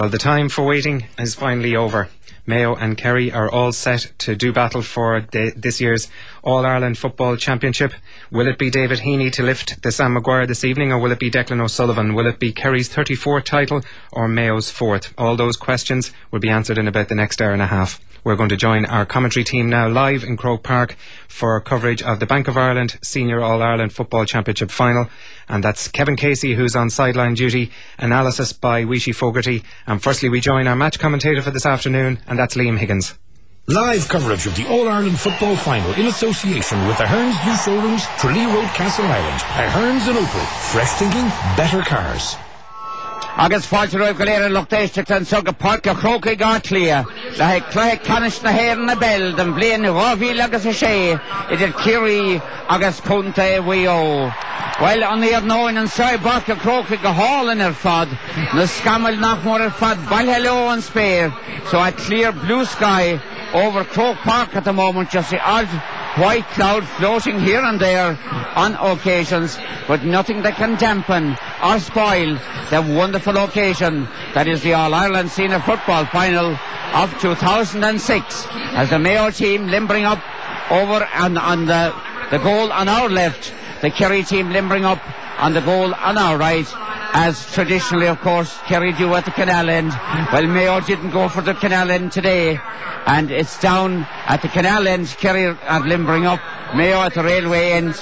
Well, the time for waiting is finally over. Mayo and Kerry are all set to do battle for this year's All-Ireland Football Championship. Will it be David Heaney to lift the Sam Maguire this evening, or will it be Declan O'Sullivan? Will it be Kerry's 34th title or Mayo's 4th? All those questions will be answered in about the next hour and a half. We're going to join our commentary team now live in Croke Park for coverage of the Bank of Ireland Senior All-Ireland Football Championship final. And that's Kevin Casey, who's on sideline duty, analysis by Weishy Fogarty. And firstly, we join our match commentator for this afternoon, and that's Liam Higgins. Live coverage of the All-Ireland Football Final in association with the Hearns new showrooms, Tralee Road, Castle Island. A Hearns and Opel. Fresh thinking, better cars. Agus fáilte roibh go léir an luchtéiste tan sogad parc a chrócaí gá clia. Le chluthe canis na héir na bell den bbliain 2000 agus a sé idir Kerry agus Punta Wio. Well, on the other noin and sorry bark a chrócaí go hálinn fad. Na scamal nach mór fad balhello and spare. So a clear blue sky over Croke Park at the moment, just the odd white cloud floating here and there on occasions, but nothing that can dampen or spoil the wonderful occasion that is the All-Ireland Senior Football Final of 2006, as the Mayo team limbering up over on the goal on our left, the Kerry team limbering up on the goal on our right, as traditionally, of course, Kerry do at the canal end. Well, Mayo didn't go for the canal end today, and it's down at the canal end. Kerry are limbering up, Mayo at the railway end,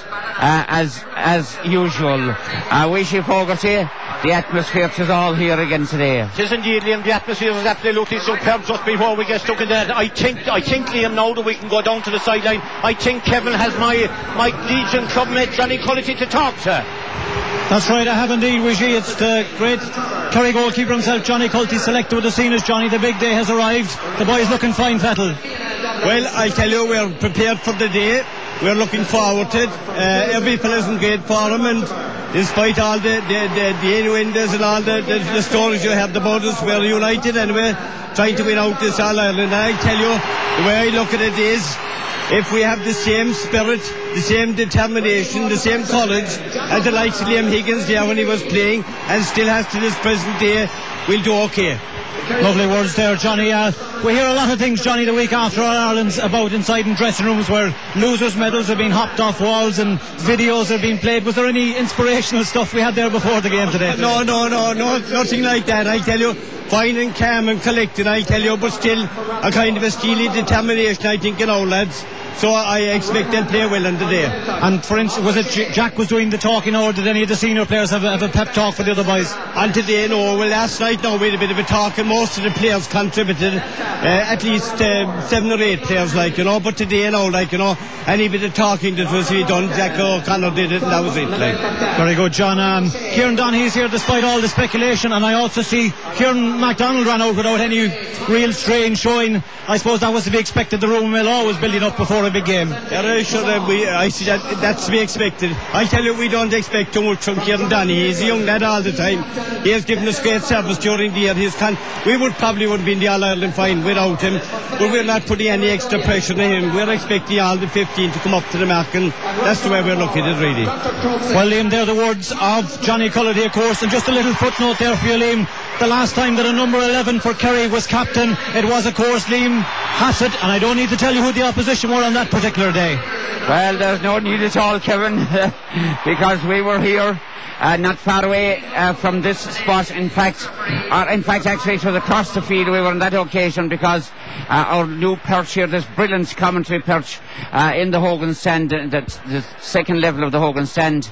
as usual. Weishy Fogarty, the atmosphere is all here again today. It is indeed, Liam. The atmosphere is absolutely superb just before we get stuck in that. I think, Liam, now that we can go down to the sideline, I think Kevin has my Legion clubmate Johnny Cullity to talk to. That's right, I have indeed, Wishy. It's the great Kerry goalkeeper himself, Johnny Cullity, selected with the seniors. Johnny, the big day has arrived. The boys looking fine, Fettel. Well, I tell you, we're prepared for the day. We're looking forward to it. Every pleasant great for them, and despite all the innuendos and all the stories you heard about us, we're united and we're trying to win out this All-Ireland. And I tell you, the way I look at it is, if we have the same spirit, the same determination, the same courage as the likes of Liam Higgins there when he was playing, and still has to this present day, we'll do okay. Lovely words there, Johnny. We hear a lot of things, Johnny, the week after All-Ireland's about inside in dressing rooms where losers' medals are being hopped off walls and videos are being played. Was there any inspirational stuff we had there before the game today? No, nothing like that. I tell you, fine and calm and collected, I tell you, but still a kind of a steely determination, I think, in our lads. So I expect they'll play well on the day. And for instance, was it Jack was doing the talking, or did any of the senior players have a pep talk for the other boys? And today, no. Well, last night, no, we had a bit of a talk, and most of the players contributed, at least 7 or 8 players, like, you know. But today, no, like, you know, any bit of talking that was done, Jack O'Connor did it, and that was it, like. Very good, John. Kieran Donaghy's here despite all the speculation, and I also see Kieran MacDonald ran out without any real strain showing. I suppose that was to be expected. The rumour mill always building up before a big game. Yeah, sure, I see that's to be expected. I tell you, we don't expect too much from Kieran Donaghy. He's a young lad all the time. He has given us great service during the year. We wouldn't be in the All-Ireland final without him, but we're not putting any extra pressure on him. We're expecting all the 15 to come up to the mark, and that's the way we're looking at it, really. Well, Liam, they're the words of Johnny Cullity, of course, and just a little footnote there for you, Liam. The last time that a number 11 for Kerry was captain, it was, of course, Liam Hassett, and I don't need to tell you who the opposition were on that particular day. Well, there's no need at all, Kevin, because we were here not far away from this spot. In fact, actually it was across the field. We were on that occasion because our new perch here, this brilliant commentary perch in the Hogan stand, the second level of the Hogan stand,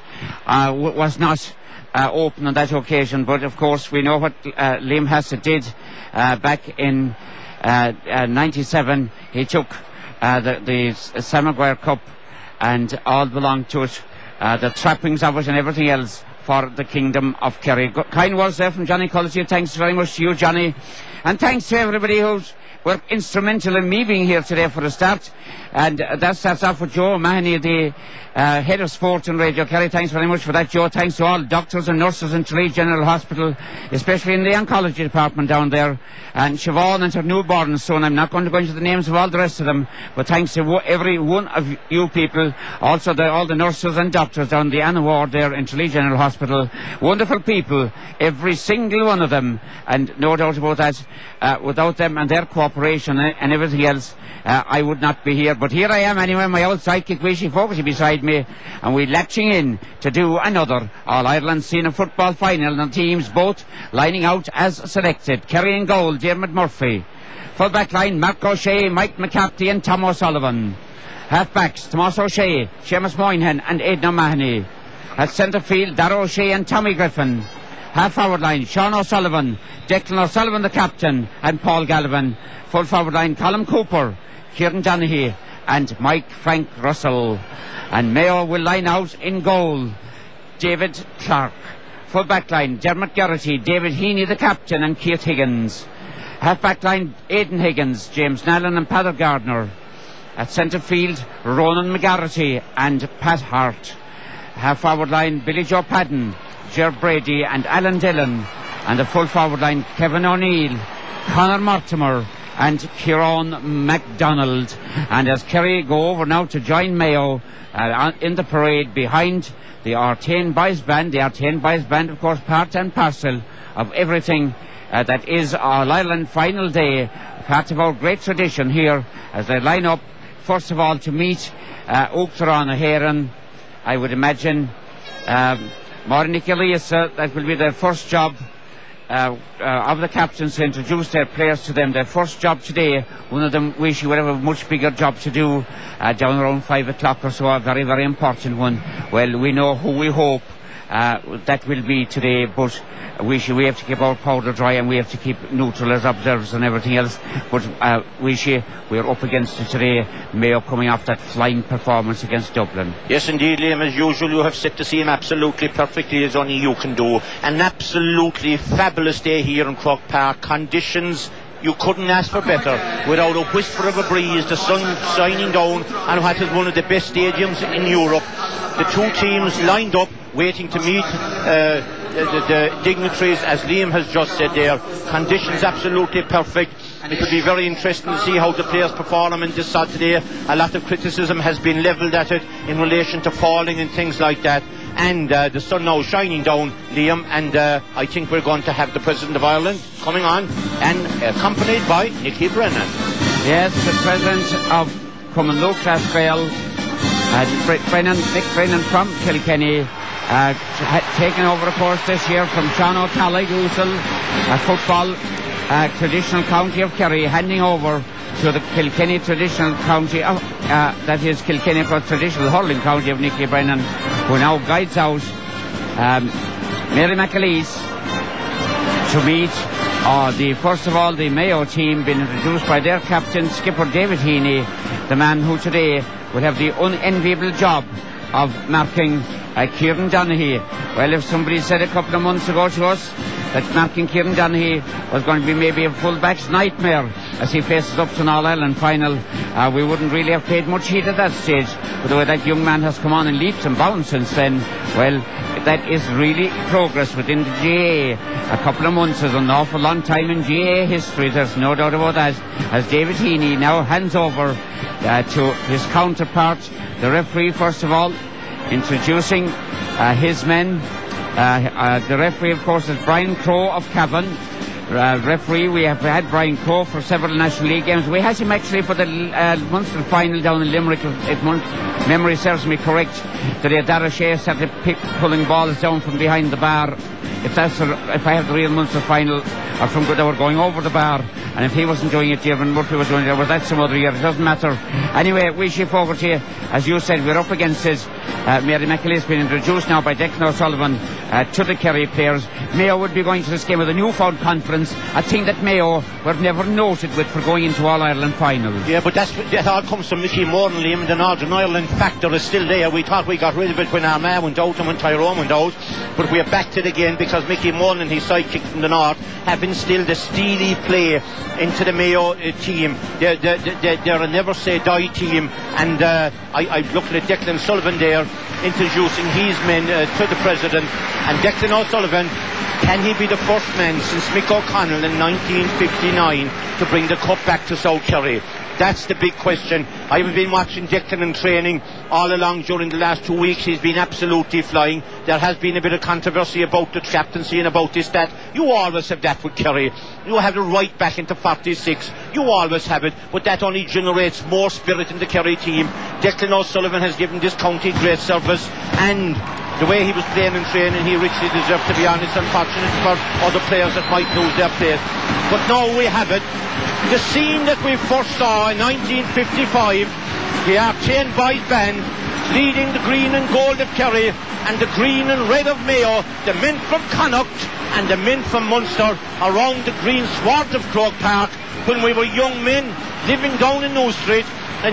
was not open on that occasion. But of course we know what Liam Hassett did back in 97. He took the Sam Maguire Cup and all belonged to it, the trappings of it and everything else, for the kingdom of Kerry. Kind words there from Johnny Cullity. Thanks very much to you, Johnny, and thanks to everybody who's were instrumental in me being here today for a start. And that starts off with Joe Mahoney, the head of sport in Radio Kerry. Thanks very much for that, Joe. Thanks to all doctors and nurses in Tralee General Hospital, especially in the oncology department down there, and Siobhan and her newborn son. I'm not going to go into the names of all the rest of them, but thanks to every one of you people, also all the nurses and doctors down the Anna ward there in Tralee General Hospital. Hospital. Wonderful people, every single one of them, and no doubt about that. Without them and their cooperation and everything else, I would not be here. But here I am anyway, my old sidekick Wishy Fogarty beside me, and we're latching in to do another All-Ireland Senior Football Final, and teams both lining out as selected. Kerry in goal, Dermot Murphy. Full back line, Mark O'Shea, Mike McCarthy and Tom O'Sullivan. Half backs, Tomas O'Shea, Seamus Moynihan and Aidan O'Mahony. At centre field, Darragh O'Shea and Tommy Griffin. Half forward line, Sean O'Sullivan, Declan O'Sullivan the captain and Paul Gallivan. Full forward line, Colin Cooper, Kieran Donaghy and Mike Frank Russell. And Mayo will line out in goal, David Clark. Full back line, Dermot Garrity, David Heaney the captain and Keith Higgins. Half back line, Aidan Higgins, James Nallen and Padder Gardner. At centre field, Ronan McGarrity and Pat Hart. Half forward line, Billy Joe Padden, Ger Brady and Alan Dillon. And the full forward line, Kevin O'Neill, Conor Mortimer and Kieran MacDonald. And as Kerry go over now to join Mayo in the parade behind the Artane Boys Band. The Artane Boys Band, of course, part and parcel of everything that is our Ireland final day, part of our great tradition here as they line up first of all to meet Uachtaráin Heron. I would imagine Marnik Elias, that will be their first job of the captains to introduce their players to them. Their first job today, one of them wish he would have a much bigger job to do down around 5 o'clock or so, a very, very important one. Well, we know who we hope that will be today, but we have to keep our powder dry and we have to keep neutral as observers and everything else. But we're up against it today. Mayo coming off that flying performance against Dublin. Yes, indeed, Liam. As usual, you have set to see him absolutely perfectly, as only you can do. An absolutely fabulous day here in Croke Park. Conditions you couldn't ask for better. Without a whisper of a breeze, the sun shining down on what is one of the best stadiums in Europe. The two teams lined up, waiting to meet the dignitaries, as Liam has just said there. Conditions absolutely perfect. It will be very interesting to see how the players perform in this Saturday. A lot of criticism has been levelled at it in relation to falling and things like that. And the sun now shining down, Liam, and I think we're going to have the President of Ireland coming on, and accompanied by Nicky Brennan. Yes, the President of Cumann Classvale, Nick Brennan from Kilkenny, taken over, of course, this year from Sean O'Callagh, a football traditional county of Kerry, handing over to the Kilkenny traditional county, that is Kilkenny, of course, traditional hurling county of Nicky Brennan, who now guides out Mary McAleese to meet first of all the Mayo team, being introduced by their captain, skipper David Heaney, the man who today will have the unenviable job of marking Kieran Donaghy. Well, if somebody said a couple of months ago to us that marking Kieran Donaghy was going to be maybe a full-back's nightmare as he faces up to an All-Ireland final, we wouldn't really have paid much heed at that stage. But the way that young man has come on in leaps and bounds since then, well, that is really progress within the GAA. A couple of months is an awful long time in GAA history, there's no doubt about that, as David Heaney now hands over to his counterpart, the referee, first of all, introducing his men. The referee, of course, is Brian Crowe of Cavan. Referee, we have had Brian Crowe for several National League games. We had him actually for the Munster final down in Limerick, if memory serves me correct. Today Darragh O'Shea started pulling balls down from behind the bar. If I have the real Munster final, or from they were going over the bar, and if he wasn't doing it, Kieran Murphy was doing it, or was that some other year? It doesn't matter. Anyway, Wishy Fogarty, as you said, we're up against his Mary McAleese being introduced now by Declan O'Sullivan to the Kerry players. Mayo would be going to this game with a newfound confidence, a thing that Mayo were never noted with for going into All-Ireland finals. Yeah, but that all comes from Mickey Moran, Liam. The Northern Ireland factor is still there. We thought we got rid of it when Armagh went out and when Tyrone went out, but we're back to it again because Mickey Moran and his sidekick from the North have instilled a steely play into the Mayo team. They're a never say die team, and I'm looking at Declan Sullivan there introducing his men to the President, and Declan O'Sullivan Can he be the first man since Mick O'Connell in 1959 to bring the cup back to South Kerry? That's the big question. I've been watching Declan in training all along during the last 2 weeks. He's been absolutely flying. There has been a bit of controversy about the captaincy and about this, that. You always have that with Kerry. You have the right back into 46. You always have it, but that only generates more spirit in the Kerry team. Declan O'Sullivan has given this county great service, and the way he was playing in training, he richly deserved, to be honest. Unfortunate for other players that might lose their place. But now we have it. The scene that we first saw in 1955, the Artane Boys Band leading the green and gold of Kerry and the green and red of Mayo, the men from Connacht and the men from Munster around the green sward of Croke Park when we were young men living down in New Street. In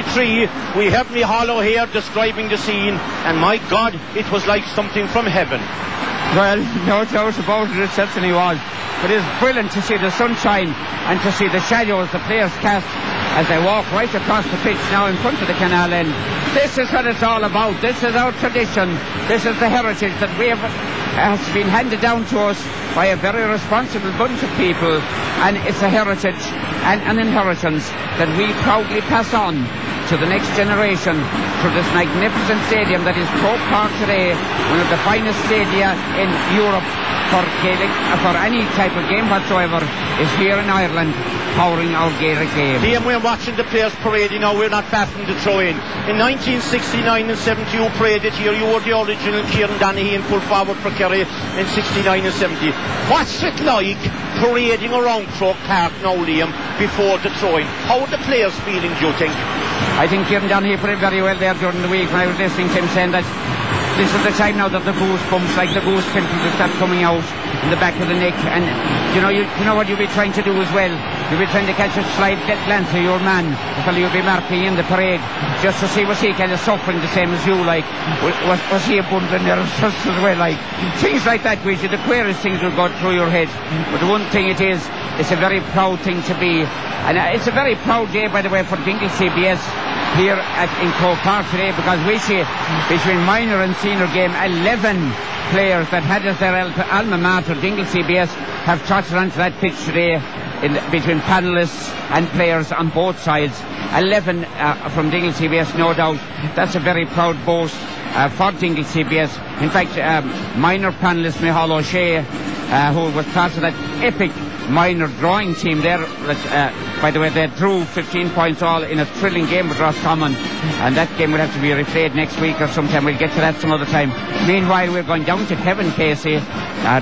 53 we heard Micheál O'Hare describing the scene, and my God, it was like something from heaven. Well, no doubt about it, it certainly was. But it's brilliant to see the sunshine and to see the shadows the players cast as they walk right across the pitch now in front of the canal end. This is what it's all about. This is our tradition. This is the heritage that we have has been handed down to us by a very responsible bunch of people, and it's a heritage and an inheritance that we proudly pass on to the next generation through this magnificent stadium that is Croke Park today, one of the finest stadia in Europe for Gaelic, for any type of game whatsoever, is here in Ireland, powering our Gaelic game. Liam, we're watching the players parading now. We're not faffing to throw in. In 1969 and 70, you paraded here. You were the original Kieran Donaghy in full forward for Kerry in 69 and 70. What's it like parading around Croke Park now, Liam, before the throwing? How are the players feeling, do you think? I think Kieran Donaghy put it very well there during the week when I was listening to him saying that this is the time now that the goosebumps, like the goose pimples, will start coming out in the back of the neck. And you know what you'll be trying to do as well? You'll be trying to catch a slight glance of your man, the fellow you'll be marking in the parade, just to see was he kind of suffering the same as you, like was he a bundle of nerves as well, like things like that, which the queerest things will go through your head. But the one thing it is, it's a very proud thing to be, and it's a very proud day, by the way, for Dingle CBS here in Croke Park today, because we see between minor and senior game 11 players that had as their alma mater Dingle CBS have trotted onto that pitch today between panellists and players on both sides. 11 from Dingle CBS, no doubt. That's a very proud boast for Dingle CBS. In fact, minor panellist Micheál O'Shea, who was part of that epic minor drawing team there, by the way, they drew 15 points all in a thrilling game with Roscommon, and that game will have to be replayed next week or sometime. We'll get to that some other time. Meanwhile, we're going down to Kevin Casey, and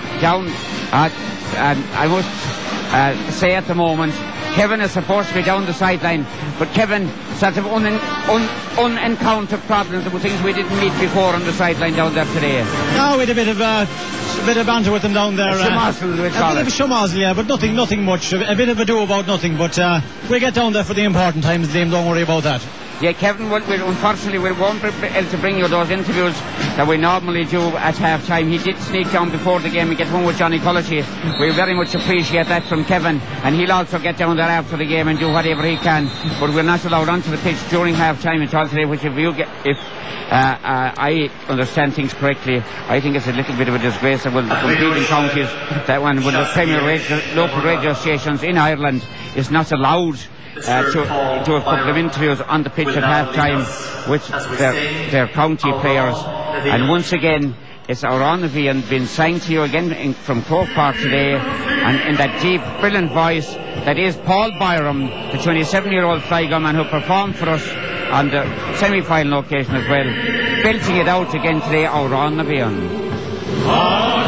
I must say at the moment, Kevin is supposed to be down the sideline, but Kevin sort of unencountered problems with things we didn't meet before on the sideline down there today. No, we had a bit of banter with them down there. A bit of schmozzle, yeah, but nothing much. A bit of ado about nothing, but we'll get down there for the important times, Liam, don't worry about that. Yeah, Kevin, unfortunately we won't be able to bring you those interviews that we normally do at half time. He did sneak down before the game and get one with Johnny Cullity. We very much appreciate that from Kevin, and he'll also get down there after the game and do whatever he can, but we're not allowed onto the pitch during half time at all today, which if I understand things correctly, I think it's a little bit of a disgrace that the competing counties, that one with the premier local radio stations in Ireland is not allowed to do a couple of interviews on the pitch at half time with their county players. And once again, it's our honour being sang to you again from Croke Park today, and in that deep, brilliant voice that is Paul Byram, the 27-year-old flygunman who performed for us on the semi-final occasion as well, belting it out again today, our honour being.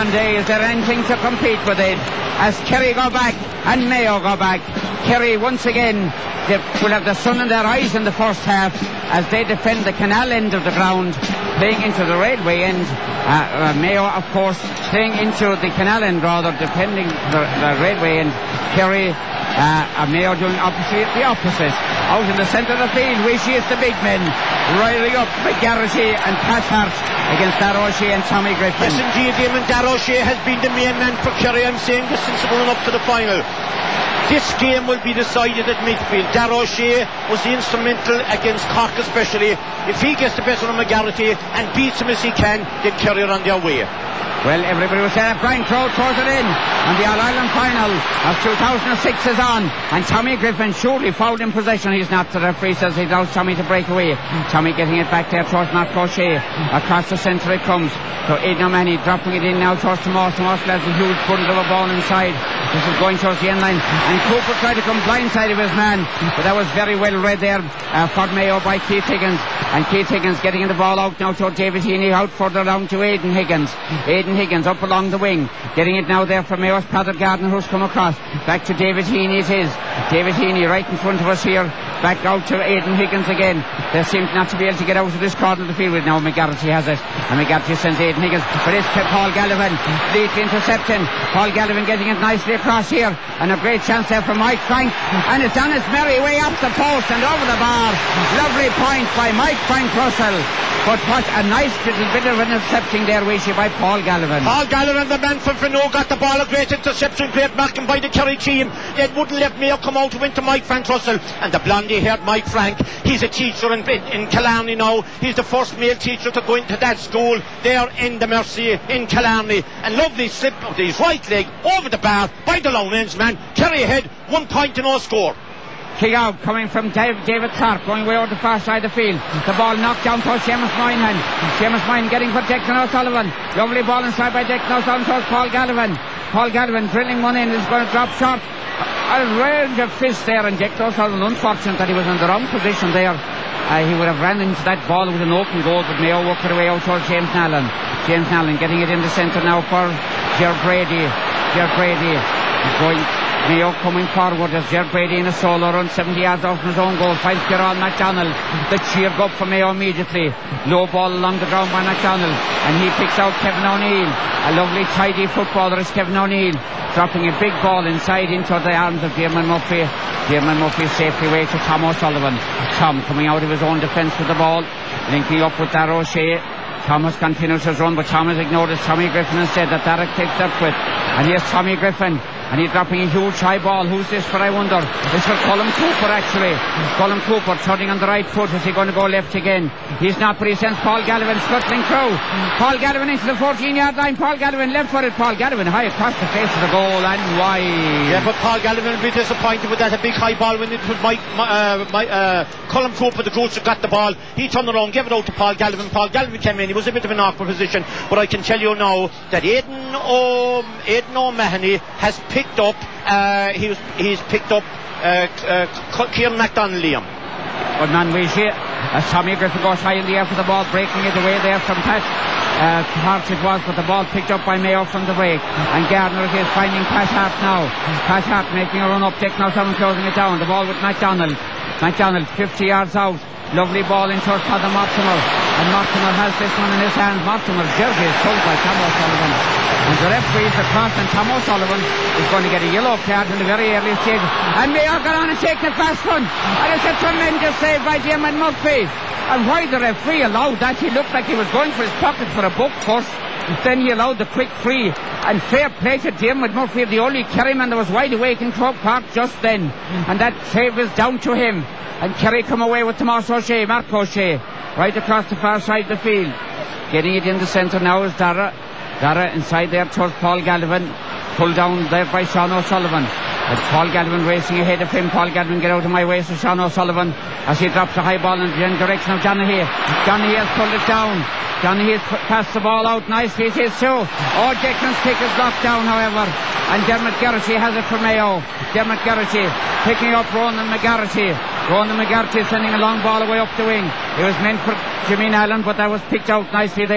Sunday. Is there anything to compete with it? As Kerry go back and Mayo go back. Kerry once again will have the sun in their eyes in the first half as they defend the canal end of the ground, playing into the railway end. Mayo, of course, playing into the canal end rather, defending the railway end. Kerry, Mayo doing the opposite. Out in the centre of the field, we see it's the big men riling up McGarrity and Pat Hart against Darragh O'Shea and Tommy Griffin. Yes, indeed, Damon. Darragh O'Shea has been the main man for Kerry. I'm saying this since going up to the final. This game will be decided at midfield. Darragh O'Shea was instrumental against Cork especially. If he gets the better of McGarrity and beats him as he can, then Kerry are on their way. Well, everybody was saying Brian Crowe throws it in, and the All-Ireland final of 2006 is on, and Tommy Griffin surely fouled in possession. He's not. The referee says he allows Tommy to break away. Tommy getting it back there towards Mark O'Shea. Across the centre it comes. So Aidan O'Mahony dropping it in now towards Tomas. Tomas has a huge bundle of a ball inside. This is going towards the end line, and Cooper tried to come blindside of his man, but that was very well read there for Mayo by Keith Higgins. And Keith Higgins getting the ball out now to David Heaney, out further down to Aidan Higgins. Aidan Higgins up along the wing, getting it now there for Mayo's Patrick Gardner, who's come across. Back to David Heaney, it is. David Heaney right in front of us here. Back out to Aidan Higgins again. They seem not to be able to get out of this corner of the field. Now McGarrity has it, and McGarrity sends Aidan Higgins, but it's Paul Gallivan neatly intercepting. Paul Gallivan getting it nicely across here, and a great chance there for Mike Frank, and it's on its merry way up the post and over the bar. Lovely point by Mike Frank Russell, but what a nice little bit of intercepting there, Wishy, by Paul Gallivan. Paul Gallivan, the man from Finno, got the ball. A great interception, great marking by the Kerry team. They wouldn't let Mayo come out, went to Mike Frank Russell, and the blondie haired Mike Frank, he's a teacher in Killarney now. He's the first male teacher to go into that school there in the Mercy in Killarney, and lovely slip of his right leg over the bar by the lone ends man. Kerry ahead, 1 point to no score. Kick out coming from David Clark, going way over the far side of the field. The ball knocked down towards Seamus Moynihan. Seamus Moynihan getting for Declan O'Sullivan. Lovely ball inside by Declan O'Sullivan towards Paul Gallivan. Paul Gallivan drilling one in, is going to drop short. A range of fists there, and Declan O'Sullivan, unfortunate that he was in the wrong position there. He would have ran into that ball with an open goal, but Mayo worked it away out towards James Nallen. James Nallen getting it in the centre now for Ger Brady. Ger Brady going. Mayo coming forward as Ger Brady in a solo run 70 yards out from his own goal, finds Kieran MacDonald. The cheer go up for Mayo immediately. Low ball along the ground by MacDonald, and he picks out Kevin O'Neill. A lovely tidy footballer is Kevin O'Neill, dropping a big ball inside into the arms of Diarmuid Murphy. Diarmuid Murphy safely away to Tom O'Sullivan. Tom coming out of his own defence with the ball, linking up with Darragh O'Shea. Thomas continues his run, but Thomas ignored it. Tommy Griffin instead that Darragh takes up with, and here's Tommy Griffin, and he's dropping a huge high ball. Who's this for, I wonder? It's for Colm Cooper, actually. Colm Cooper turning on the right foot. Is he going to go left again? He's not, but he sends Paul Gallivan scuttling through. Paul Gallivan into the 14-yard line. Paul Gallivan left footed. Paul Gallivan high across the face of the goal and wide. Yeah, but Paul Gallivan will be disappointed with that. A big high ball when it was Colm Cooper, the coach, who got the ball. He turned around, gave it out to Paul Gallivan. Paul Gallivan came in. He was a bit of an awkward position, but I can tell you now that Aidan O'Mahony has picked up he's picked up Kieran MacDonald, Liam. Good man, Wishy, as Tommy Griffin goes high in the air for the ball, breaking it away there from Pat Hart it was, but the ball picked up by Mayo from the break, and Gardner is finding Pat Hart now. Pat Hart making a run up, taking out someone, closing it down. The ball with MacDonald 50 yards out. Lovely ball in towards Paddy Mortimer, and Mortimer has this one in his hands. Mortimer's jersey is pulled by Tom O'Sullivan, and the referee is across, and Tom O'Sullivan is going to get a yellow card in the very early stage, and Mayo got on and taken a fast run, and it's a tremendous save by Diarmuid Murphy. And why the referee allowed that, he looked like he was going for his pocket for a book first, then he allowed the quick free, and fair play to Diarmuid Murphy, the only Kerryman that was wide awake in Croke Park just then, and that save is down to him. And Kerry come away with Tomas O'Shea, Mark O'Shea, right across the far side of the field. Getting it in the centre now is Darragh. Darragh inside there towards Paul Gallivan, pulled down there by Sean O'Sullivan. And Paul Gallivan racing ahead of him. Paul Gallivan, get out of my way, so Sean O'Sullivan, as he drops a high ball in the direction of Johnny Hay. Johnny has pulled it down. Johnny has passed the ball out nicely, it is so. Oh, Declan's kick is blocked down, however, and Dermot Garrity has it for Mayo. Dermot Garrity picking up Ronan McGarrity. Ronan McGarrity sending a long ball away up the wing. It was meant for Jimmy Allen, but that was picked out nicely there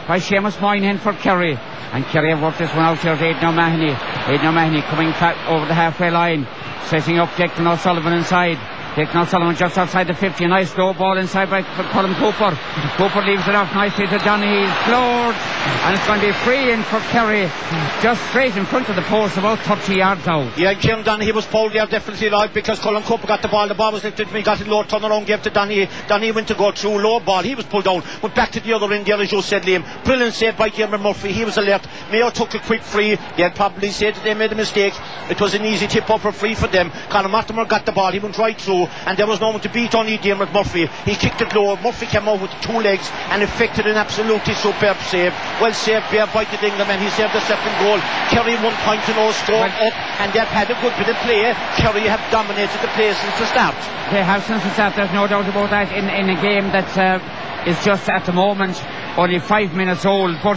by Seamus Moynihan for Kerry. And Kerry have worked this one out here. Aidan O'Mahony coming over the halfway line, setting up Declan O'Sullivan inside. Declan O'Sullivan just outside the 50. A nice low ball inside by Colin Cooper. Cooper leaves it off nicely to Donaghy. Floored, and it's going to be free in for Kerry, just straight in front of the post, about 30 yards out. Yeah, Kieran Donaghy was pulled there definitely, Lloyd, because Colin Cooper got the ball was lifted to me, got it low, turned around, gave to Donaghy. Donaghy went to go through, low ball, he was pulled down, went back to the other end there, as you said, Liam. Brilliant save by Cameron Murphy, he was alert. Mayo took a quick free. They'd probably said that they made a mistake. It was an easy tip up for free for them. Conor Mortimer got the ball, he went right through, and there was no one to beat on Diarmuid Murphy. He kicked it low. Murphy came out with 2 legs and effected an absolutely superb save. Well saved there by the England, he saved the second goal. Kerry 1 point to no score up, and they've had a good bit of play. Kerry have dominated the play since the start. They have since the start, there's no doubt about that, in a game that is just at the moment only 5 minutes old, but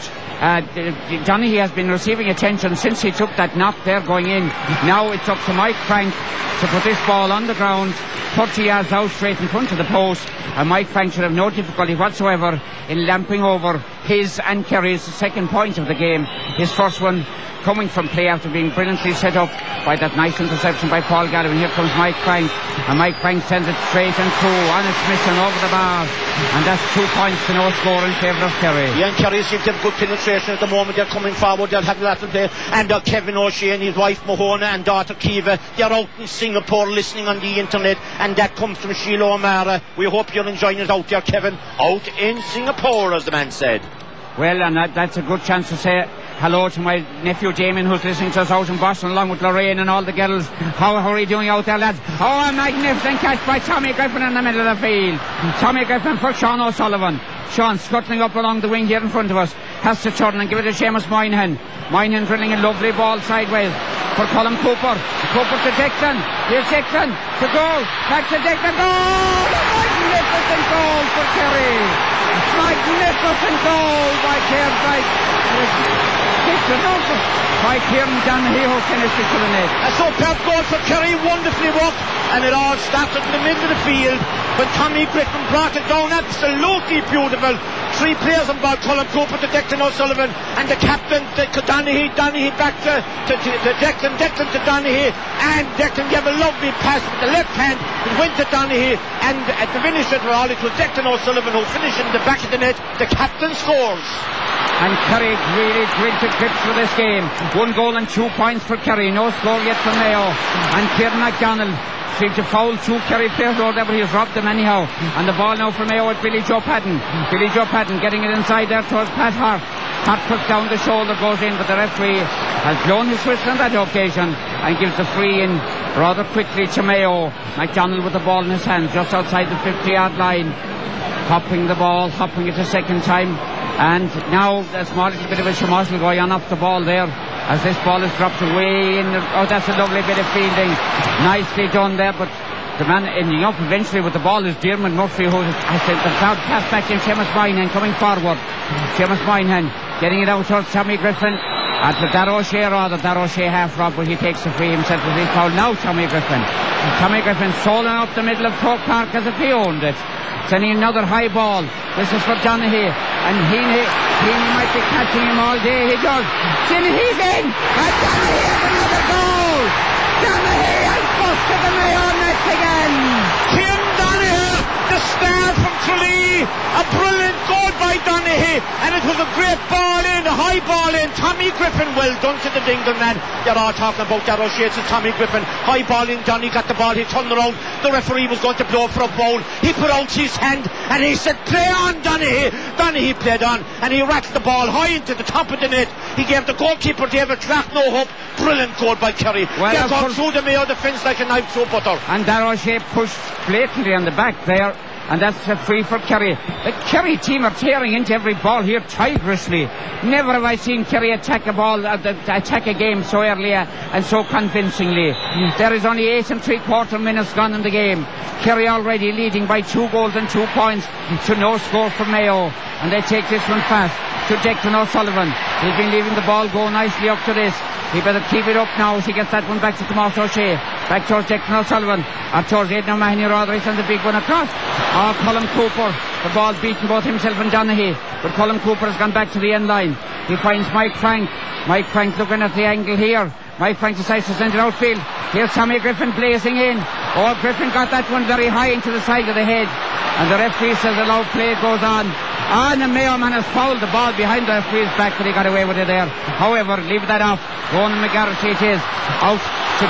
Donaghy has been receiving attention since he took that knock there going in. Now it's up to Mike Frank to put this ball on the ground 30 yards out, straight in front of the post, and Mike Frank should have no difficulty whatsoever in lamping over his and Kerry's second point of the game. His first one coming from play after being brilliantly set up by that nice interception by Paul Gallivan. Here comes Mike Frank, and Mike Frank sends it straight and through on its mission over the bar, and that's 2 points to no score in favour of Kerry. Yeah, and Kerry seem to have good penetration at the moment. They're coming forward, they'll have a lot to play, and Kevin O'Shea and his wife Mahona and daughter Kiva, they're out in Singapore listening on the internet, and that comes from Sheila O'Mara. We hope you're enjoying it out there, Kevin, out in Singapore, as the man said. Well, and that's a good chance to say hello to my nephew Damien, who's listening to us out in Boston, along with Lorraine and all the girls. How are you doing out there, lads? Oh, a magnificent catch by Tommy Griffin in the middle of the field. Tommy Griffin for Sean O'Sullivan. Sean scuttling up along the wing here in front of us, has to turn and give it to Seamus Moynihan. Moynihan drilling a lovely ball sideways for Colin Cooper. Cooper to Declan. Here's Declan to goal. Back to Declan. Goal! A magnificent goal for Kerry. Magnificent goal by Kieran Donaghy, who finished it to the net. A superb goal for Kerry, wonderfully worked, and it all started in the middle of the field when Tommy Griffin brought it down, absolutely beautiful. 3 players on board, Colin Cooper to Declan O'Sullivan, and the captain to Donaghy back to Declan to Donaghy, and Declan gave a lovely pass with the left hand. It went to Donaghy, and at the finish of it all, it was Declan O'Sullivan who finished in the back of the net. The captain scores. And Kerry really drilled to grips for this game. 1 goal and 2 points for Kerry. No score yet for Mayo. And Kieran McDonald seemed to foul 2 Kerry players over there, but he's robbed them anyhow. And the ball now for Mayo with Billy Joe Padden. Billy Joe Padden getting it inside there towards Pat Hart. Hart puts down the shoulder, goes in, but the referee has blown his whistle on that occasion and gives the free in rather quickly to Mayo. McDonald with the ball in his hand just outside the 50-yard line, hopping the ball, hopping it a second time. And now a small little bit of a shamozzle going on off the ball there as this ball is dropped away in. Oh, that's a lovely bit of fielding, nicely done there, but the man ending up eventually with the ball is Diarmuid Murphy, who has the crowd pass back in. Seamus Moynihan coming forward. Seamus Moynihan getting it out towards Tommy Griffin. Dar O'Shea half rob, but he takes the free himself with his foul. Now Tommy Griffin soling up the middle of Croke Park as if he owned it, sending another high ball. This is for Donaghy, and Heaney might be catching him all day. He does. He's in, and Donaghy has another goal. Donaghy has busted the Mayo net again. Kim Donaghy, the star from Tralee. A brilliant goal by Donaghy, and it was a great ball in, a high ball in. Tommy Griffin, well done to the Dingle man. They're all talking about Darrow Shades and Tommy Griffin. High ball in, Donaghy got the ball, he turned around. The referee was going to blow for a foul. He put out his hand and he said, play on, Donaghy. Donaghy played on, and he rattled the ball high into the top of the net. He gave the goalkeeper David Track no hope. Brilliant goal by Kerry. They got through the Mayo defence like a knife through butter. And Darrow Shea pushed blatantly on the back there, and that's a free for Kerry. The Kerry team are tearing into every ball here tigerously. Never have I seen Kerry attack a game so early and so convincingly. There is only 8 3/4 minutes gone in the game. Kerry already leading by 2 goals and 2 points to no score for Mayo, and they take this one fast. to Declan O'Sullivan. He's been leaving the ball go nicely up to this. He better keep it up now as he gets that one back to Tomas O'Shea. Back towards Declan O'Sullivan. Towards Aidan O'Mahony rather. He sends a big one across. Colm Cooper. The ball's beaten both himself and Donaghy. But Colm Cooper has gone back to the end line. He finds Mike Frank. Mike Frank looking at the angle here. Mike Frank decides to send it outfield. Here's Tommy Griffin blazing in. Griffin got that one very high into the side of the head. And the referee says a loud play goes on. And the Mayo man has fouled the ball behind the referee's back, but he got away with it there. However, leave that off. Ronan McGarrity it is. Out to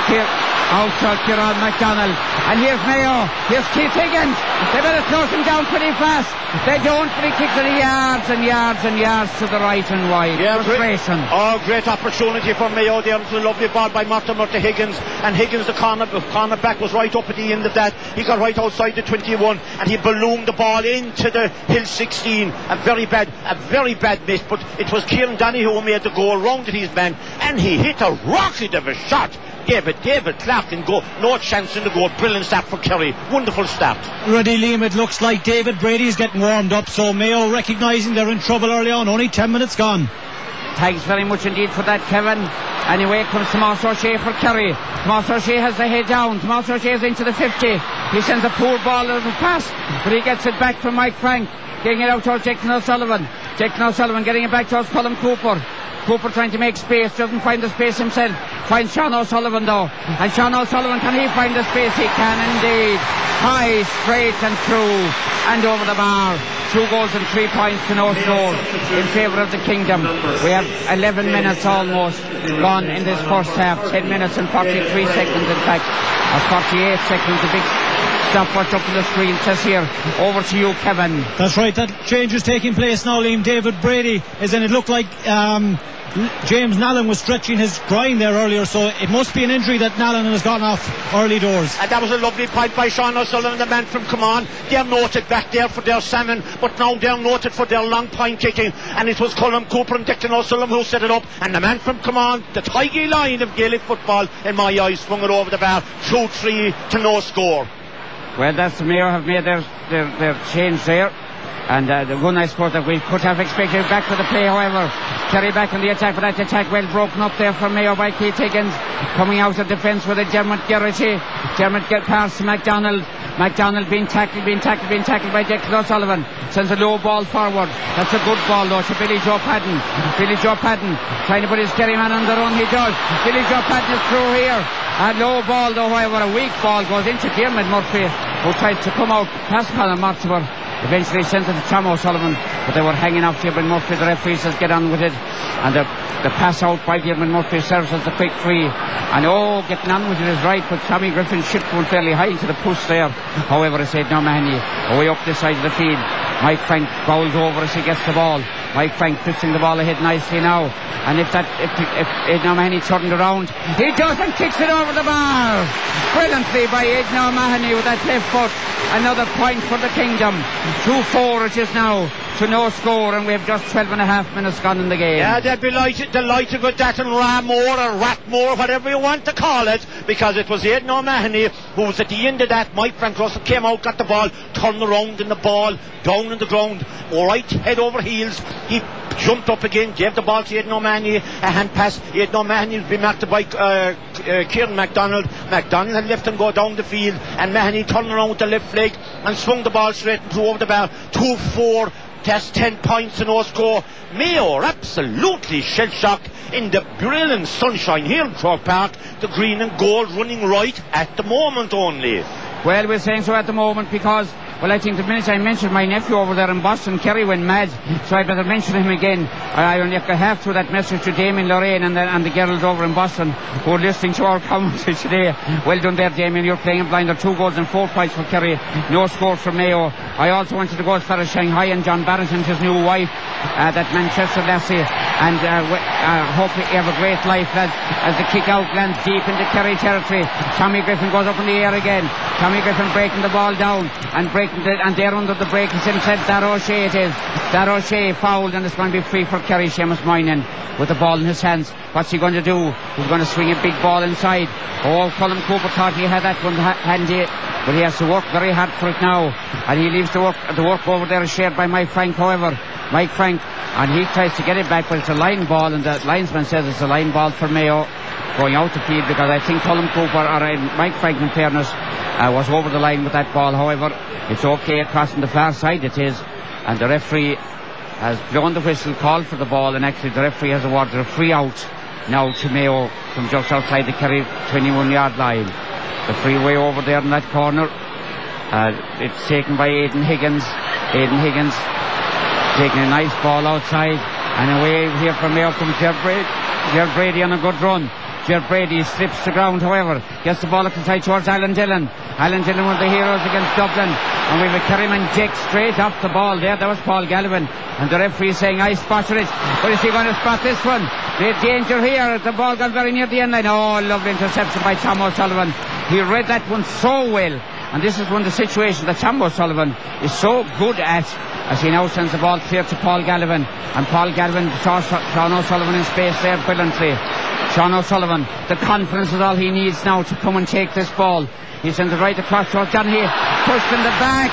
Kieran MacDonald. And here's Mayo. Here's Keith Higgins. They better close him down pretty fast. They don't, but he kicks it yards and yards and yards to the right and wide. Frustration. Great opportunity for Mayo there. It was a lovely ball by Martin Higgins. And Higgins, the cornerback, was right up at the end of that. He got right outside the 21 and he ballooned the ball into the Hill 16. A very bad miss, but it was Kieran Donaghy who made the goal, rounded his man, and he hit a rocket of a shot. David Clark in goal. No chance in the goal. Brilliant start for Kerry. Wonderful start. Ready, Liam, it looks like David Brady's getting warmed up, so Mayo recognising they're in trouble early on. Only 10 minutes gone. Thanks very much indeed for that, Kevin. Anyway, comes Tomas O'Shea for Kerry. Tomas O'Shea has the head down. Tomas O'Shea is into the 50. He sends a poor ball out of the pass, but he gets it back from Mike Frank, getting it out towards Declan O'Sullivan. Declan O'Sullivan getting it back towards Colm Cooper. Cooper trying to make space, doesn't find the space himself. Finds Sean O'Sullivan though. And Sean O'Sullivan, can he find the space? He can indeed. High, straight and through and over the bar. 2 goals and 3 points to no score in favour of the Kingdom. We have 11 minutes almost gone in this first half. 10 minutes and 43 seconds in fact. Or 48 seconds. The big stopwatch up on the screen says here. Over to you, Kevin. That's right, that change is taking place now, Liam. David Brady is in. It looked like James Nallen was stretching his groin there earlier, so it must be an injury that Nallen has gone off early doors. And that was a lovely point by Sean O'Sullivan, the man from Common. They're noted back there for their salmon, but now they're noted for their long point kicking, and it was Colm Cooper and Declan O'Sullivan who set it up, and the man from Common, the tidy line of Gaelic football in my eyes, swung it over the bar, 2-3 to no score. Well, that's the Mayo have made their change there. And the one I suppose that we could have expected back to the play, however. Kerry back on the attack, but that attack well broken up there from Mayo by Keith Higgins. Coming out of defence with a Dermot Geraghty. Dermot get past MacDonald. MacDonald being tackled by Declan O'Sullivan. Sends a low ball forward. That's a good ball though to Billy Joe Padden. Billy Joe Padden trying to put his Kerry man on the run. He does. Billy Joe Padden is through here. A low ball though, however, a weak ball goes into Dermot Murphy, who tries to come out past Colin Mortimer. Eventually sent it to Tom O'Sullivan, but they were hanging off Dermot Murphy. The referee says get on with it, and the pass out by Dermot Murphy serves as the quick free. And getting on with it is right, but Tommy Griffin shipped one fairly high into the post there. However, it's Aidan O'Mahony away up this side of the field. Mike Frank bowls over as he gets the ball. Mike Frank twisting the ball ahead nicely now. And if Aidan O'Mahony turned around, he does and kicks it over the bar. Brilliantly by Aidan O'Mahony with that left foot. Another point for the Kingdom. 2-4 it is now to no score, and we have just 12.5 minutes gone in the game. Yeah, they'd be delighted with that, and Ramore or Ratmore, whatever you want to call it, because it was Aidan O'Mahony who was at the end of that. Mike Frank Russell came out, got the ball, turned around in the ball, down on the ground, alright, head over heels. He jumped up again, gave the ball to Aidan O'Mahony, a hand pass. Aidan O'Mahony was being marked by Kieran MacDonald. MacDonald had left him go down the field, and Mahoney turned around with the left leg and swung the ball straight and threw over the bar. 2-4. That's 10 points to no score. Mayo are absolutely shell-shocked in the brilliant sunshine here in Croke Park. The green and gold running right at the moment only. Well, we're saying so at the moment because, well, I think the minute I mentioned my nephew over there in Boston, Kerry went mad, so I better mention him again. I only have through that message to Damien Lorraine and the girls over in Boston who are listening to our commentary today. Well done there, Damien, you're playing a blinder. 2 goals and 4 points for Kerry, no score for Mayo. I also wanted to go as far as Shanghai and John Barrington, his new wife, that Manchester lassie, and hope you have a great life, lads, as the kick out lands deep into Kerry territory. Tommy Griffin goes up in the air again. Tommy Griffin breaking the ball down and there under the break is himself. Darragh O'Shea it is. Darragh O'Shea fouled, and it's going to be free for Kerry. Seamus Moynihan with the ball in his hands. What's he going to do? He's going to swing a big ball inside. Colm Cooper thought he had that one handy, but he has to work very hard for it now, and he leaves the work over there shared by Mike Frank. However, Mike Frank, and he tries to get it back, but it's a line ball, and the linesman says it's a line ball for Mayo going out the field, because I think Colin Cooper, or Mike Frank in fairness, was over the line with that ball. However, it's okay across on the far side it is, and the referee has blown the whistle, called for the ball, and actually the referee has awarded a free out now to Mayo from just outside the Kerry 21-yard line. The freeway over there in that corner. It's taken by Aidan Higgins. Aidan Higgins taking a nice ball outside, and away here from Mayo comes Gerard Brady. Gerard Brady on a good run. Gerard Brady slips the ground, however, gets the ball up inside towards Alan Dillon. Alan Dillon, one of the heroes against Dublin, and we have a Kerryman Jake straight off the ball there. That was Paul Gallivan, and the referee is saying I spotted it, but is he going to spot this one? The danger here, the ball got very near the end line. Oh, lovely interception by Tom O'Sullivan. He read that one so well, and this is one of the situations that Tom O'Sullivan is so good at, as he now sends the ball clear to Paul Gallivan, and Paul Gallivan saw Sean O'Sullivan in space there brilliantly. Sean O'Sullivan, the confidence is all he needs now to come and take this ball. He sends it right across to Donaghy, pushed in the back.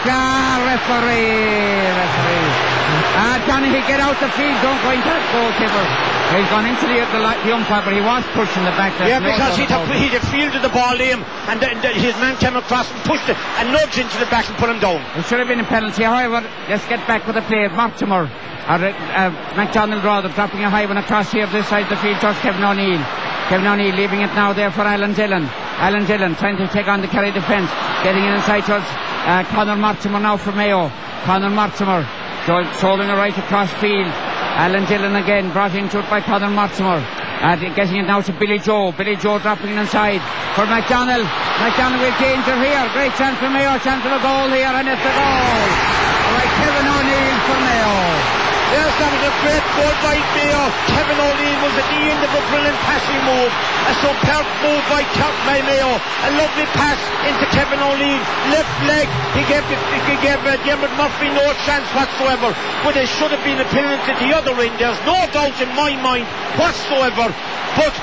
Referee. Donaghy, get out the field, don't go into that goalkeeper. He's gone into the umpire, but he was pushed in the back. Yeah, because he'd fielded the ball, Liam, and his man came across and pushed it and nudged into the back and put him down. It should have been a penalty. However, let's get back with the play. Mortimer, MacDonald rather, dropping a high one across here this side of the field towards Kevin O'Neill. Kevin O'Neill leaving it now there for Alan Dillon. Alan Dillon trying to take on the Kerry defence, getting it inside towards Conor Mortimer now for Mayo. Conor Mortimer soling it right across field. Alan Dillon again brought into it by Conor Mortimer, getting it now to Billy Joe. Billy Joe dropping it inside for MacDonald. MacDonald with danger here, great chance for Mayo, chance of a goal here, and it's a goal. Right, Kevin O'Neill for Mayo. Yes, that was a great goal by Mayo. Kevin O'Neill was at the end of a brilliant passing move. A superb move by Mayo. A lovely pass into Kevin O'Neill. Left leg. He gave Dermot Murphy no chance whatsoever. But there should have been a penalty at the other end. There's no doubt in my mind whatsoever. But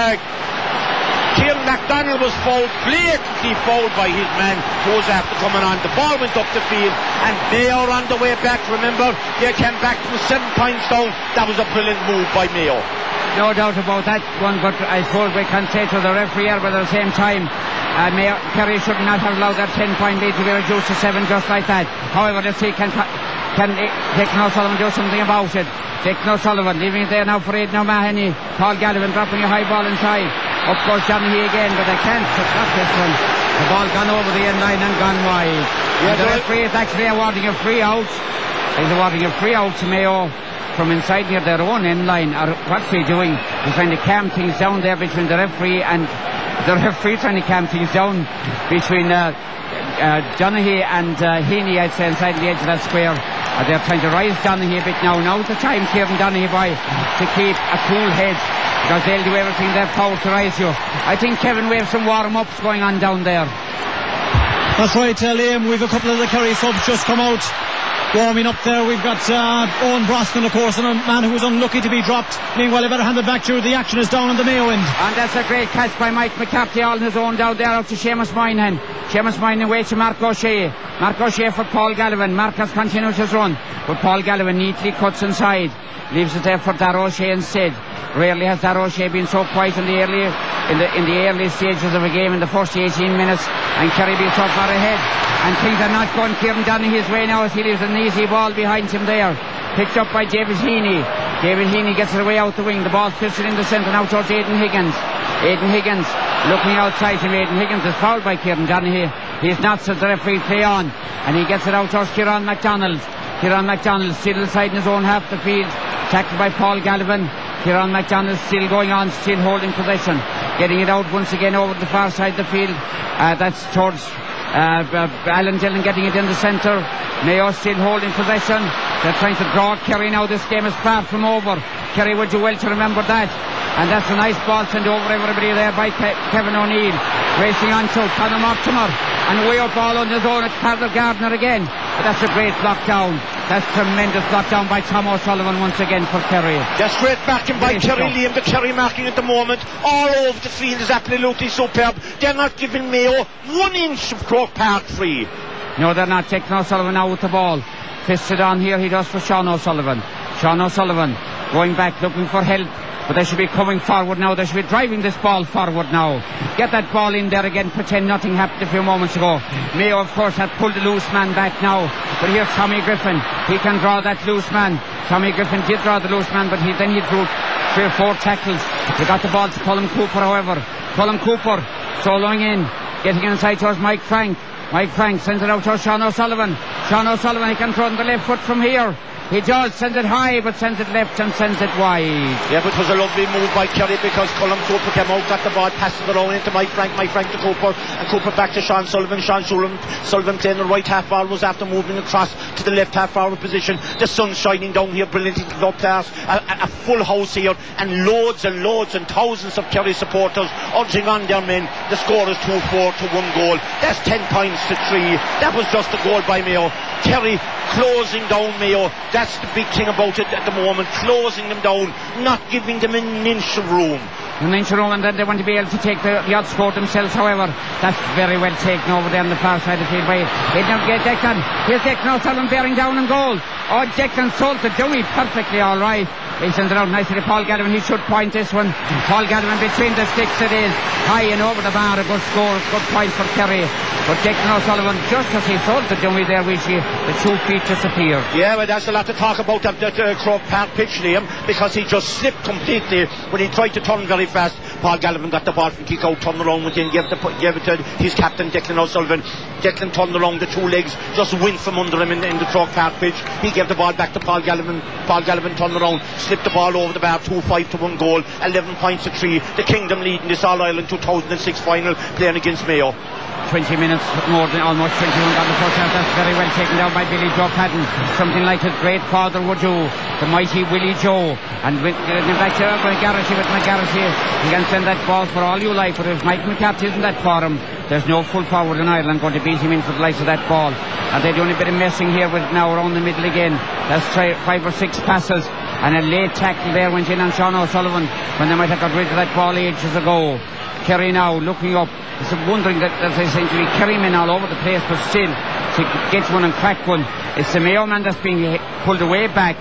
Kieran MacDonald was blatantly fouled by his man who was after coming on. The ball went up the field, and Mayo on the way back. Remember, they came back from 7 points down. That was a brilliant move by Mayo. No doubt about that one, but I suppose we can say to the referee, but at the same time, Kerry should not have allowed that 10-point lead to be reduced to 7 just like that. However, let's see, can Declan O'Sullivan do something about it? Declan O'Sullivan leaving it there now for Aidan O'Mahony. Paul Gallivan dropping a high ball inside. Up goes Donaghy again, but they can't stop this one. The ball gone over the end line and gone wide. Yeah, the referee is actually awarding a free out. He's awarding a free out to Mayo from inside near their own end line. Or what's he doing? He's trying to calm things down there between the referee and the referee, trying to calm things down between Donaghy and Heaney, I'd say, inside the edge of that square. They're trying to rise Donaghy a bit now. Now's the time, Kieran Donaghy boy, to keep a cool head, because they'll do everything in their power to rise you. I think Kevin, we have some warm-ups going on down there. That's right, Liam. We've a couple of the Kerry subs just come out warming up there. We've got Owen Brosnan, of course, and a man who was unlucky to be dropped. Meanwhile, I better hand it back to you. The action is down on the Mayo end. And that's a great catch by Mike McCarthy, all on his own down there out to Seamus Moynihan. Seamus Moynihan away to Mark O'Shea. Mark O'Shea for Paul Gallivan. Mark has continued his run, but Paul Gallivan neatly cuts inside. Leaves it there for Darragh O'Shea instead. Rarely has Darragh O'Shea been so quiet in the early stages of a game in the first 18 minutes, and Kerry be so far ahead. And things are not going Kieran Donaghy's way now, as he leaves an easy ball behind him there. Picked up by David Heaney. David Heaney gets it away out the wing. The ball twisted in the centre now towards Aidan Higgins. Aidan Higgins looking outside him. Aidan Higgins is fouled by Kieran Donaghy. He's not, so the referee play on, and he gets it out towards Kieran MacDonald. Kieran MacDonald still inside in his own half the field, tackled by Paul Gallivan. Kieran MacDonald still going on, still holding possession, getting it out once again over the far side of the field. That's towards Alan Dillon, getting it in the centre. Mayo still holding possession. They're trying to draw Kerry now. This game is far from over. Kerry would do well to remember that. And that's a nice ball sent over everybody there by Kevin O'Neill. Racing on to Conor Mortimer, and way up all on his own. It's Carter Gardner again. But that's a great block down. That's tremendous block down by Tom O'Sullivan once again for Kerry. Just great backing by Kerry, Liam. The Kerry marking at the moment all over the field is absolutely superb. They're not giving Mayo 1 inch of Croke Park free. No, they're not. Taking O'Sullivan out with the ball. Fisted on here, he does for Sean O'Sullivan. Sean O'Sullivan going back, looking for help. But they should be coming forward now. They should be driving this ball forward now. Get that ball in there again. Pretend nothing happened a few moments ago. Mayo, of course, had pulled the loose man back now. But here's Tommy Griffin. He can draw that loose man. Tommy Griffin did draw the loose man, but then he drew 3 or 4 tackles. They got the ball to Colin Cooper, however. Colin Cooper soloing in. Getting inside towards Mike Frank. Mike Frank sends it out to Sean O'Sullivan. Sean O'Sullivan, he can throw on the left foot from here. He does, sends it high, but sends it left and sends it wide. Yeah, but it was a lovely move by Kerry because Colin Cooper came out, got the ball, passed it around into Mike Frank to Cooper, and Cooper back to Sean Sullivan. Sullivan playing the right half forward, was after moving across to the left half forward position. The sun's shining down here, brilliantly up past a full house here, and loads and thousands of Kerry supporters urging on their men. The score is 2-4 to 1 goal. That's 10 points to 3. That was just a goal by Mayo. Kerry closing down Mayo. That's the big thing about it at the moment, closing them down, not giving them an inch of room. An inch of room, and then they want to be able to take the odd score themselves. However, that's very well taken over there on the far side of the field by Declan. Here's Declan O'Sullivan bearing down on goal. Oh, Declan sold the dummy perfectly all right. He sends it out nicely to Paul Gallivan. He should point this one. Paul Gallivan between the sticks it is. High and over the bar. A good score. Good point for Kerry. But Declan O'Sullivan, just as he sold the dummy there, we see the 2 feet disappear. Yeah, well, there's a lot to talk about at Croke Park pitch, Liam, because he just slipped completely when he tried to turn very fast. Paul Gallivan got the ball from kick out, turned around within, gave it to his captain Declan O'Sullivan. Declan turned around, the 2 legs just went from under him in the Croke Park pitch. He gave the ball back to Paul Gallivan. Paul Gallivan turned around, slipped the ball over the bar, 2-5 to 1 goal, 11 points to 3. The Kingdom leading this All-Ireland 2006 final, playing against Mayo. 20 minutes, more than almost 21 on the first half. That's very well taken down by Billy Joe Patton. Something like his great father would do, the mighty Willie Joe. And back to McGarrity with McGarrity. He can send that ball for all you like, but if Mike McCarthy isn't that for him, there's no full forward in Ireland going to beat him in for the likes of that ball. And they're doing a bit of messing here with now around the middle again. That's 5 or 6 passes, and a late tackle there went in on Sean O'Sullivan when they might have got rid of that ball ages ago. Kerry now looking up. It's wondering that they seem to be Kerry men all over the place, but still to get one and crack one. It's the Mayo man that's being pulled way back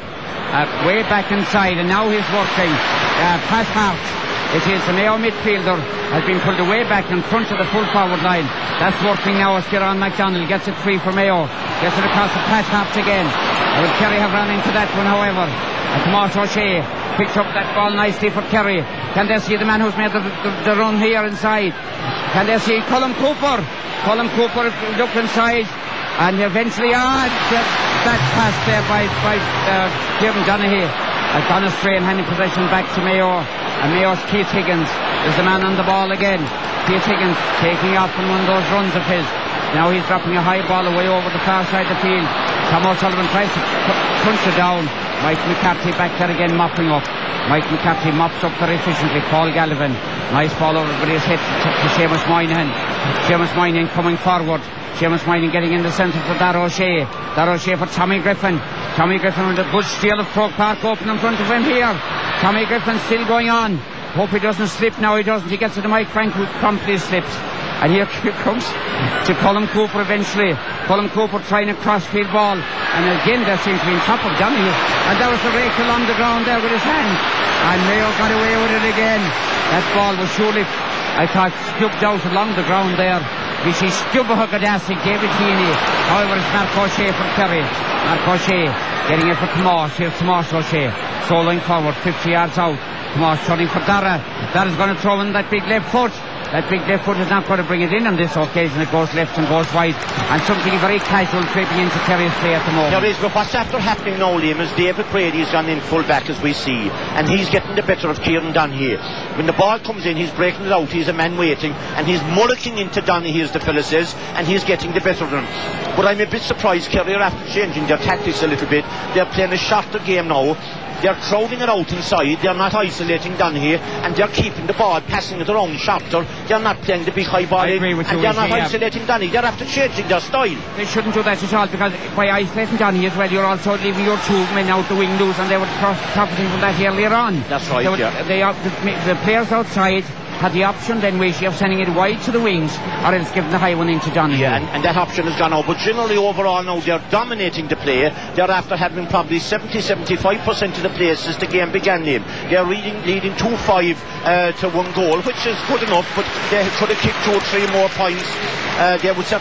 inside, and now he's working. Pat Hart, it is the Mayo midfielder, has been pulled away back in front of the full forward line. That's working now as Kieran MacDonald gets it free for Mayo, gets it across to Pat Hart again. Kerry have run into that one, however. And Tomas O'Shea picks up that ball nicely for Kerry. Can they see the man who's made the run here inside? Can they see Colin Cooper? Colin Cooper look inside, and eventually that pass there by Kieran Donaghy has gone astray and handing possession back to Mayo. And Mayo's Keith Higgins is the man on the ball again. Keith Higgins taking off on one of those runs of his. Now he's dropping a high ball away over the far side of the field. Tom O'Sullivan tries to punch it down. Mike McCarthy back there again mopping up. Mike McCarthy mops up very efficiently. Paul Gallivan, nice ball over but his head to Seamus Moynihan. Seamus Moynihan coming forward. Seamus Moynihan getting in the centre for Darragh O'Shea. Darragh O'Shea for Tommy Griffin. Tommy Griffin with a good steal of Croke Park open in front of him here. Tommy Griffin still going on. Hope he doesn't slip now. He doesn't. He gets it to Mike Frank, who promptly slips. And here comes to Colin Cooper eventually. Colin Cooper trying a crossfield ball. And again they seem to be on top of Donaghy. And there was the rake along the ground there with his hand. And Mayo got away with it again. That ball was surely, I thought, scubbed out along the ground there. We see Stubba-Hugadasi, David Heaney. However, it's Mark O'Shea for Kerry. Mark O'Shea getting it for Tomas. Here's Tomas O'Shea. Soloing forward, 50 yards out. Tomas turning for Darragh. Darragh's going to throw in that big left foot. That big left foot is not going to bring it in on this occasion. It goes left and goes wide. And something very casual creeping into Kerry's play at the moment. There is, but what's after happening now, Liam, is David Brady's gone in full back as we see. And he's getting the better of Kieran Donaghy. When the ball comes in, he's breaking it out. He's a man waiting. And he's mullicking into Donaghy, as the fella says. And he's getting the better of him. But I'm a bit surprised Kerry are after changing their tactics a little bit. They're playing a shorter game now. They're crowding it out inside. They're not isolating Donaghy, and they're keeping the ball, passing it around shorter. They're not playing the big high ball in, and they're not isolating Donaghy. They're after changing their style. They shouldn't do that at all, because by isolating Donaghy as well, you're also leaving your 2 men out the wing loose, and they were profiting from that earlier on. That's right. The players outside had the option then, Wishy, of sending it wide to the wings, or else giving the high one into Donahue. Yeah, and that option has gone out. But generally, overall, now they're dominating the play. They're after having probably 70-75% of the play since the game began. They're leading 2-5 to 1 goal, which is good enough, but they could have kicked 2 or 3 more points. They would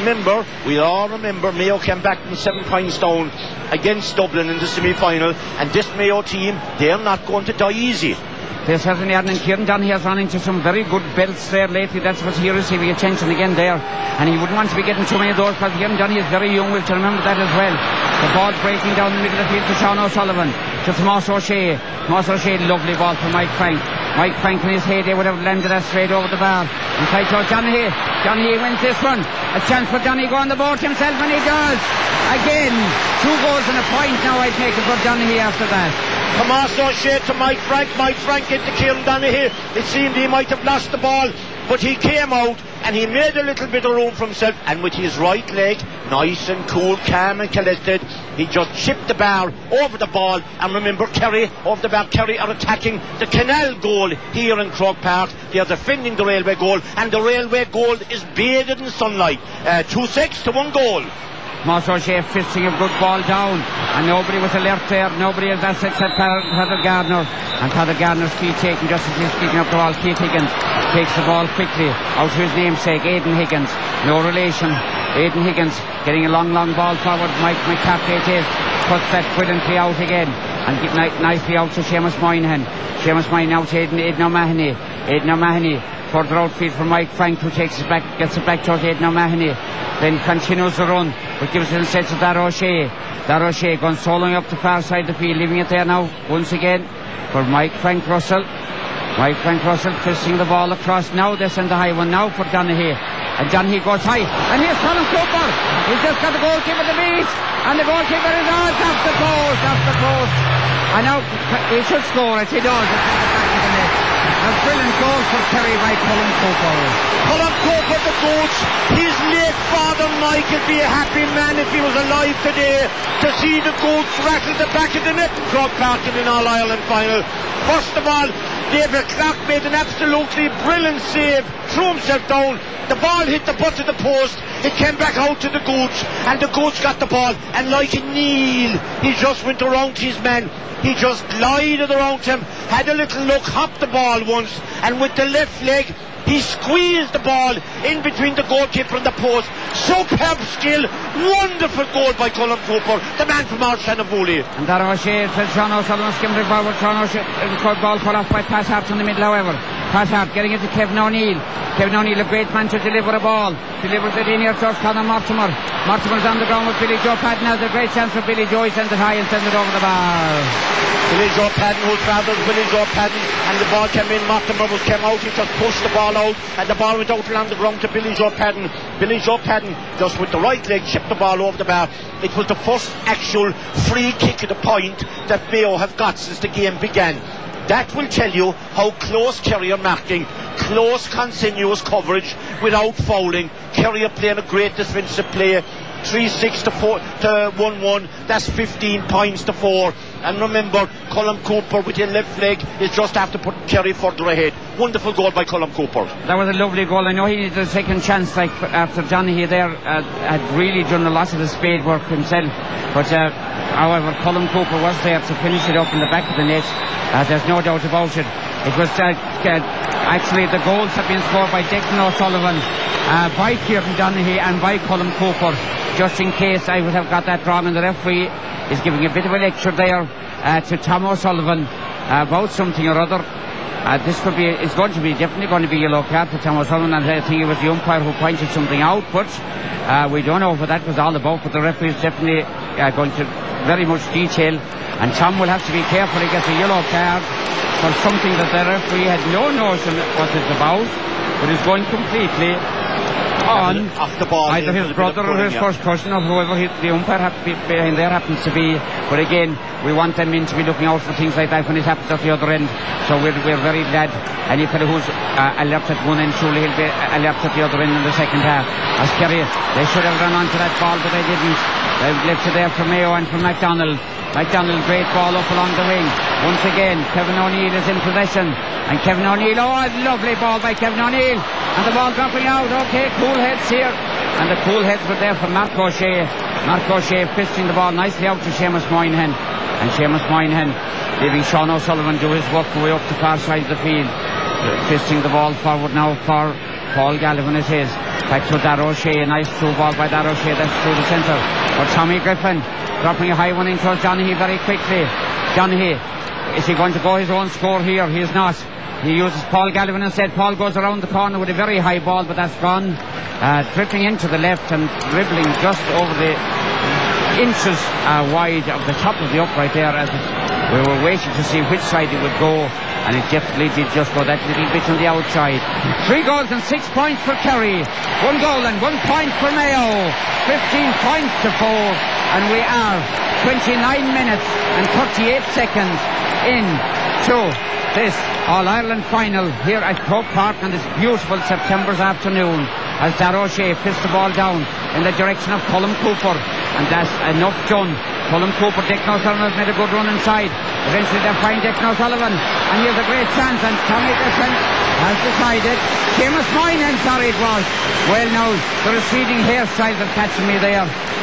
we all remember Mayo came back from 7 points down against Dublin in the semi-final, and this Mayo team, they're not going to die easy. They certainly aren't, and Kieran Donahue has run into some very good belts there lately. That's what's here receiving attention again there, and he wouldn't want to be getting too many of those, because Kieran Donahue is very young. We'll to remember that as well. The ball breaking down the middle of the field to Sean O'Sullivan, to Tomas O'Shea. Tomas O'Shea, lovely ball for Mike Frank. Mike Frank in his heyday would have landed that straight over the bar. Inside to Donahue. Donahue wins this one. A chance for Donahue to go on the board himself, and he does. Again, 2 goals and a point now, I'd make it for Donahue after that. Tomas O'Shea to Mike Frank. Mike Frank into Kieran Donahue. It seemed he might have lost the ball, but he came out and he made a little bit of room for himself, and with his right leg, nice and cool, calm and collected, he just chipped the bar over the ball. And remember, Kerry over the bar. Kerry are attacking the Canal goal here in Croke Park. They are defending the Railway goal, and the Railway goal is bathed in sunlight. 2-6 to 1 goal. Tomas O'Shea fisting a good ball down, and nobody was alert there. Nobody else except Father Gardner, and Father Gardner's feet taken just as he's kicking up the ball. Keith Higgins takes the ball quickly out to his namesake, Aidan Higgins, no relation. Aidan Higgins getting a long ball forward. Mike McCaffrey it is, puts that brilliantly out again, and nicely out to Seamus Moynihan. Seamus Moynihan out to Aidan O'Mahony. Aidan O'Mahony further outfield for Mike Frank, who gets it back towards Aidan O'Mahony, then continues the run, but gives it instead to Dar O'Shea. Dar O'Shea going soloing up the far side of the field, leaving it there now once again for Mike Frank Russell. Mike Frank Russell twisting the ball across. Now they send the high one now for Donahue, and Donahue goes high, and here's Colin Cooper. He's just got the goalkeeper to beat, and the goalkeeper is out off the post. And now he should score as he does. A brilliant goal for Kerry by Colin Cooper. Colin Cooper, the coach, his late father Mike would be a happy man if he was alive today to see the goats rattle the back of the net in Croke Park in an All-Ireland final. First of all, David Clark made an absolutely brilliant save, threw himself down. The ball hit the butt of the post, it came back out to the Gooch, and the Gooch got the ball, and like a Neil, he just went around his man. He just glided around him, had a little look, hopped the ball once, and with the left leg, he squeezed the ball in between the goalkeeper and the post. Superb skill, wonderful goal by Colin Cooper, the man from Arshanavuli. And that O'Shea said Sean O'Sullivan skimmed it forward. Sean O'Shea, ball cut off by Pat Hart in the middle, however. Pat Hart getting it to Kevin O'Neill. Kevin O'Neill, a great man to deliver a ball. Delivers it in here towards Conor Mortimer. Mortimer's on the ground with Billy Joe Padden. Has a great chance for Billy Joe. He sends it high and sends it over the bar. Billy Joe Padden, whose father was Billy Joe Padden, and the ball came in. Mortimer came out, he just pushed the ball out, and the ball went out along the ground to Billy Joe Padden. Billy Joe Padden just with the right leg chipped the ball over the bar. It was the first actual free kick at the point that Mayo have got since the game began. That will tell you how close Kerry are marking, close continuous coverage without fouling. Kerry are playing a great defensive play. 3-6 to 1-1, that's 15 points to 4. And remember, Colin Cooper with his left leg is just after putting Kerry further ahead. Wonderful goal by Colin Cooper. That was a lovely goal. I know he needed a second chance, like after Donahue there had really done a lot of the spade work himself, but however Colin Cooper was there to finish it up in the back of the net. There's no doubt about it. It was actually the goals have been scored by Declan O'Sullivan, by Kieran Donahue and by Colin Cooper. Just in case I would have got that wrong, and the referee is giving a bit of a lecture there to Tom O'Sullivan about something or other. This could be, it's going to be definitely going to be a yellow card for Tom O'Sullivan, and I think it was the umpire who pointed something out, but we don't know what that was all about. But the referee is definitely going to very much detail, and Tom will have to be careful. He gets a yellow card for something that the referee had no notion what it's about, but is going completely on off the ball, either his brother or his first cousin or whoever the umpire behind there happens to be. But again, we want them in to be looking out for things like that when it happens at the other end. So we're very glad any fellow who's alert at one end, surely he'll be alert at the other end in the second half. As Kerry, they should have run onto that ball, but they didn't. They left it there for Mayo and for MacDonald. MacDonald, great ball up along the wing. Once again, Kevin O'Neill is in possession. And Kevin O'Neill, lovely ball by Kevin O'Neill. And the ball dropping out. Okay, cool heads here. And the cool heads were there for Mark O'Shea. Mark O'Shea fisting the ball nicely out to Seamus Moynihan. And Seamus Moynihan leaving Sean O'Sullivan do his work away up the far side of the field. Fisting the ball forward now for Paul Gallivan it is. Back to Darragh O'Shea. A nice through ball by Darragh O'Shea. That's through the centre. For Tommy Griffin. Dropping a high one in towards Donaghy very quickly. Donaghy. Is he going to go his own score here? He is not. He uses Paul Gallivan instead. Paul goes around the corner with a very high ball, but that's gone. Drifting into the left and dribbling just over the inches wide of the top of the upright there as we were waiting to see which side it would go, and it definitely did just go that little bit on the outside. 3 goals and 6 points for Kerry. 1 goal and 1 point for Mayo. 15 points to 4, and we are 29 minutes and 38 seconds into this All-Ireland final here at Croke Park on this beautiful September's afternoon as Darragh O'Shea fists the ball down in the direction of Colm Cooper, and that's enough done. Colm Cooper, Declan O'Sullivan has made a good run inside. Eventually they find Declan O'Sullivan, and he has a great chance, and Tommy Griffin has decided. Seamus Moynihan, sorry it was. Well now, the receding hairstyles are catching me there.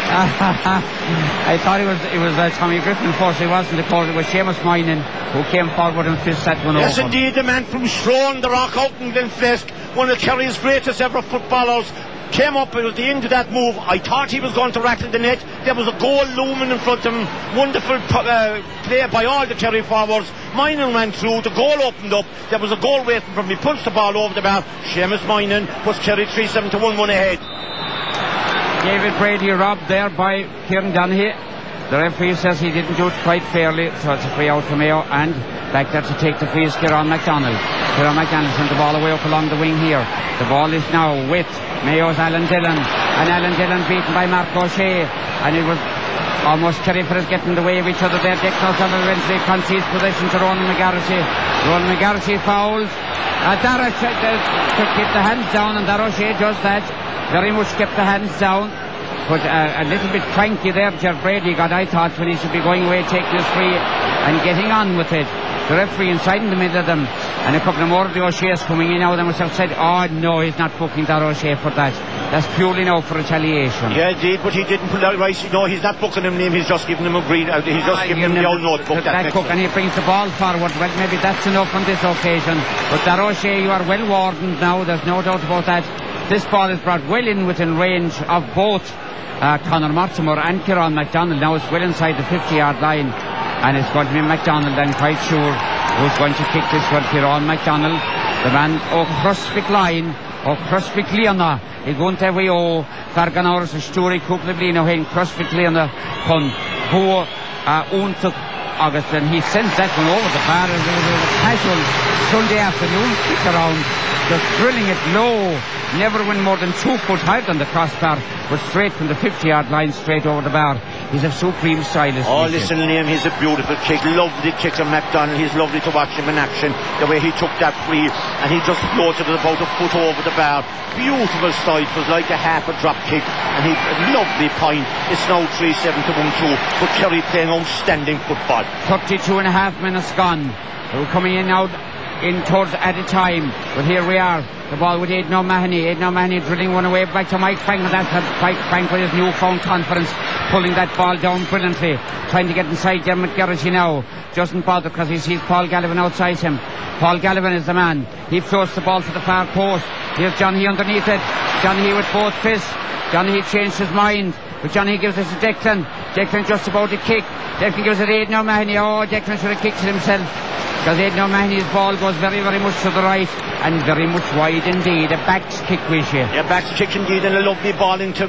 I thought it was Tommy Griffin first. It wasn't, of course. It was Seamus Moynihan who came forward and fist that one over. Yes, indeed, the man from Sloan, the rock out in Glenflesk, one of Kerry's greatest ever footballers, came up. It was the end of that move. I thought he was going to rattle the net. There was a goal looming in front of him. Wonderful play by all the Kerry forwards. Moynihan ran through. The goal opened up. There was a goal waiting for him. He punched the ball over the bar. Seamus Moynihan was Kerry 3-7 to 1-1 ahead. David Brady robbed there by Kieran Donaghy. The referee says he didn't do it quite fairly, so it's a free out for Mayo, and back there to take the free is Kieran MacDonald. Kieran MacDonald sent the ball away up along the wing here. The ball is now with Mayo's Alan Dillon, and Alan Dillon beaten by Mark O'Shea, and it was almost Kerry for us getting in the way of each other there. Declan O'Sullivan eventually concedes possession to Ronan McGarrity. Ronan McGarrity fouls. Darragh to keep the hands down, and Darragh O'Shea does that. Very much kept the hands down, but a little bit cranky there. Ger Brady got, I thought, when he should be going away, taking his free and getting on with it. The referee inside in the middle of them, and a couple of more of the O'Shea's coming in now. They must have said, oh no, he's not booking Darragh O'Shea for that. That's purely now for retaliation. Yeah, indeed, but he didn't put out right. No, he's not booking him name. He's just giving him a green. He's just giving him the old notebook. That book, and he brings the ball forward. Well, maybe that's enough on this occasion. But Darragh O'Shea, you are well wardened now. There's no doubt about that. This ball is brought well in within range of both Conor Mortimer and Kieran MacDonald. Now it's well inside the 50-yard line, and it's going to be MacDonald. I'm quite sure who's going to kick this one. Kieran MacDonald, the man Crusvic line, Crusvic Leona. I going to we Fargan Oris, a story, couple of Lino, Hen Crusvic Leona, Hun, who took August, and he sent that one over the bar, and it was a casual Sunday afternoon kick around, just drilling it low. Never went more than 2 foot higher than the crossbar, but straight from the 50-yard line, straight over the bar. He's a supreme stylist. Oh, listen, Liam, he's a beautiful kick. Lovely kick from MacDonald. He's lovely to watch him in action. The way he took that free, and he just floated it about a foot over the bar. Beautiful style. It was like a half a drop kick, and he lovely point. It's now 3-7 to 1-2, but Kerry playing outstanding football. 32 and a half minutes gone. We're coming in now in towards at a time, but here we are. The ball with Aidan O'Mahony. Aidan O'Mahony drilling one away back to Mike Frank, and that's Mike Frank with his newfound confidence, pulling that ball down brilliantly, trying to get inside Dermot Garrity now. Doesn't bother because he sees Paul Gallivan outside him. Paul Gallivan is the man. He floats the ball to the far post. Here's Donaghy underneath it. Donaghy with both fists. Donaghy changed his mind, but Donaghy gives it to Declan. Declan just about to kick. Declan gives it to Aidan O'Mahony. Oh, Declan should have kicked it himself, because Aidan O'Mahony's ball goes very, very much to the right, and very much wide indeed. A back kick, we see. Yeah, back kick indeed, and a lovely ball into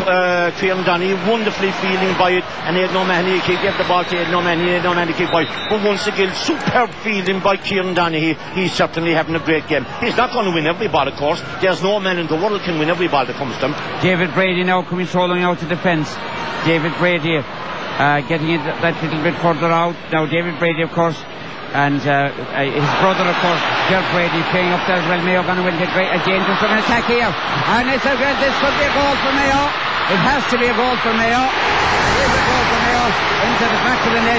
Kieran Donaghy. Wonderfully feeling by it, and Aidan O'Mahony gave the ball to Aidan O'Mahony. Aidan O'Mahony kicked by it. But once again, superb feeling by Kieran Donaghy. He's certainly having a great game. He's not going to win every ball, of course. There's no man in the world can win every ball that comes to him. David Brady now coming strolling out to defence. David Brady getting it that little bit further out. Now David Brady, of course, and his brother, of course, Ger Brady, playing up there as well. Mayo going to win a dangerous attack here, and this could be a goal for Mayo. It has to be a goal for Mayo. It is a goal for Mayo into the back of the net.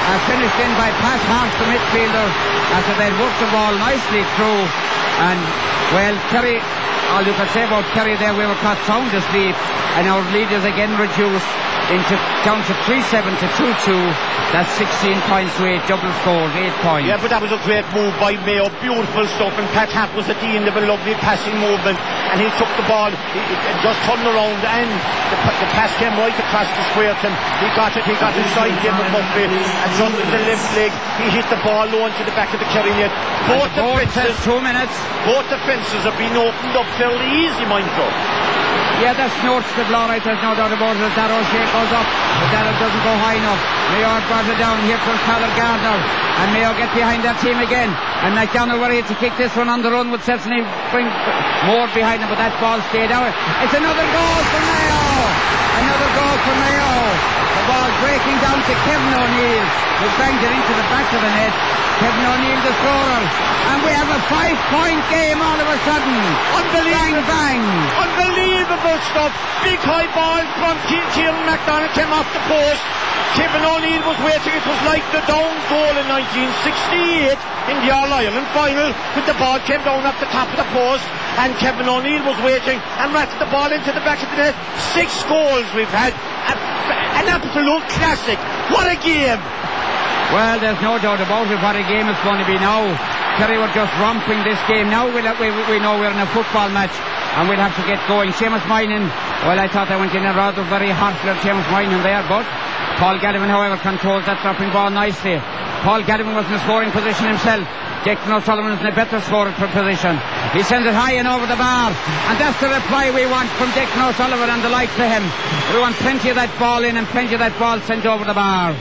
finished in by Pat Hart, the midfielder, after they'd worked the ball nicely through. And, well, Kerry, all you can say about Kerry there, we were caught sound asleep, and our lead is again reduced down to 3-7 to 2-2. That's 16 points to 8, double scores, 8 points. Yeah, but that was a great move by Mayo, beautiful stuff, and Pat Hart was at the end of a lovely passing movement, and he took the ball, he just turned around, and the pass came right across the square to him. He got inside him with Murphy, and just with the left leg, he hit the ball low into the back of the Kerry net. Both defences, 2 minutes. Both defences have been opened up fairly easy, mind you. Yeah, that's noticeable, all right, there's no doubt about it. That O'Shea goes up, but that doesn't go high enough. Mayo brought it down. Here comes Tyler Gardner, and Mayo get behind that team again. And McDonald were able to kick this one on the run, would certainly bring more behind him, but that ball stayed out. It's another goal for Mayo! Another goal for Mayo! The ball breaking down to Kevin O'Neill, who banged it into the back of the net. Kevin O'Neill, the scorer. And we have a 5-point game all of a sudden. Unbelievable. Bang, bang. Unbelievable stuff. Big high ball from Kieran MacDonald came off the post. Kevin O'Neill was waiting. It was like the down goal in 1968 in the All-Ireland final, when the ball came down at the top of the post, and Kevin O'Neill was waiting and ratted the ball into the back of the net. 6 goals we've had. An absolute classic. What a game. Well, there's no doubt about it. What a game it's going to be now. Kerry were just romping this game. Now we know we're in a football match, and we'll have to get going. Seamus Moynihan, well, I thought I went in a rather very hard for Seamus Moynihan there, but Paul Gallivan, however, controls that dropping ball nicely. Paul Gallivan was in a scoring position himself. Declan O'Sullivan is in a better scoring position. He sends it high and over the bar, and that's the reply we want from Declan O'Sullivan and the likes of him. We want plenty of that ball in and plenty of that ball sent over the bar.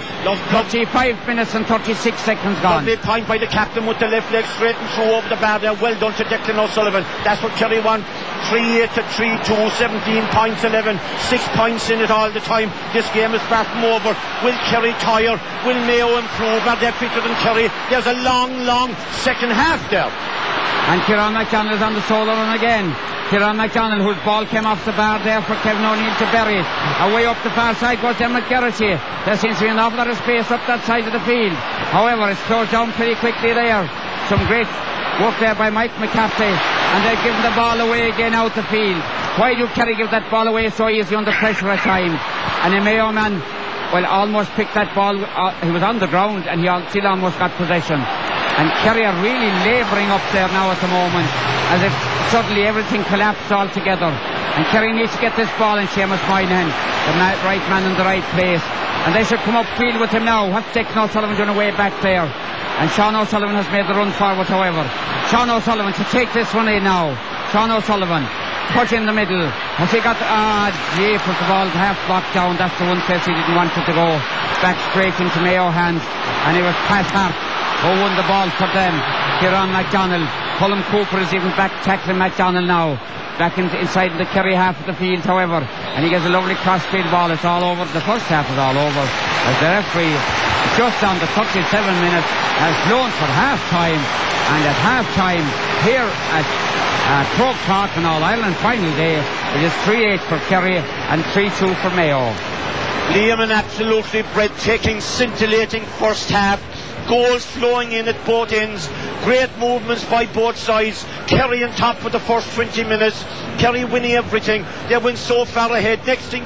35 minutes and 36 seconds gone. Lovely point by the captain with the left leg straight and through over the bar there. Well done to Declan O'Sullivan. That's what Kerry won. 3-8 to 3-2, 17 points 11, 6 points in it all the time. This game is far from over. Will Kerry tire? Will Mayo improve? Are they fitter than Kerry? There's a long second half there. And Kieran MacDonald is on the solo run again. Kieran MacDonald, whose ball came off the bar there for Kevin O'Neill to bury. Away up the far side goes Dermot Geraghty. There seems to be an awful lot of space up that side of the field. However, it's closed down pretty quickly there. Some great work there by Mike McCaffrey, and they're giving the ball away again out the field. Why do Kerry give that ball away so easy under pressure at times? And a Mayo man, well, almost picked that ball. He was on the ground, and he still almost got possession. And Kerry are really labouring up there now at the moment, as if suddenly everything collapsed altogether. And Kerry needs to get this ball in Seamus Moynihan, the right man in the right place. And they should come upfield with him now. What's Declan O'Sullivan doing away back there? And Sean O'Sullivan has made the run forward, however. Sean O'Sullivan to take this one in now. Sean O'Sullivan, put in the middle. Has he got... put the ball half blocked down. That's the one place he didn't want it to go. Back straight into Mayo hands. And it was Pat Hart who won the ball for them. Kieran MacDonald. Colm Cooper is even back tackling MacDonald now. Back inside the Kerry half of the field, however. And he gets a lovely cross-field ball. It's all over. The first half is all over. As the referee, just on the 37 minutes, has blown for half-time. And at half-time, here at Croke Park on All-Ireland final day, it is 3-8 for Kerry and 3-2 for Mayo. Liam, an absolutely breathtaking, scintillating first half. Goals flowing in at both ends. Great movements by both sides. Kerry on top for the first 20 minutes. Kerry winning everything. They went so far ahead. Next thing,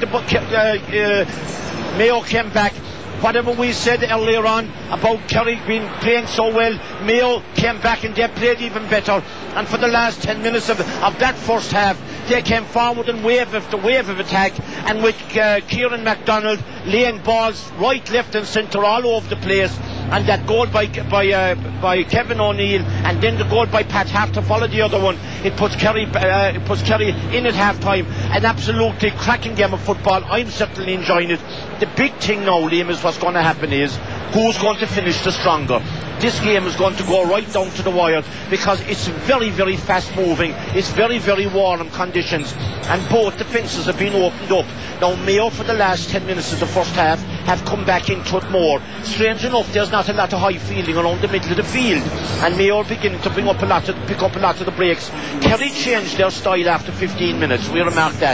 Mayo came back. Whatever we said earlier on about Kerry being playing so well, Mayo came back and they played even better. And for the last 10 minutes of that first half, they came forward in wave after wave of attack, and with Kieran MacDonald laying balls right, left and centre all over the place. And that goal by Kevin O'Neill, and then the goal by Pat Hart to follow the other one, it puts Kerry in at half time. An absolutely cracking game of football. I'm certainly enjoying it. The big thing now, Liam, is what's going to happen is who's going to finish the stronger. This game is going to go right down to the wire, because it's very, very fast moving. It's very, very warm conditions, and both defences have been opened up. Now Mayo, for the last 10 minutes of the first half, have come back into it more. Strange enough, there's not a lot of high fielding around the middle of the field, and Mayo are beginning to pick up a lot of the breaks. Kerry changed their style after 15 minutes. We remarked that.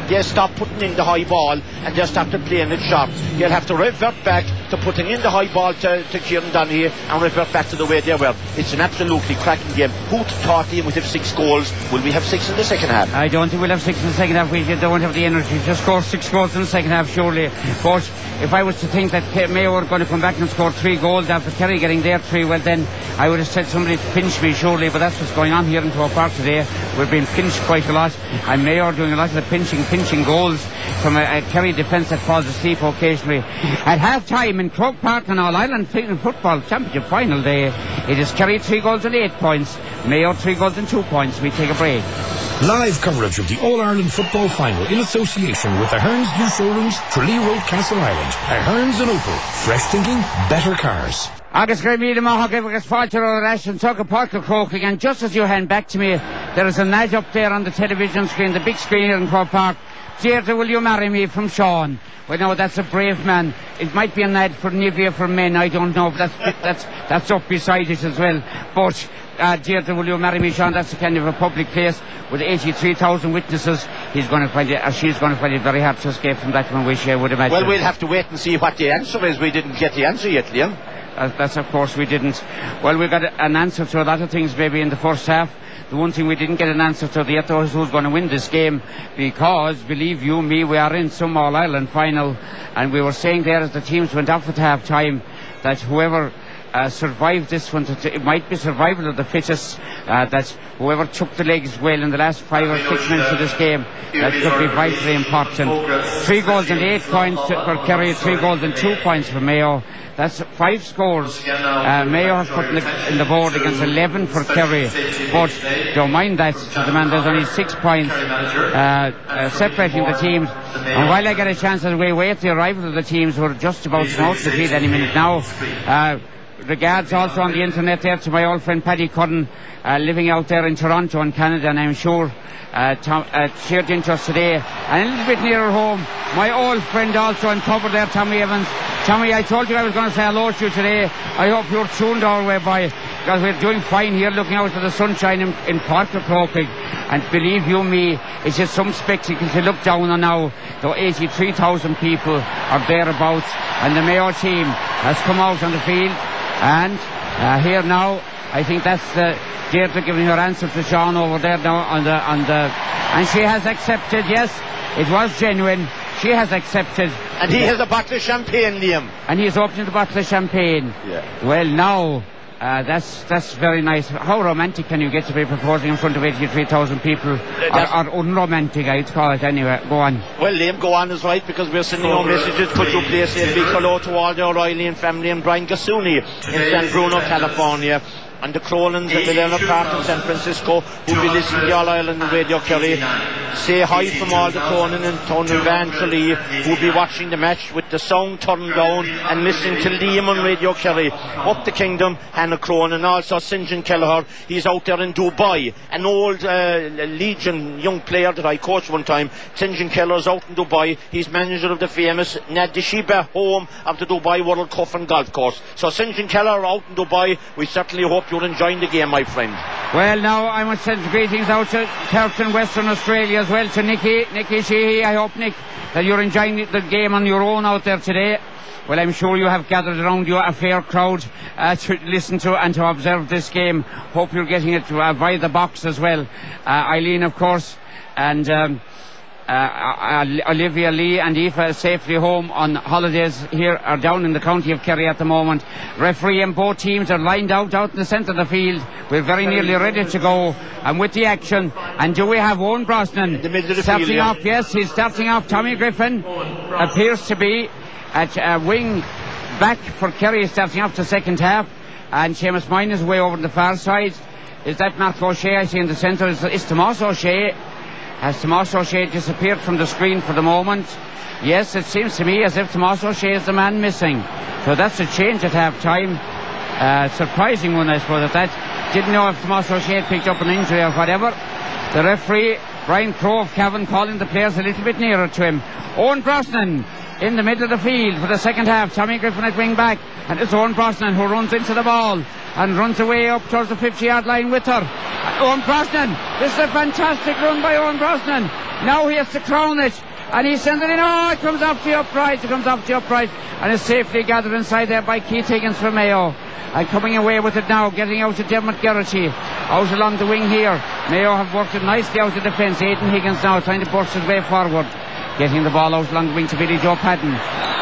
they stop putting in the high ball and they start to playing it sharp. They'll have to revert back to putting in the high ball to Kieran Donaghy and revert back to the way they were. It's an absolutely cracking game. Who thought they would have 6 goals? Will we have 6 in the second half? I don't think we'll have 6 in the second half. We don't have the energy to score 6 goals in the second half, surely. But if I was to think that Mayo were going to come back and score 3 goals after Kerry getting their 3, well then I would have said somebody to pinch me, surely. But that's what's going on here in Croke Park today. We're being pinched quite a lot, and Mayo are doing a lot of the pinching goals from a Kerry defence that falls asleep occasionally. At half time in Croke Park and All Ireland Football Championship final day, it is Kerry 3 goals and 8 points, Mayo 3 goals and 2 points. We take a break. Live coverage of the All-Ireland Football Final in association with the Hearns new showrooms, Tralee Road, Castle Island. Hearns and Opel. Fresh thinking, better cars. Agus Grimida Mohawk agus Falter or Ash and Tucker Parker Croking, and just as you hand back to me, there is an ad up there on the television screen, the big screen here in Croke Park. Deirdre, will you marry me, from Sean. Well, no, that's a brave man. It might be an ad for Nivea for men, I don't know, but that's up beside it as well. But Deirdre, will you marry me, Sean? That's a kind of a public place with 83,000 witnesses. He's going to find it, she's going to find it very hard to escape from that one, which I would imagine. Well, we'll have to wait and see what the answer is. We didn't get the answer yet, Liam. That's of course we didn't. Well, we got an answer to a lot of things maybe in the first half. The one thing we didn't get an answer to yet was who's going to win this game, because, believe you me, we are in some All-Ireland final, and we were saying there as the teams went off at half time that whoever survived this one, it might be survival of the fittest, that whoever took the legs well in the last 5 or 6 minutes of this game, that could be vitally important. 3 goals and 8 points for Kerry, 3 goals and 2 points for Mayo. That's 5 scores. Mayo has put in the board against 11 for Kerry. But don't mind that, the man, there's only 6 points separating the teams. And while I get a chance as we wait the arrival of the teams, we're just about to out the field any minute now. Regards also on the internet there to my old friend Paddy Cudden, living out there in Toronto in Canada, and I'm sure shared interest today. And a little bit nearer home, my old friend also in cover there, Tommy Evans. Tommy, I told you I was going to say hello to you today. I hope you're tuned our way by, because we're doing fine here, looking out at the sunshine in Parker Croking. And believe you me, it's just some spectacle to look down on now. Though 83,000 people are thereabouts, and the Mayo team has come out on the field. And here now, I think that's Deirdre giving her answer to Sean over there now on the and she has accepted. Yes, it was genuine. She has accepted. And he has a bottle of champagne, Liam. And he's opening the bottle of champagne. Yeah. Well, now that's very nice. How romantic can you get to be proposing in front of 83,000 people? Or unromantic, I'd call it anyway. Go on. Well, Liam, go on is right, because we're sending out messages. Could you please say a big hello to all the O'Reilly and family and Brian Gassuni in San Bruno, California, and the Cronins at Millennium Park in San Francisco, who'll be listening to the All-Ireland Radio Kerry. Say hi from all the Cronin and Tony Van Tralee, who'll be watching the match with the sound turned down and listening to Liam on Radio Kerry. Up the Kingdom, Hannah Cronin, also St. John Kelleher. He's out there in Dubai, an old Legion young player that I coached one time. St. John Kelleher's out in Dubai. He's manager of the famous Nadishiba home of the Dubai World Cup and golf course. So St. John Kelleher out in Dubai. We certainly hope you're enjoying the game, my friend. Well, now I must send greetings out to Curtin, Western Australia as well, to Nicky Sheehy. I hope, Nick, that you're enjoying the game on your own out there today. Well, I'm sure you have gathered around you a fair crowd to listen to and to observe this game. Hope you're getting it via the box as well. Eileen, of course, and Olivia Lee and Aoife safely home on holidays here, are down in the county of Kerry at the moment. Referee and both teams are lined out in the centre of the field. We're very nearly ready to go, and with the action. And do we have Owen Brosnan in the middle of the starting field, yeah. off? Yes, he's starting off. Tommy Griffin appears to be at wing back for Kerry, starting off the second half, and Seamus Mine is way over on the far side. Is that Mark O'Shea? I see in the centre is Tomas O'Shea. Has Tomas O'Shea disappeared from the screen for the moment? Yes, it seems to me as if Tomas O'Shea is the man missing. So that's a change at half time. Surprising one, I suppose, at that. Didn't know if Tomas O'Shea had picked up an injury or whatever. The referee, Brian Crowe of Cavan, calling the players a little bit nearer to him. Owen Brosnan in the middle of the field for the second half. Tommy Griffin at wing back, and it's Owen Brosnan who runs into the ball and runs away up towards the 50-yard line with her. Owen Brosnan, this is a fantastic run by Owen Brosnan. Now he has to crown it. And he sends it in. Oh, it comes off the upright. And it's safely gathered inside there by Keith Higgins for Mayo. And coming away with it now, getting out to Dermot Geraghty. Out along the wing here. Mayo have worked it nicely out of defence. Aidan Higgins now trying to burst his way forward. Getting the ball out along the wing to Billy Joe Padden.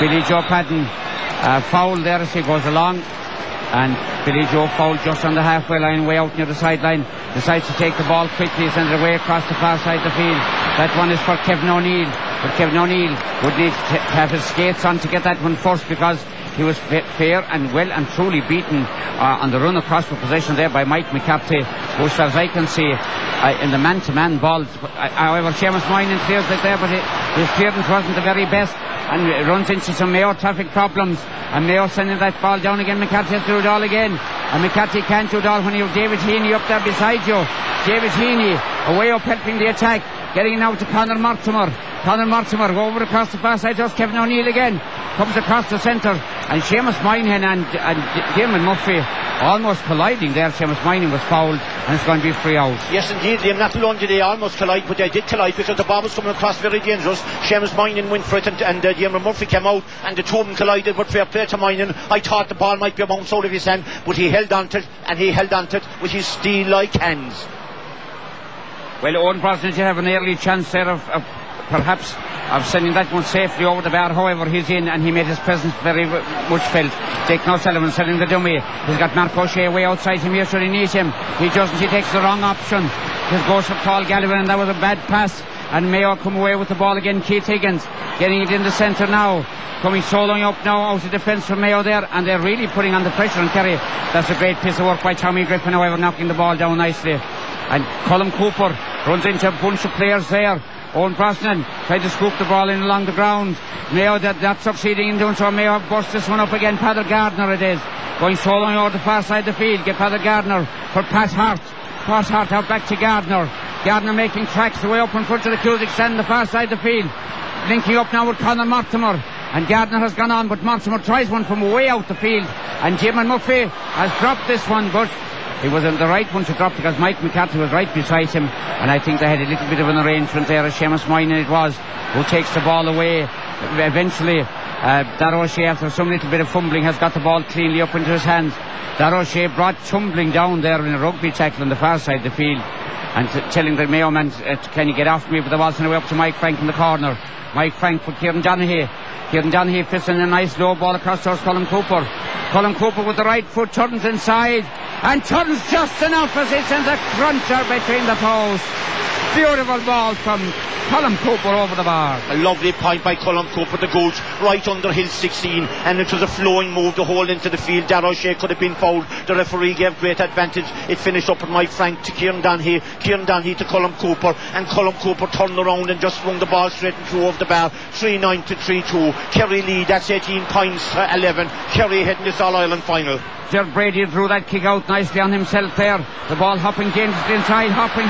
Foul there as he goes along. And Billy Joe fouled just on the halfway line, way out near the sideline. Decides to take the ball quickly, send it away across the far side of the field. That one is for Kevin O'Neill. But Kevin O'Neill would need to have his skates on to get that one first, because he was fair and well and truly beaten on the run across for possession there by Mike McCarthy, who, as far as I can see, in the man-to-man balls. However, Seamus Moynihan clears it there, but his clearance wasn't the very best, and it runs into some Mayo traffic problems. And Mayo sending that ball down again. McCarthy has to do it all again, and McCarthy can't do it all when you have David Heaney up there beside you. David Heaney away up helping the attack, getting it now to Conor Mortimer. Over across the far side. Just Kevin O'Neill again comes across the centre, and Seamus Moynihan and Damon Murphy almost colliding there. Seamus Moynihan was fouled, and it's going to be free out. Yes, indeed, Liam. Not alone did they almost collide, but they did collide because the ball was coming across very dangerous. Seamus Moynihan went for it, and Damon Murphy came out, and the two of them collided. But fair play to Moynihan. I thought the ball might be a bounce out of his hand, but he held on to it, with his steel-like hands. Well, Owen Brosnan should have an early chance there of perhaps of sending that one safely over the bar. However, he's in, and he made his presence very much felt. Jake O'Sullivan sending the dummy. He's got Mark O'Shea way outside him here, should he need him. He doesn't. He takes the wrong option. He goes for Paul Gallivan, and that was a bad pass. And Mayo come away with the ball again. Keith Higgins getting it in the centre now. Coming soloing up now out of defence from Mayo there, and they're really putting on the pressure on Kerry. That's a great piece of work by Tommy Griffin, however, knocking the ball down nicely. And Colm Cooper runs into a bunch of players there. Owen Brosnan tried to scoop the ball in along the ground. Mayo not succeeding in doing so. Mayo have burst this one up again. Padder Gardner it is. Going soloing over the far side of the field. Get Padder Gardner for Pat Hart. Pat Hart out back to Gardner. Gardner making tracks the way up in front of the Cusick stand the far side of the field. Linking up now with Conor Mortimer. And Gardner has gone on, but Mortimer tries one from way out the field. And Jim and Murphy has dropped this one, but he was the right one to drop because Mike McCarthy was right beside him, and I think they had a little bit of an arrangement there. As Seamus Moynihan it was, who takes the ball away. Eventually, Darragh O'Shea, after some little bit of fumbling, has got the ball cleanly up into his hands. Darragh O'Shea brought tumbling down there in a rugby tackle on the far side of the field, and telling the Mayo man, can you get off me? But the ball sent away up to Mike Frank in the corner. Mike Frank for Kieran Donaghy. Kieran Donaghy fits in a nice low ball across towards Colm Cooper. Colm Cooper with the right foot turns inside and turns just enough as he sends a cruncher between the posts. Beautiful ball from Colm Cooper over the bar. A lovely point by Colm Cooper, the goals right under Hill 16, and it was a flowing move to hold into the field. Darragh O'Shea could have been fouled. The referee gave great advantage. It finished up with Mike Frank to Kieran Donaghy to Colm Cooper, and Colm Cooper turned around and just swung the ball straight and through over the bar. 3-9 to 3-2. Kerry lead. That's 18 points to 11. Kerry heading this All-Ireland final. Gerard Brady drew that kick out nicely on himself there. The ball hopping dangerously inside, hopping.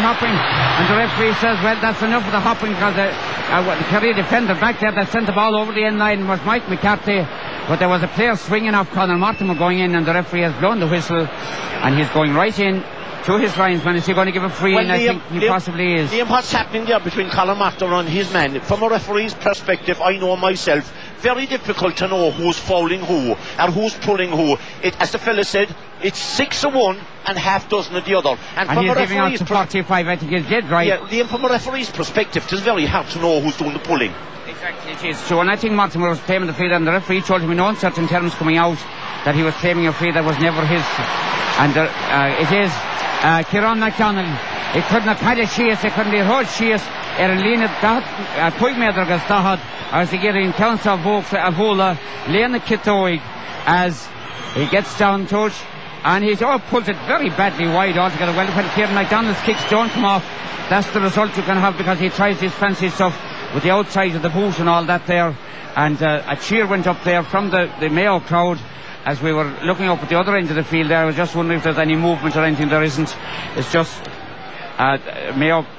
And the referee says, well, that's enough of the hopping, because the Kerry defender back there that sent the ball over the end line was Mike McCarthy. But there was a player swinging off Conor Mortimer going in, and the referee has blown the whistle, and he's going right in to his linesman. Is he going to give a free in? I think he possibly is. Liam, what's happening there between Conor Mortimer and his man? From a referee's perspective, I know myself, very difficult to know who's fouling who and who's pulling who. As the fella said, it's 6 of one and half dozen of the other. And he's giving out to 45. I think he's dead right. Yeah, Liam, from a referee's perspective, it's very hard to know who's doing the pulling. Exactly, it is. So, and I think Mortimer was claiming the free, and the referee told him in no uncertain terms coming out that he was claiming a free that was never his. And it is Kieran McDonald. It couldn't have had a shees, it couldn't be a hold shees. Lena Puigmedragas Dahad, as he gets in Council of Avola, Lena Kitoig, as he gets down to it, and he pulls it very badly wide altogether. Well, when Kieran McDonald's kicks don't come off, that's the result you can have, because he tries this fancy stuff with the outside of the boot and all that there. And a cheer went up there from the Mayo crowd as we were looking up at the other end of the field there. I was just wondering if there's any movement or anything. There isn't. It's just Mayo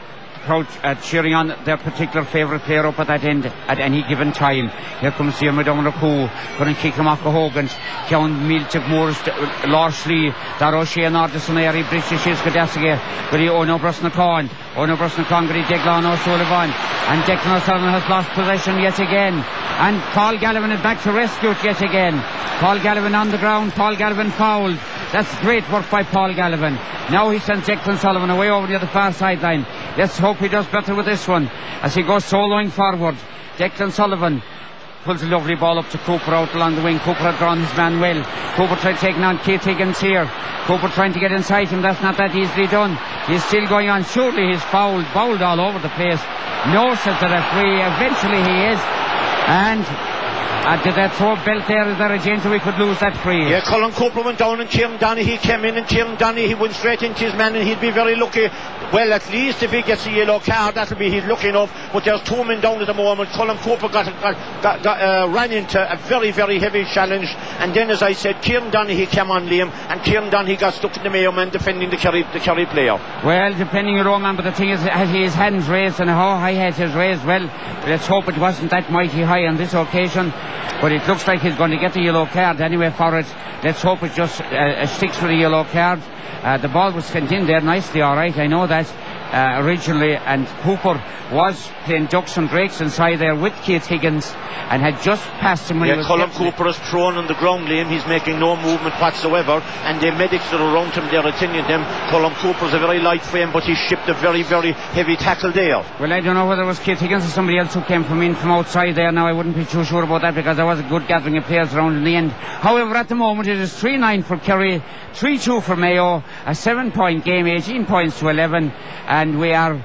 crowd cheering on their particular favourite player up at that end at any given time. Here comes Diarmuid O'Coo, going to kick him off the Hogan. Count Miltic Moores, Larshley, Daroshe and Ardison Airy, British Gadasige, Guri Ono Brusnacorn, Guri Declan O'Sullivan, and Declan O'Sullivan has lost possession yet again. And Paul Gallivan is back to rescue it yet again. Paul Gallivan on the ground, Paul Gallivan fouled. That's great work by Paul Gallivan. Now he sends Declan Sullivan away over the other far sideline. Let's hope he does better with this one as he goes soloing forward. Declan Sullivan pulls a lovely ball up to Cooper out along the wing. Cooper had drawn his man well. Cooper tried taking on Keith Higgins here. Cooper trying to get inside him. That's not that easily done. He's still going on. Surely he's bowled all over the place. No, says the referee. Eventually he is. And did that throw belt there? Is there a danger we could lose that free? Yeah, Colin Cooper went down and Kieran Donaghy came in, and Kieran Donaghy, he went straight into his man, and he'd be very lucky. Well, at least if he gets a yellow card, that'll be he's lucky enough. But there's 2 men down at the moment. Colin Cooper ran into a very, very heavy challenge, and then, as I said, Kieran Donaghy came on, Liam, and Kieran Donaghy got stuck in the Mayo man defending the Kerry player. Well, depending on the wrong man, but the thing is, has his hands raised, and how high has his raised? Well, let's hope it wasn't that mighty high on this occasion. But it looks like he's going to get the yellow card anyway for it. Let's hope it just sticks with the yellow card. The ball was sent in there nicely, alright, I know that originally, and Cooper was playing ducks and drakes inside there with Keith Higgins and had just passed him when he was Colin Cooper is prone on the ground, Liam. He's making no movement whatsoever, and the medics that are around him, they're attending them. Colin Cooper's a very light frame, but he shipped a very, very heavy tackle there. Well, I don't know whether it was Keith Higgins or somebody else who came from outside there. Now I wouldn't be too sure about that, because there was a good gathering of players around in the end. However, at the moment it is 3-9 for Kerry, 3-2 for Mayo, a 7-point game, 18 points to 11, and we are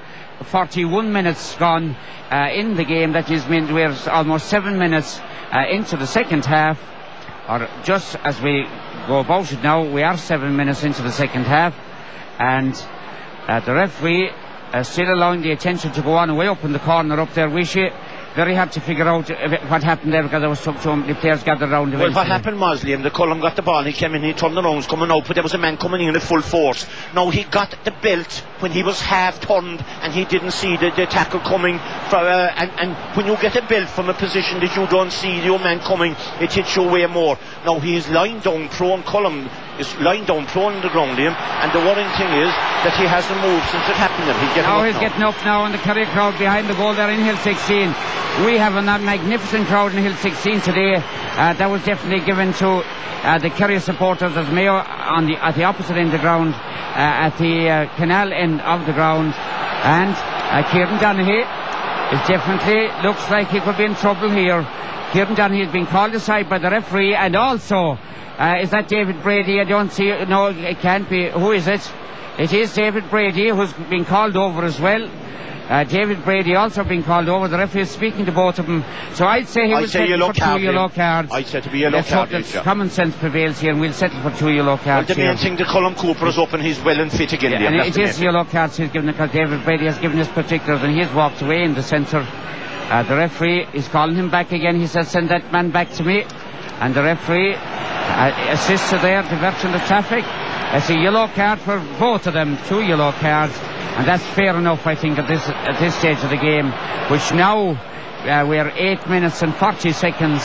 41 minutes gone in the game. That is, we're almost 7 minutes into the second half, or just as we go about it now, we are 7 minutes into the second half, and the referee still allowing the attention to go on way up in the corner up there. Very hard to figure out what happened there, because there was so many players gathered around eventually. Well, what happened was, Liam, the Cullum got the ball, he came in, he turned around, coming out, but there was a man coming in at full force. Now, he got the belt when he was half turned, and he didn't see the tackle coming. And when you get a belt from a position that you don't see your man coming, it hits you way more. Now, he's lying down prone. Cullum is lying down prone on the ground, Liam, and the worrying thing is that he hasn't moved since it happened to him. He's getting up now, and the Kerry crowd behind the goal there in Hill 16. We have a magnificent crowd in Hill 16 today. That was definitely given to the Kerry supporters of Mayo at the opposite end of the ground, at the canal end of the ground. And Kieran Donaghy is definitely looks like he could be in trouble here. Kieran Donaghy has been called aside by the referee, and also is that David Brady? I don't see. No, it can't be. Who is it? It is David Brady, who's been called over as well. David Brady also being called over. The referee is speaking to both of them. So I'd say he will settle for 2 yellow cards. I'd say to be yellow card. Common sense prevails here, and we'll settle for 2 yellow cards. Well, the main thing, the Colin Cooper is up and he's well and fit again. And it is yellow cards he's given, because David Brady has given his particulars, and he's walked away in the centre. The referee is calling him back again. He says, send that man back to me. And the referee assists there, diverting the traffic. It's a yellow card for both of them, 2 yellow cards. And that's fair enough, I think, at this stage of the game, which now we are 8 minutes and 40 seconds,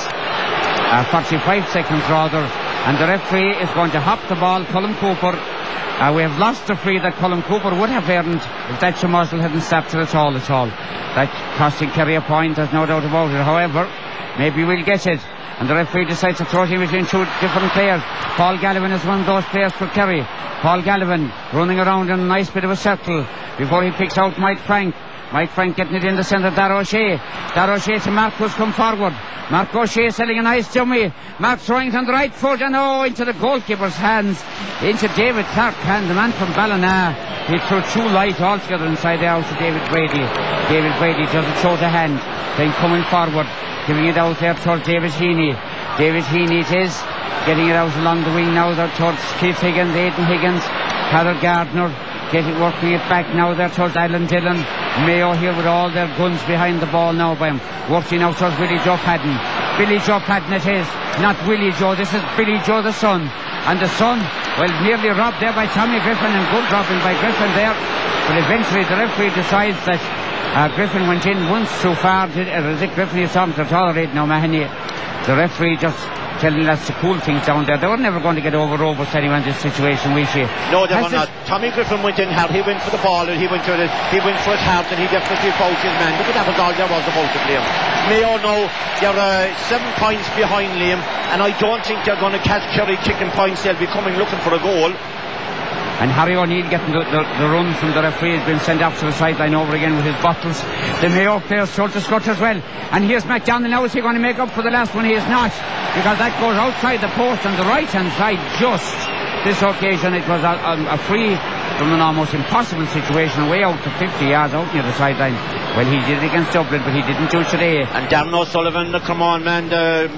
45 seconds rather, and the referee is going to hop the ball. Colin Cooper, we have lost the free that Colin Cooper would have earned if that Muzzle hadn't stopped it at all. That costing Kerry a point, there's no doubt about it. However, maybe we'll get it. And the referee decides to throw it in between 2 different players. Paul Gallivan is one of those players for Kerry. Paul Gallivan running around in a nice bit of a circle before he picks out Mike Frank. Mike Frank getting it in the centre. Daroshe to Mark, who's come forward. Mark O'Shea selling a nice dummy. Mark throwing it on the right foot, and into the goalkeeper's hands, into David Clark, and the man from Ballina. He threw too light altogether inside the out to David Brady. David Brady doesn't throw the hand, then coming forward, giving it out there towards David Heaney. David Heaney it is, getting it out along the wing now there towards Keith Higgins, Aidan Higgins, Carol Gardner, working it back now there towards Alan Dillon. Mayo here with all their guns behind the ball now by him, working out towards Willie Joe Padden. Billy Joe Padden it is, not Willie Joe, this is Billy Joe the son. And the son, well, nearly robbed there by Tommy Griffin, and good robbing by Griffin there. But eventually the referee decides that Griffin went in once too far. As if Griffin is something to tolerate now, Mahoney. The referee just telling us to cool things down there. They were never going to get over Roberts anyway in this situation, we see. No, they were not. Tommy Griffin went in hard. He went for the ball and he went for it hard, and he definitely fouled his man. But that was all there was about it, Liam. Mayo now, they're 7 points behind Liam, and I don't think they're going to catch Kerry kicking points. They'll be coming looking for a goal. And Harry O'Neill getting the run from the referee has been sent off to the sideline over again with his bottles. The Mayo players short to scratch as well. And here's McDonald now. Is he going to make up for the last one? He is not, because that goes outside the post on the right hand side. Just this occasion it was a free from an almost impossible situation, away out to 50 yards out near the sideline. Well, he did it against Dublin, but he didn't do it today. And Darren O'Sullivan, the Cremon man, the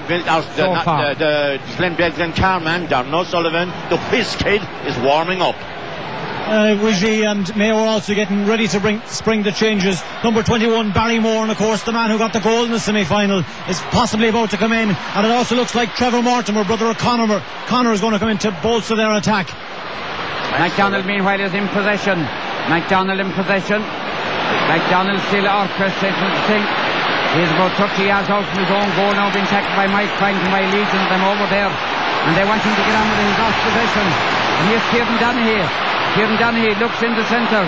Glencar man, Darren O'Sullivan, the whiz kid, is warming up. Wijie and Mayo are also getting ready to spring the changes. Number 21, Barry Moore, and of course the man who got the goal in the semi-final is possibly about to come in. And it also looks like Trevor Mortimer, brother of Connor is going to come in to bolster their attack. McDonald meanwhile is in possession. McDonald still orchestrating the thing. He's about 30 yards out from his own goal now, being tackled by Mike Frank and by Legion of them over there, and they want him to get on with his lost possession. And here's Kieran Donaghy looks in the centre,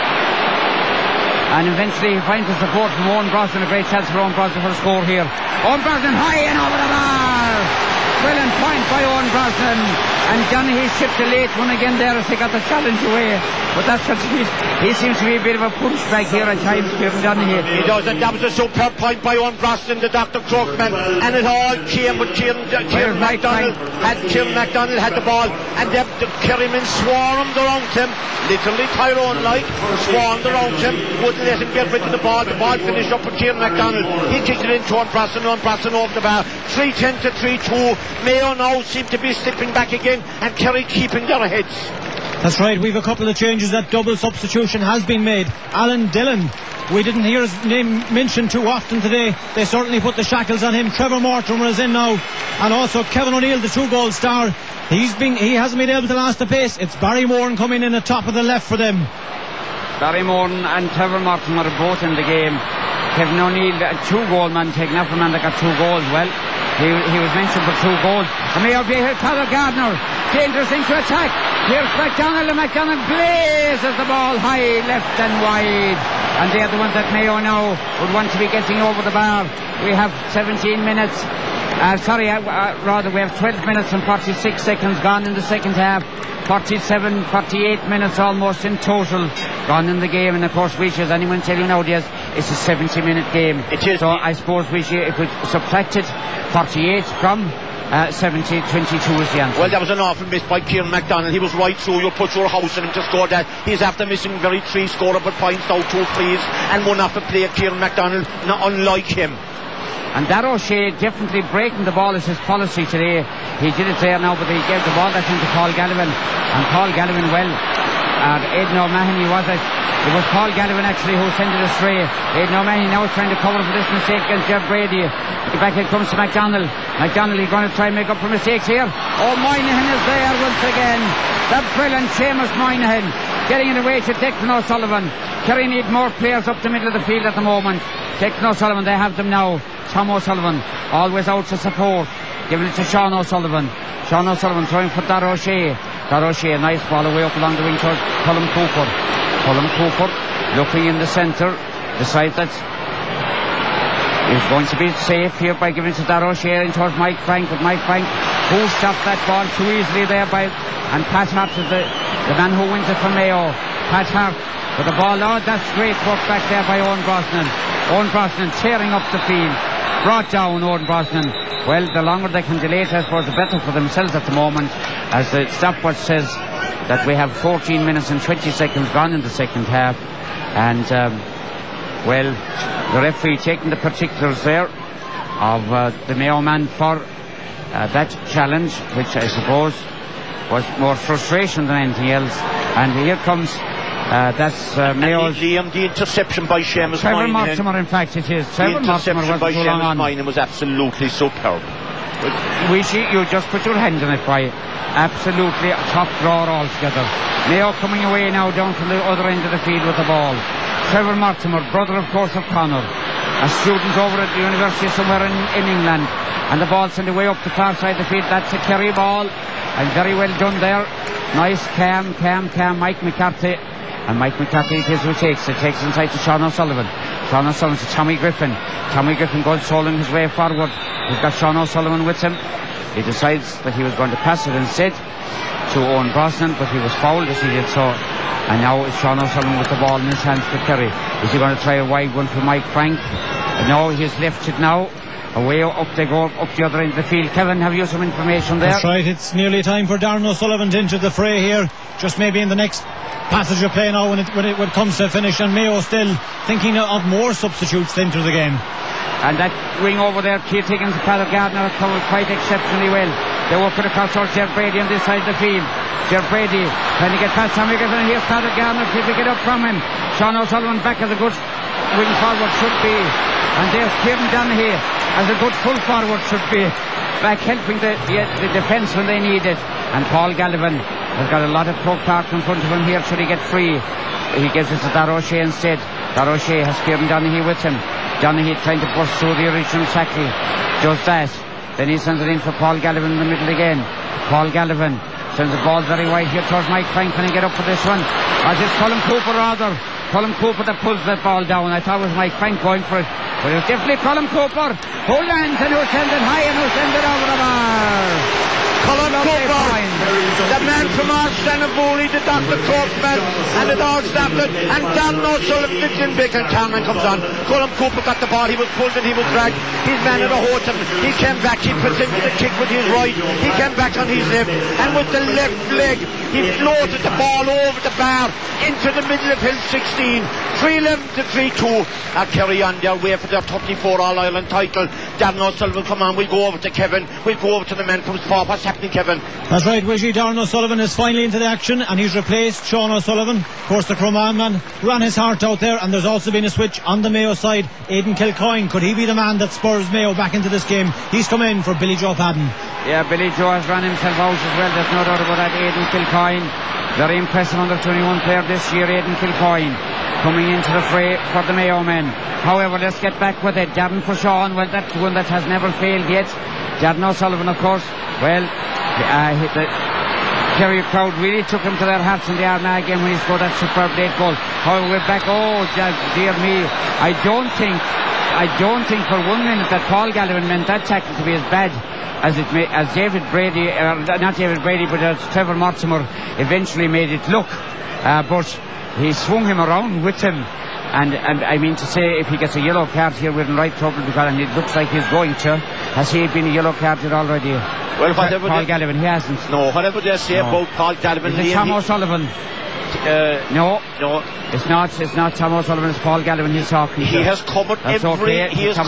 and eventually he finds the support from Owen Brosnan. A great chance for Owen Brosnan for a score here. Owen Brosnan high and over the bar. Brilliant point by Owen Brosnan, and Donaghy shipped a late one again there as he got the challenge away. But that's what he seems to be a bit of a punch back here at times, Kieran Donaghy. He does, and that was a superb point by Owen Brosnan, the Dr. Crookman, and it all came with Kieran McDonald had the ball, and the Kerrymen swarmed around him, literally Tyrone-like, swarmed around him, wouldn't let him get rid of the ball finished up with Kieran McDonald. He kicked it into Owen Brosnan over the bar. 3-10 to 3-2. Mayo now seem to be slipping back again, and Kerry keeping their heads. That's right, we've a couple of changes. That double substitution has been made. Alan Dillon, we didn't hear his name mentioned too often today. They certainly put the shackles on him. Trevor Mortimer is in now, and also Kevin O'Neill, the 2-goal star. He hasn't been able to last the pace. It's Barry Moran coming in at top of the left for them. Barry Moran and Trevor Mortimer are both in the game. Kevin O'Neill, a 2-goal man, taking up a man that got 2 goals. Well, he was mentioned for 2 goals. And Mayo here, Conor Gardner, dangerous into attack. Here's McDonald, and McDonald blazes the ball high, left and wide. And they're the ones that Mayo now would want to be getting over the bar. We have 17 minutes. Rather, we have 12 minutes and 46 seconds gone in the second half. 48 minutes almost in total gone in the game, and of course, as anyone tell you nowadays, it's a 70-minute game. It is. So I suppose if we subtracted 48 from 70, 22 is the answer. Well, that was an awful miss by Kieran McDonald. He was right through. You put your house on him to score that. He's after missing very 3 scoreable points now, 2 frees and 1 off the play. Kieran McDonald, not unlike him. And that O'Shea definitely breaking the ball is his policy today. He did it there now, but he gave the ball back into Paul Gallivan. And Paul Gallivan, Aidan O'Mahony was it? It was Paul Gallivan actually who sent it astray. Aidan O'Mahony now is trying to cover for this mistake against Jeff Brady. Back it comes to McDonald. McDonald is going to try and make up for mistakes here. Oh, Moynihan is there once again. The brilliant Seamus Moynihan getting it away to Declan O'Sullivan. Kerry need more players up the middle of the field at the moment. Declan O'Sullivan, they have them now. Tom O'Sullivan, always out to support, giving it to Sean O'Sullivan. Sean O'Sullivan throwing for Dar O'Shea. Dar O'Shea, a nice ball away up along the wing towards Colm Cooper. Colm Cooper looking in the centre, decides that he's going to be safe here by giving it to Dar O'Shea in towards Mike Frank, but Mike Frank pushed off that ball too easily there and Pat Hart is the man who wins it for Mayo. Pat Hart with the ball. Oh, that's great work back there by Owen Brosnan. Owen Brosnan tearing up the field. Brought down Owen Brosnan. Well, the longer they can delay it, I suppose, the better for themselves at the moment, as the stopwatch says that we have 14 minutes and 20 seconds gone in the second half. And, the referee taking the particulars there of the Mayo man for that challenge, which I suppose was more frustration than anything else. And here comes that's Mayo's... The interception by Seamus Moynihan. Trevor Mortimer, in fact, it is. The interception by Seamus Moynihan was absolutely superb. You just put your hand on it, boy. Absolutely a top draw altogether. Mayo coming away now down from the other end of the field with the ball. Trevor Mortimer, brother of course of Connor, a student over at the university somewhere in England, and the ball sent away up the far side of the field. That's a Kerry ball, and very well done there. Nice calm Mike McCarthy, and Mike McCarthy it is who takes inside to Sean O'Sullivan to Tommy Griffin goes soloing his way forward. He's got Sean O'Sullivan with him. He decides that he was going to pass it instead to Owen Brosnan, but he was fouled as he did so. And now it's Sean O'Sullivan with the ball in his hands for Kerry. Is he going to try a wide one for Mike Frank? No, he's left it now. Away up they go, up the other end of the field. Kevin, have you some information there? That's right, it's nearly time for Darren O'Sullivan to enter the fray here. Just maybe in the next passage of play now when it comes to finish, and Mayo still thinking of more substitutes to enter the game. And that wing over there, Keith Higgins and Padder Gardner have covered quite exceptionally well. They work it across towards Ger Brady on this side of the field. Ger Brady trying to get past Tommy Griffin, and here's Padder Gardner to pick it up from him. Sean O'Sullivan back as a good wing forward should be, and there's Kieran Donaghy as a good full forward should be, back helping the defence when they need it. And Paul Gallivan has got a lot of Croke Park in front of him here should he get free. He gives it to Dar O'Shea instead. Dar O'Shea has Kieran Donaghy with him. Donaghy trying to burst through the original tackle, does that, then he sends it in for Paul Gallivan in the middle again. Paul Gallivan sends the ball very wide here towards Mike Frank. Can he get up for this one? Or it's Colin Cooper rather. Colin Cooper that pulls that ball down. I thought it was Mike Frank going for it, but it was definitely Colin Cooper who lands and who sends it high and who sends it over the bar. Colin Cooper, the man from Arsenal-Bully, the Dr. Croakman, and the dog stopped it, and Darren O'Sullivan, the Jim Bacon Cameron comes on. Colin Cooper got the ball, he was pulled and he was dragged. His man had a hold him. He came back, he presented the kick with his right, he came back on his left, and with the left leg, he floated the ball over the bar into the middle of hill 16. 3-11 to 3-2. Kerry on their way for their 34 All-Ireland title. Darren O'Sullivan, come on, we'll go over to Kevin, we'll go over to the man from Spa. What's happening, Kevin? That's right, Wishy. Darren O'Sullivan is finally into the action, and he's replaced Sean O'Sullivan. Of course, the Croman man ran his heart out there, and there's also been a switch on the Mayo side. Aidan Kilcoyne, could he be the man that spurs Mayo back into this game? He's come in for Billy Joe Padden. Yeah, Billy Joe has run himself out as well, there's no doubt about that. Aidan Kilcoyne, very impressive under 21 player this year. Aidan Kilcoyne coming into the fray for the Mayo men. However, let's get back with it. Darren for Sean, well, that's one that has never failed yet. Darren O'Sullivan, of course, well, the Kerry crowd really took him to their hearts in the Armagh game when he scored that superb late goal. However, we're back. Oh, dear me, I don't think for 1 minute that Paul Gallivan meant that tackle to be as bad as David Brady, not David Brady, but as Trevor Mortimer eventually made it look. But he swung him around with him. And I mean to say, if he gets a yellow card here, we're in right trouble, because and it looks like he's going to. Has he been a yellow carded already? Well, whatever Paul Gallivan, he hasn't. No, whatever they say about Paul Gallivan. Is it Tom O'Sullivan? No, it's not Tom O'Sullivan, it's Paul Gallivan he's talking to. He has covered every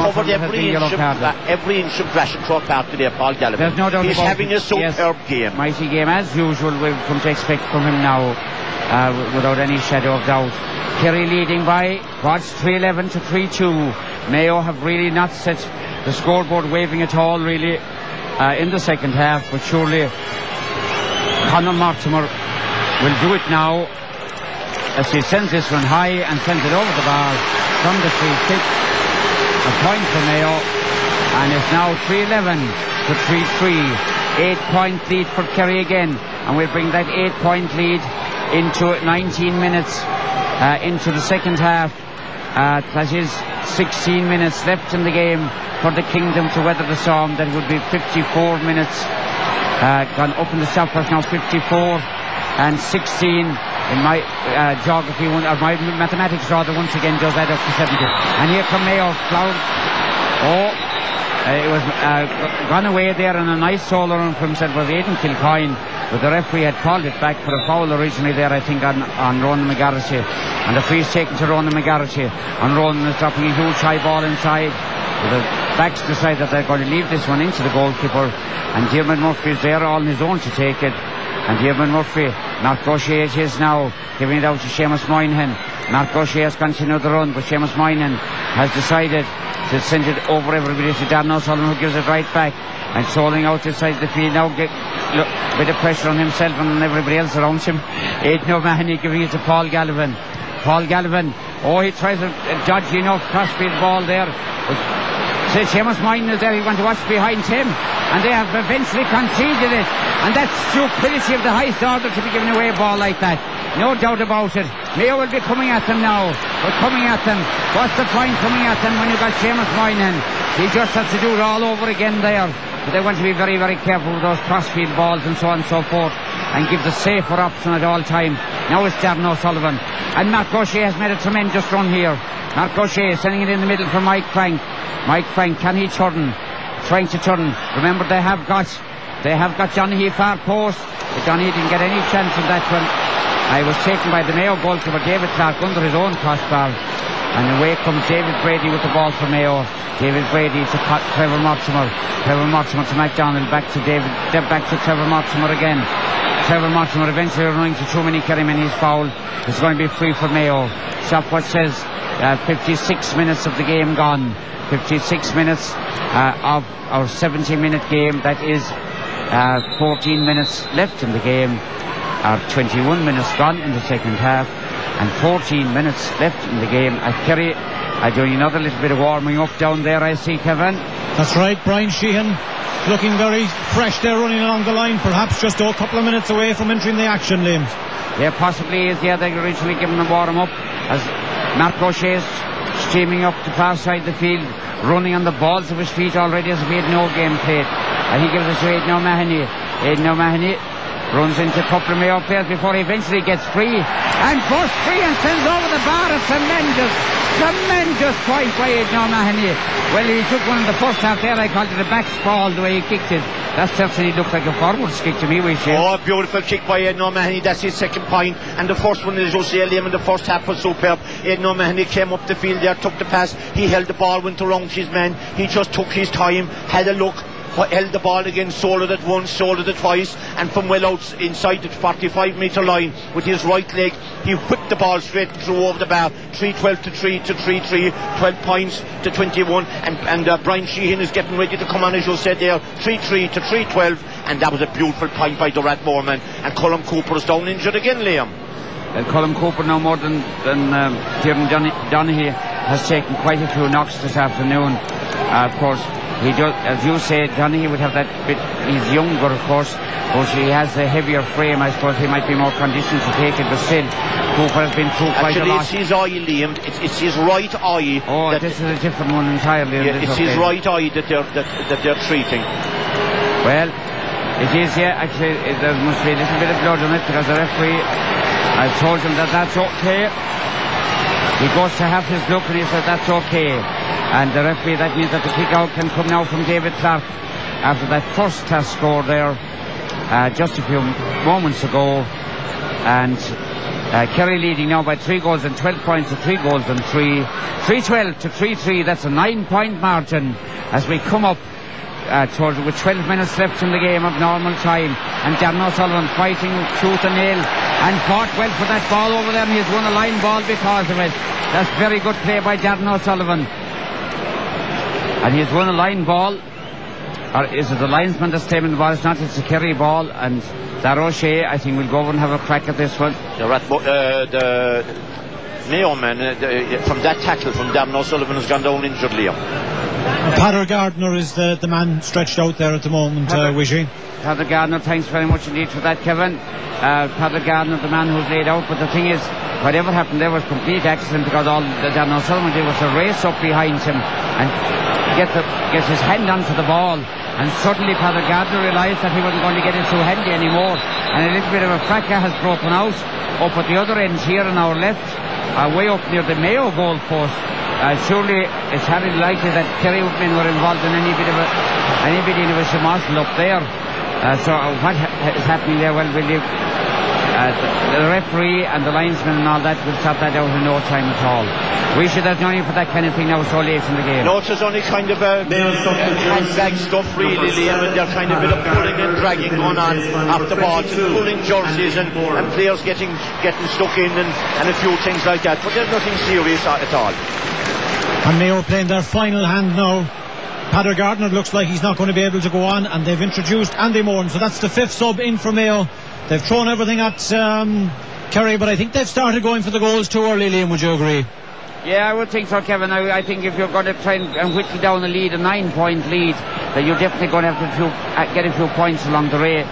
inch of grass in Croke Park today, Paul Gallivan. There's no doubt he's about having a superb game. Mighty game as usual, we've come to expect from him now, without any shadow of doubt. Kerry leading by 3-11 to 3-2. Mayo have really not set the scoreboard waving at all really in the second half, but surely Conor Mortimer will do it now as he sends this one high and sends it over the bar from the free kick. A point for Mayo, and it's now 3-11 to 3-3. 8-point lead for Kerry again, and we'll bring that 8-point lead into 19 minutes into the second half. That is 16 minutes left in the game for the Kingdom to weather the storm. That would be 54 minutes gone up in the stopwatch now. 54 and 16 in my geography, or my mathematics rather, once again does add up to 70. And here come Mayo. It was gone away there, and a nice solo run from himself was Aidan Kilcoyne, but the referee had called it back for a foul originally there, I think, on Ronan McGarrity, and the free's taken to Ronan McGarrity, and Ronan is dropping a huge high ball inside. The backs decide that they're going to leave this one into the goalkeeper, and Diarmuid Murphy is there all on his own to take it. And Diarmuid Murphy, Mark Gaucher it is now, giving it out to Seamus Moynihan. Mark Gaucher has continued the run, but Seamus Moynihan has decided to send it over everybody to Darren O'Sullivan, who gives it right back and soling out the side of the field now. Look, a bit of pressure on himself and on everybody else around him. Aidan O'Mahony giving it to Paul Gallivan. He tries a dodgy enough crossfield ball there. Seamus Moyne is there. He wants to watch behind him, and they have eventually conceded it. And that's stupidity of the highest order to be giving away a ball like that. No doubt about it. Mayo will be coming at them now. We're coming at them. What's the point coming at them when you've got Seamus Moyne in? He just has to do it all over again there. But they want to be very, very careful with those crossfield balls and so on and so forth, and give the safer option at all time. Now it's Darren O'Sullivan. And Mark O'Shea has made a tremendous run here. Mark O'Shea sending it in the middle for Mike Frank. Mike Frank, can he turn? Trying to turn. Remember, they have got Johnny far post, but Johnny didn't get any chance in that one. I was taken by the Mayo goalkeeper David Clark under his own crossbar, and away comes David Brady with the ball for Mayo. David Brady to Trevor Mortimer. Trevor Mortimer to MacDonald, back to Trevor Mortimer again. Trevor Mortimer eventually running to too many Kerry, and he's fouled. It's going to be free for Mayo. Stopwatch says 56 minutes of the game gone. 56 minutes of our 70-minute game. That is 14 minutes left in the game. 21 minutes gone in the second half, and 14 minutes left in the game at Kerry. Doing another little bit of warming up down there, I see, Kevin. That's right. Brian Sheehan looking very fresh there, running along the line, perhaps just a couple of minutes away from entering the action, Liam. Yeah, possibly is. Yeah, they originally given him a warm up as Mark O'Shea streaming up the far side of the field, running on the balls of his feet already as if he had no game played. He gives it to Aidan O'Mahony. Aidan O'Mahony runs into a couple of Mayo players before he eventually gets free, and bursts free and sends over the bar. A tremendous point by Aidan O'Mahony. Well, he took one in the first half there. I called it a back sprawl the way he kicked it. That certainly looked like a forwards kick to me. A beautiful kick by Aidan O'Mahony. That's his second point, and the first one is Jose Liam in the first half was superb. Aidan O'Mahony came up the field there, took the pass, he held the ball, went around his man, he just took his time, had a look, held the ball again, sold it once, sold it twice, and from well out inside the 45-metre line with his right leg, he whipped the ball straight through over the bar. 3-12 to 3 to 3-3, 12 points to 21, and Brian Sheehan is getting ready to come on, as you said there, 3-3 to 3-12, and that was a beautiful point by the Rathmore, and Colm Cooper is down injured again, Liam. Colm Cooper, no more than Kieran Donaghy, has taken quite a few knocks this afternoon. Of course, he does, as you said, Donaghy would have that bit. He's younger, of course, but he has a heavier frame. I suppose he might be more conditioned to take it, but still, Cooper has been through quite a lot. Actually, it's his eye, Liam. It's his right eye. Oh, this is a different one entirely. Yeah, it's his right eye that they're treating. Well, it is, yeah. Actually, there must be a little bit of blood on it, because the referee, I've told him that that's okay. He goes to have his look, and he said that's okay. And the referee, that means that the kick out can come now from David Clark after that first test score there just a few moments ago. And Kerry leading now by 3 goals and 12 points to 3 goals and 3. 3-12 to 3-3. That's a 9-point margin as we come up towards with 12 minutes left in the game of normal time. And Darren O'Sullivan fighting tooth and nail and fought well for that ball over there, and he's won a line ball because of it. That's very good play by Darren O'Sullivan. And he's won a line ball. Or is it the linesman that's claiming the ball? It's not, it's a Kerry ball. And Dar O'Shea, I think, will go over and have a crack at this one. The Mayo man, from that tackle from Darren O'Sullivan, has gone down injured, Liam. Padder Gardner is the man stretched out there at the moment, Wishy. Padder Gardner, thanks very much indeed for that, Kevin. Padder Gardner, the man who's laid out. But the thing is, whatever happened there was complete accident, because all Darren O'Sullivan did was to race up behind him and get his hand onto the ball, and suddenly Padder Gardner realised that he wasn't going to get it too handy anymore, and a little bit of a fracas has broken out up at the other end here on our left, way up near the Mayo goal post. Surely it's highly likely that Kerry men were involved in any bit of a shemozzle up there. So what is happening there? Well, the referee and the linesman and all that will sort that out in no time at all. We should have no need for that kind of thing now so late in the game. No, it's only kind of handbag stuff really, Liam, and they're kind of a bit of pulling and dragging going on after balls and pulling jerseys and players getting stuck in and a few things like that, but there's nothing serious at all. And Mayo playing their final hand now. Padder Gardner looks like he's not going to be able to go on, and they've introduced Andy Moran, so that's the 5th sub in for Mayo. They've thrown everything at Kerry, but I think they've started going for the goals too early, Liam, would you agree? Yeah, I would think so, Kevin. I think if you're going to try and whittle down a lead, a 9-point lead, then you're definitely going to have to get a few points along the way.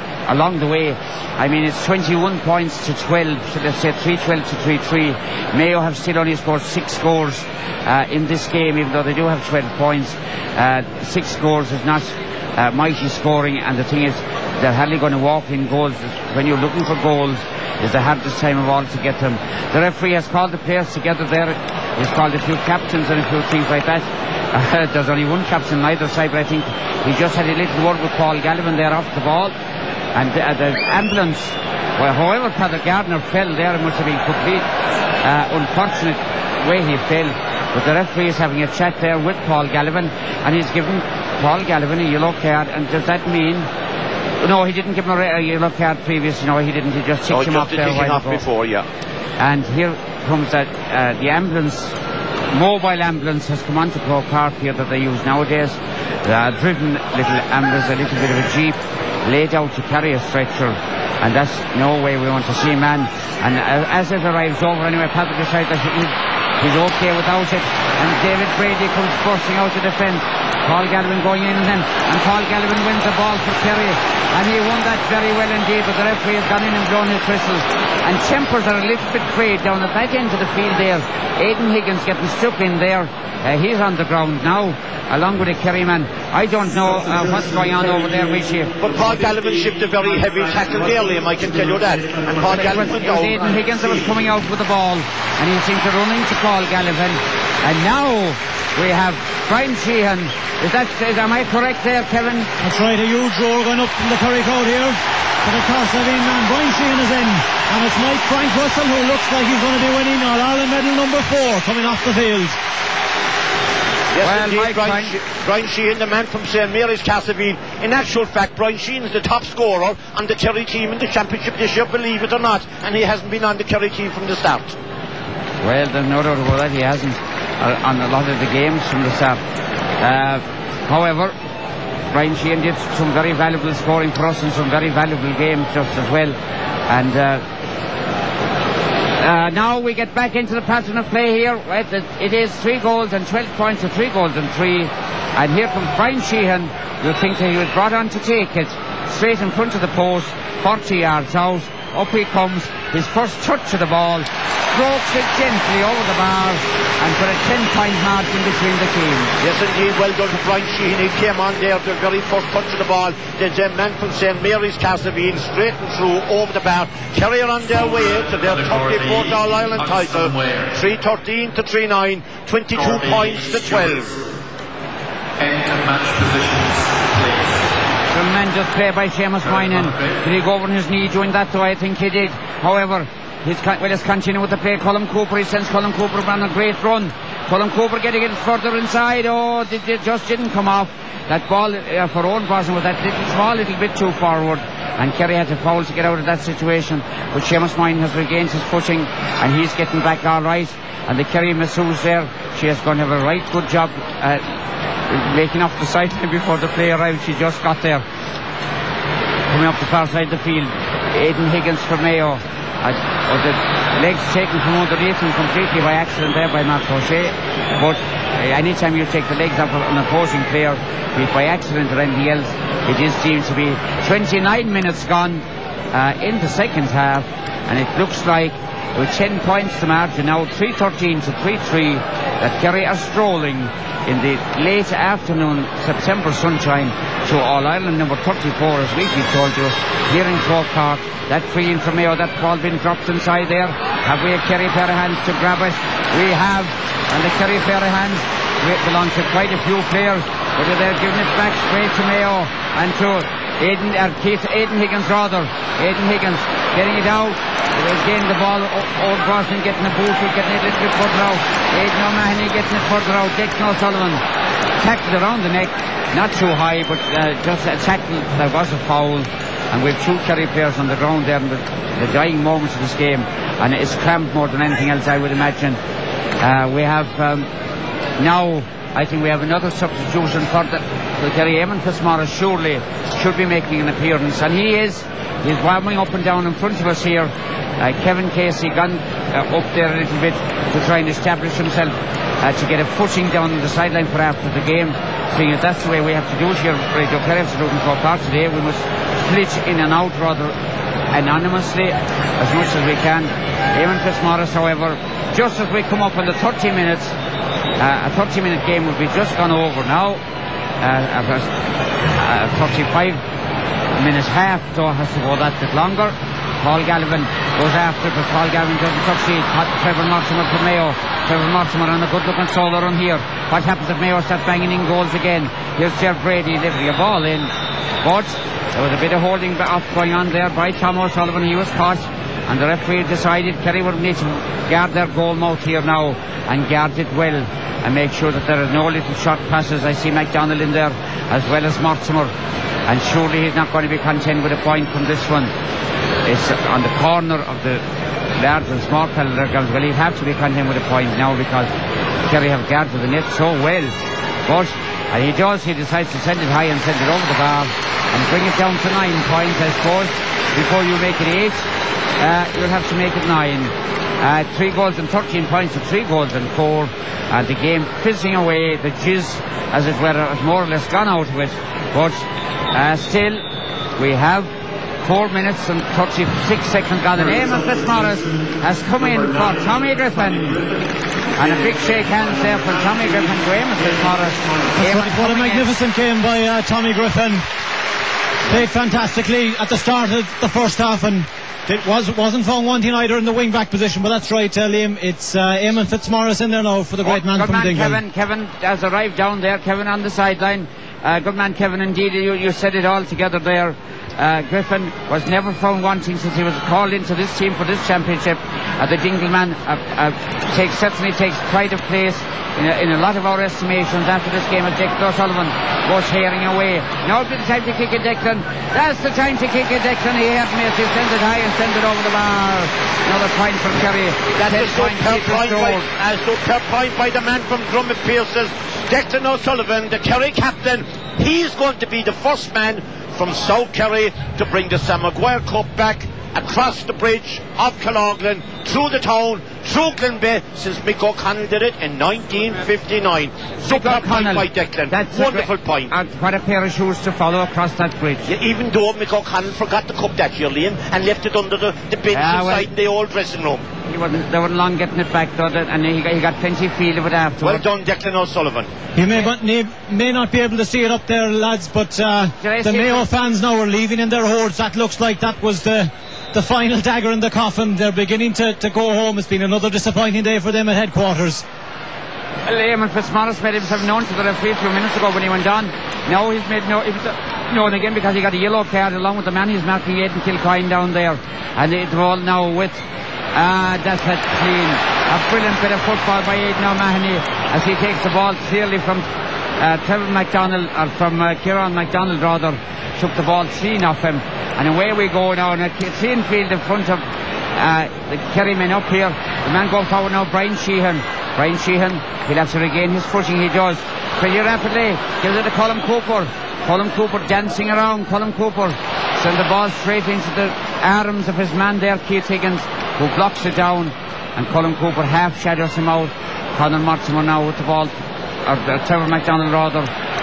I mean, it's 21 points to 12, so let's say 3-12 to 3-3. Mayo have still only scored 6 scores in this game, even though they do have 12 points. 6 scores is not mighty scoring, and the thing is, they're hardly going to walk in goals. When you're looking for goals, is the hardest time of all to get them. The referee has called the players together there. He's called a few captains and a few things like that. There's only one captain on either side, but I think he just had a little word with Paul Gallivan there off the ball. And the ambulance, well, however Padder Gardner fell there, it must have been complete unfortunate way he fell. But the referee is having a chat there with Paul Gallivan, and he's given Paul Gallivan a yellow card. And does that mean... No, he didn't give him a yellow card previously. No, he didn't. He just ticked him off there a while ago. Before, yeah. And here comes that the ambulance, mobile ambulance, has come onto Croke Park here that they use nowadays. Driven little ambulance, a little bit of a jeep, laid out to carry a stretcher, and that's no way we want to see, man. And as it arrives over anyway, Patrick decides that he's okay without it, and David Brady comes bursting out to defend. Paul Gallivan going in then, and Paul Gallivan wins the ball for Kerry, and he won that very well indeed, but the referee has gone in and blown his whistle, and tempers are a little bit frayed down at that end of the field there. Aidan Higgins getting stuck in there. He's on the ground now, along with a Kerry man. I don't know what's going on over there, Richie. But Paul Gallivan shipped a very heavy tackle there, Liam, I can tell you that. And Paul Gallivan went down. Aidan Higgins that was coming out with the ball, and he seemed to run into Paul Gallivan. And now we have Brian Sheehan. Am I correct there, Kevin? That's right, a huge roar going up from the Kerry crowd here. But of course, Brian Sheehan is in, and it's Mike Frank Russell, who looks like he's going to be winning All-Ireland medal number 4 coming off the field. Yes, well, indeed, Brian Sheehan, the man from St Mary's Castlereagh. In actual fact, Brian Sheehan is the top scorer on the Kerry team in the championship this year, believe it or not, and he hasn't been on the Kerry team from the start. Well, there's no doubt about that, he hasn't on a lot of the games from the start. However, Brian Sheehan did some very valuable scoring for us in some very valuable games just as well. And now we get back into the pattern of play here. Right, it is 3 goals and 12 points to 3 goals and 3. And here comes Brian Sheehan. You'll think that he was brought on to take it. Straight in front of the post, 40 yards out. Up he comes, his first touch of the ball, strokes it gently over the bar, and put a 10-point margin between the teams. Yes, indeed, well done to Brian Sheehan. He came on there, the very first touch of the ball. There's a man from St Mary's Castlereagh, straight and through, over the bar. Kerry are on their way to their 34th All-Ireland title. 3-13 to 3-9, 22 points to 12. Enter match positions, please. Tremendous play by Seamus Moynihan. Did he go over on his knee doing that though? I think he did. However, let's continue with the play. Colm Cooper, he sends Colm Cooper on a great run. Colm Cooper getting it further inside. It just didn't come off. That ball for Owen Brosnan was that little bit too forward, and Kerry had to foul to get out of that situation. But Seamus Moynihan has regained his footing, and he's getting back all right. And the Kerry masseuse there, she is going to have a right good job making off the sideline before the play arrived. She just got there, coming up the far side of the field. Aidan Higgins for Mayo. The legs taken from underneath him completely by accident there by Mark O'Shea. But anytime you take the legs off an opposing player, be it by accident or anything else, it is deemed to be 29 minutes gone in the second half, and it looks like with 10 points to margin now, 3-13 to 3-3, that Kerry are strolling in the late afternoon September sunshine to All-Ireland number 34, as we've told you, here in Croke Park. That free in from Mayo, that ball been dropped inside there. Have we a Kerry pair of hands to grab it? We have, and the Kerry pair of hands belong to quite a few players, but they're giving it back straight to Mayo and to Aidan Higgins rather. Aidan Higgins getting it out. Again the ball, Old Brosnan getting a boot, getting it a little bit further out. Aidan O'Mahony getting it further out. Declan O'Sullivan tackled around the neck, not too high, but just a tackle. There was a foul, and we have 2 Kerry players on the ground there in the dying moments of this game, and it's cramped more than anything else, I would imagine. We have Now I think we have another substitution for the Kerry. Eamon Fitzmaurice surely should be making an appearance, and he is. He's warming up and down in front of us here. Kevin Casey gone up there a little bit to try and establish himself to get a footing down the sideline for after the game, seeing as that's the way we have to do it here at Radio Kerry Absolute Croke Park today. We must flit in and out rather anonymously as much as we can. Eamon Fitzmaurice, however, just as we come up on the 30 minutes, a 30-minute game will be just gone over now. 35 minutes half, so it has to go that bit longer. Paul Galvin goes after it, but Paul Galvin doesn't succeed. Trevor Mortimer for Mayo. Trevor Mortimer on a good looking solo run here. What happens if Mayo start banging in goals again? Here's Jeff Brady delivering a ball in, but there was a bit of holding off going on there by Tom O'Sullivan. He was caught, and the referee decided Kerry would need to guard their goal mouth here now, and guard it well and make sure that there are no little short passes. I see MacDonald in there as well as Mortimer, and surely he's not going to be content with a point from this one. It's on the corner of the large and small fellow. Well, he'd have to be content with a point now because Kerry have guarded the net so well. But he does, he decides to send it high and send it over the bar and bring it down to 9 points, I suppose. Before you make it 8, you'll have to make it 9. 3 goals and 13 points to 3 goals and 4. The game fizzing away, the jizz, as it were, has more or less gone out of it. But still, we have 4 minutes and 36 seconds gone, and Eamon Fitzmaurice has come in for Tommy Griffin, and a big shake hands there from Tommy Griffin to Eamon Fitzmaurice. What a magnificent game by Tommy Griffin. Played fantastically at the start of the first half, and it wasn't found wanting either in the wing back position, but that's right, Liam. It's Eamon Fitzmaurice in there now for the great man from Dingle. Kevin has arrived down there. Kevin on the sideline. Good man Kevin, indeed. You said it all together there. Griffin was never found wanting since he was called into this team for this championship. The Dingle man certainly takes pride of place in a lot of our estimations after this game. As Declan O'Sullivan goes herring away. Now it's the time to kick it, Declan. That's the time to kick it, Declan. He had missed. He sent it high and sent it over the bar. Another point for Kerry. That's a superb point by the man from Drummond Pierces, Declan O'Sullivan, the Kerry captain. He's going to be the first man from South Kerry to bring the Sam Maguire Cup back across the bridge of Killorglin, through the town, through Glenbeigh, since Mick O'Connell did it in 1959. Super point by Declan. That's wonderful point. And what a pair of shoes to follow across that bridge. Yeah, even though Mick O'Connell forgot the cup that year, Liam, and left it under the bench inside in the old dressing room. They weren't long getting it back though, and he got plenty of feel of it afterwards. Well done, Declan O'Sullivan. You may not be able to see it up there, lads, but the Mayo fans now are leaving in their hordes. That looks like that was the final dagger in the coffin. They're beginning to go home. It's been another disappointing day for them at headquarters. Eamon Fitzmaurice made himself known to the referee a few minutes ago when he went on. Now he's made known again because he got a yellow card along with the man he's marking, Aidan Kilcoyne, down there. And the ball now with that's it, clean. A brilliant bit of football by Aidan O'Mahony as he takes the ball clearly from Trevor MacDonald, or from Kieran MacDonald rather, took the ball clean off him, and away we go now in a clean field in front of the Kerry men up here. The man going forward now, Brian Sheehan, he'll have to regain his footing. He does pretty rapidly, gives it to Colm Cooper dancing around. Colm Cooper sends the ball straight into the arms of his man there, Keith Higgins, who blocks it down, and Colm Cooper half shadows him out. Conor Mortimer now with the ball, or Trevor MacDonald rather.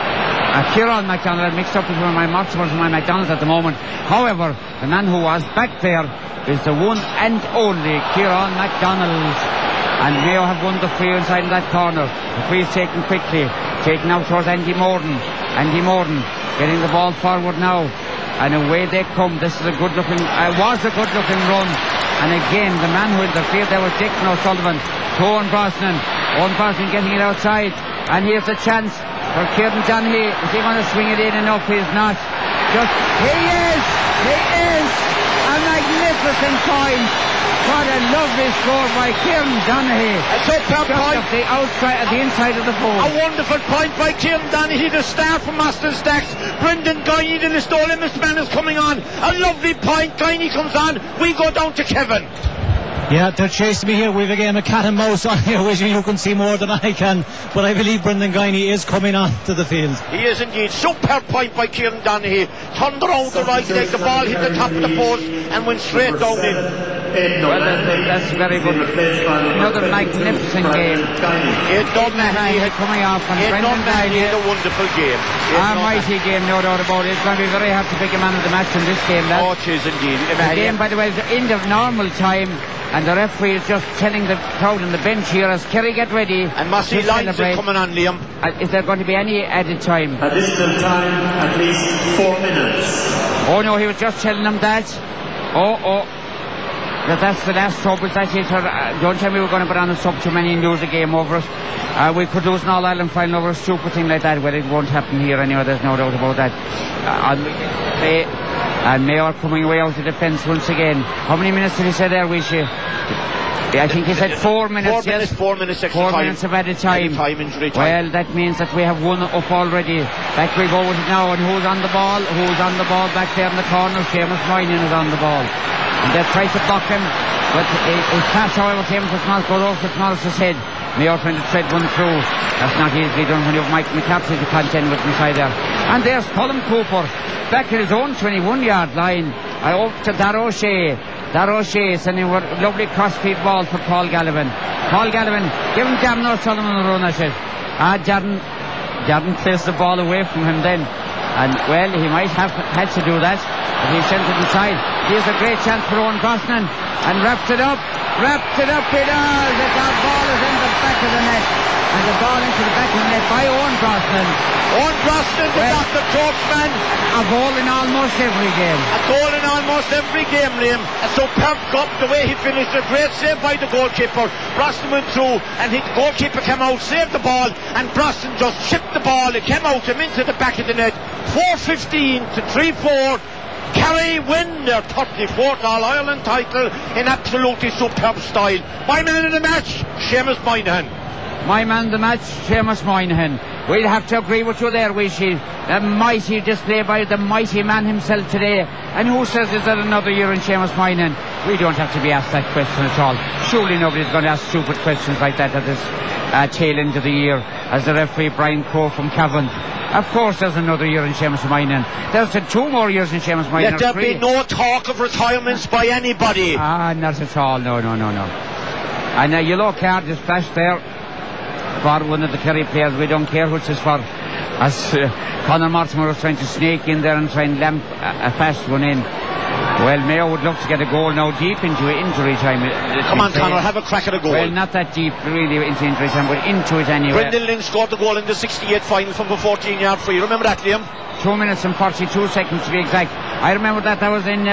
Kieran MacDonald, I mixed up between my Mortimer and my MacDonald at the moment. However, the man who was back there is the one and only Kieran MacDonald, and Mayo have won the free inside in that corner. The free is taken quickly, taken out towards Andy Morden getting the ball forward now, and away they come. This is was a good looking run, and again the man who interfered there was Declan O'Sullivan to Owen Brosnan getting it outside, and here's the chance for Kieran Donaghy. Is he going to swing it in enough? He's not. He is a magnificent point. What a lovely score by Kieran Donaghy. A superb point. At the inside of the post. A wonderful point by Kieran Donaghy, the star from Austin Stacks. Brendan Guiney, the Listolian man, is coming on. A lovely point. Guiney comes on. We go down to Kevin. Yeah, they're chasing me here. We've a game of cat and mouse on here, which you can see more than I can. But I believe Brendan Guiney is coming on to the field. He is indeed. Superb point by Kieran Donaghy. Turned around the right leg, the ball hit the top of the post and went straight down in. Well, that's very good. Another magnificent game. Aidan Mahoney coming off, and Brendan Guiney had a wonderful game. A mighty game, no doubt about it. It's going to be very hard to pick a man of the match in this game. Oh, it is indeed. The game, by the way, is the end of normal time, and the referee is just telling the crowd on the bench here as Kerry get ready. And Massey Lyons is coming on, Liam. Is there going to be any added time? Additional time, at least 4 minutes. Oh no, he was just telling them that. That's the last trouble. That's it. Don't tell me we're going to put on a sub too many and lose the game over it. We could lose an All-Ireland final over a stupid thing like that. Well, it won't happen here anyway, there's no doubt about that. And Mayo coming away out of defence once again. How many minutes did he say there, Wishy? I think he said 4 minutes. 4 minutes extra 4 minutes of added time. Injury time. Well, that means that we have one up already. Back we go with it now. And who's on the ball? Who's on the ball back there in the corner? Seamus Moynihan is on the ball. And they try to block him, but his pass, however, came to Fitzmaurice, goes over Fitzmaurice's head. Mayo trying to tread one through. That's not easily done when you have Mike McCarthy to contend with inside there. And there's Colin Cooper back at his own 21-yard line. Up to Dar O'Shea. Dar O'Shea sending a lovely cross-feed ball for Paul Gallivan. Paul Gallivan giving Darren O'Sullivan a run at it. Darren plays the ball away from him then. And, well, he might have had to do that, but he sent it inside. Here's a great chance for Owen Brosnan, and wraps it up, he does. The ball is in the back of the net, and the ball into the back of the net by Owen Brosnan. Owen Brosnan, the Dr. Coachman. A goal in almost every game. A goal in almost every game, Liam. A superb cup, the way he finished. A great save by the goalkeeper. Brosnan went through, and the goalkeeper came out, saved the ball, and Brosnan just chipped the ball. It came out him into the back of the net. 4-15 to 3-4. Kerry win their 34th All-Ireland title in absolutely superb style. My man of the match, Seamus Moynihan. My man of the match, Seamus Moynihan. We'll have to agree with you there, Wishy. A mighty display by the mighty man himself today. And who says is that another year in Seamus Moynihan? We don't have to be asked that question at all. Surely nobody's going to ask stupid questions like that at this tail end of the year, as the referee Brian Coe from Cavan. Of course there's another year in Seamus Moynihan. There's 2 more years in Seamus Moynihan. Let there be no talk of retirements by anybody. Not at all, no. And a yellow card is flashed there for one of the Kerry players. We don't care which is for, as Conor Mortimer was trying to snake in there and try and lamp a fast one in. Well, Mayo would love to get a goal now deep into injury time. Come on, Conor, have a crack at a goal. Well, not that deep really into injury time, but into it anyway. Brendan Lynn scored the goal in the 68 final from the 14-yard free. Remember that, Liam? 2 minutes and 42 seconds to be exact. I remember that was in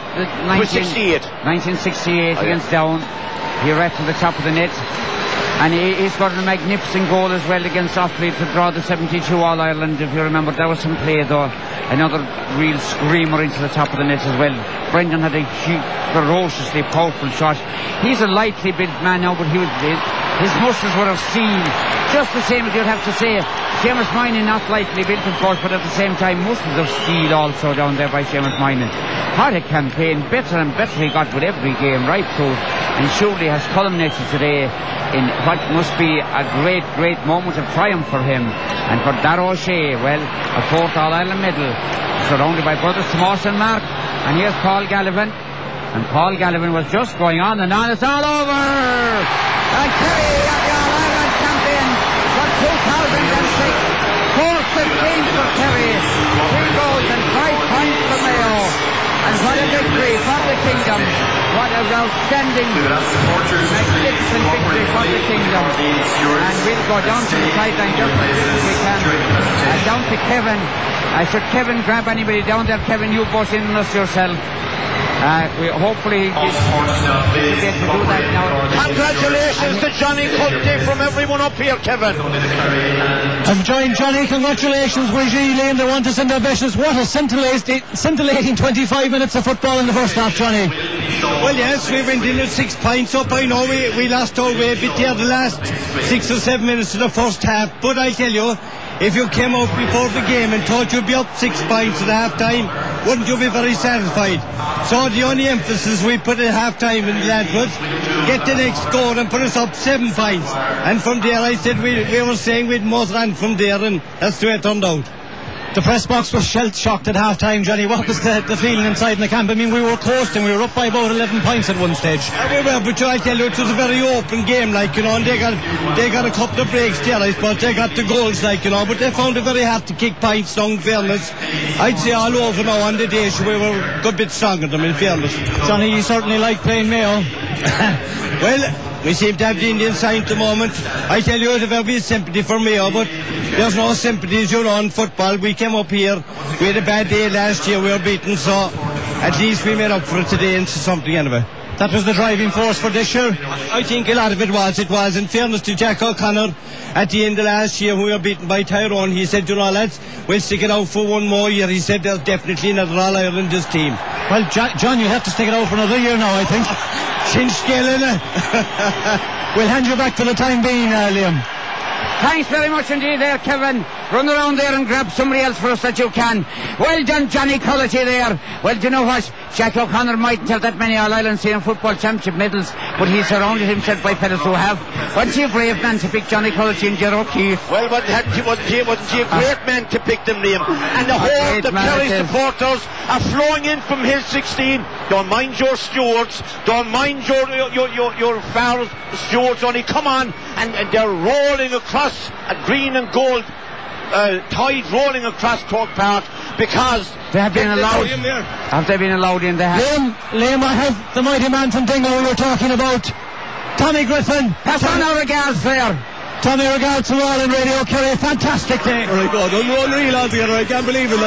1968 against Down. He ran to the top of the net. And he scored a magnificent goal as well against Offaly to draw the 72 All-Ireland, if you remember. There was some play though. Another real screamer into the top of the net as well. Brendan had a huge, ferociously powerful shot. He's a lightly built man now, but his muscles were of steel. Just the same as you'd have to say. Seamus Moynihan not lightly built, of course, but at the same time muscles of steel also down there by Seamus Moynihan. What a campaign. Better and better he got with every game right through. And surely has culminated today in what must be a great moment of triumph for him. And for Dar O'Shea, well, a 4th All-Ireland medal, surrounded by brothers Tomas and Mark. And here's Paul Gallivan. And Paul Gallivan was just going on and on. It's all over! And Kerry are the All-Ireland champions for 2006. 4-15 for Kerry. 3 goals and 5 points for Mayo. And what a victory for the kingdom. What an outstanding, magnificent victory for the kingdom. And we'll go down to the sideline just as quick as we can. Down to Kevin. Should Kevin grab anybody down there? Kevin, you both in us yourself. We hopefully be able to do that now. Congratulations to Johnny Cunty from everyone up here, Kevin. I've joined Johnny. Congratulations, Wajid Lane. They want to send their best. What a scintillating 25 minutes of football in the first half, Johnny. Well, yes, we went in at 6 points up. I know we lost our way a bit there the last 6 or 7 minutes of the first half, but I tell you, if you came out before the game and thought you'd be up 6 points at half time, wouldn't you be very satisfied? So the only emphasis we put at half time in the lads was get the next score and put us up 7 points. And from there I said we were saying we'd most run from there, and that's the way it turned out. The press box was shell-shocked at half-time, Johnny. What was the feeling inside in the camp? I mean, we were coasting. We were up by about 11 points at one stage. We were, but I tell you, it was a very open game, like, you know, and they got a couple of breaks there, I suppose. They got the goals, like, you know, but they found it very hard to kick points down, in fairness. I'd say all over now on the day, so we were a good bit stronger than them, in fairness. Johnny, you certainly like playing Mayo. Well, we seem to have the Indian side at the moment. I tell you, there's a bit of sympathy for Mayo, but there's no sympathy, you know, in football. We came up here, we had a bad day last year, we were beaten, so at least we made up for it today into something anyway. That was the driving force for this year? I think a lot of it was. In fairness to Jack O'Connor, at the end of last year, when we were beaten by Tyrone, he said, you know, lads, we'll stick it out for one more year. He said there's definitely another All-Ireland this team. Well, John, you have to stick it out for another year now, I think. Chin scale, innit? We'll hand you back for the time being, Liam. Thanks very much indeed there, Kevin. Run around there and grab somebody else for us that you can. Well done, Johnny Cullity there. Well, do you know what? Jack O'Connor mightn't have that many All-Ireland Senior Football Championship medals, but he surrounded himself by fellas who have. Wasn't he a brave man to pick Johnny Cullity and Gerard O'Keefe? Well, wasn't he a great man to pick them, Liam? And the whole of the Kerry supporters are flowing in from Hill 16. Don't mind your stewards, don't mind your foul stewards, only come on, and they're rolling across a green and gold tide rolling across Croke Park because they have been allowed. Have they been allowed in the house? Liam, I have the mighty man from Dingo we were talking about, Tommy Griffin. Pass on our regards there. Tommy, regards to all in Radio Kerry. A fantastic day. Oh my God, unreal altogether. I can't believe it.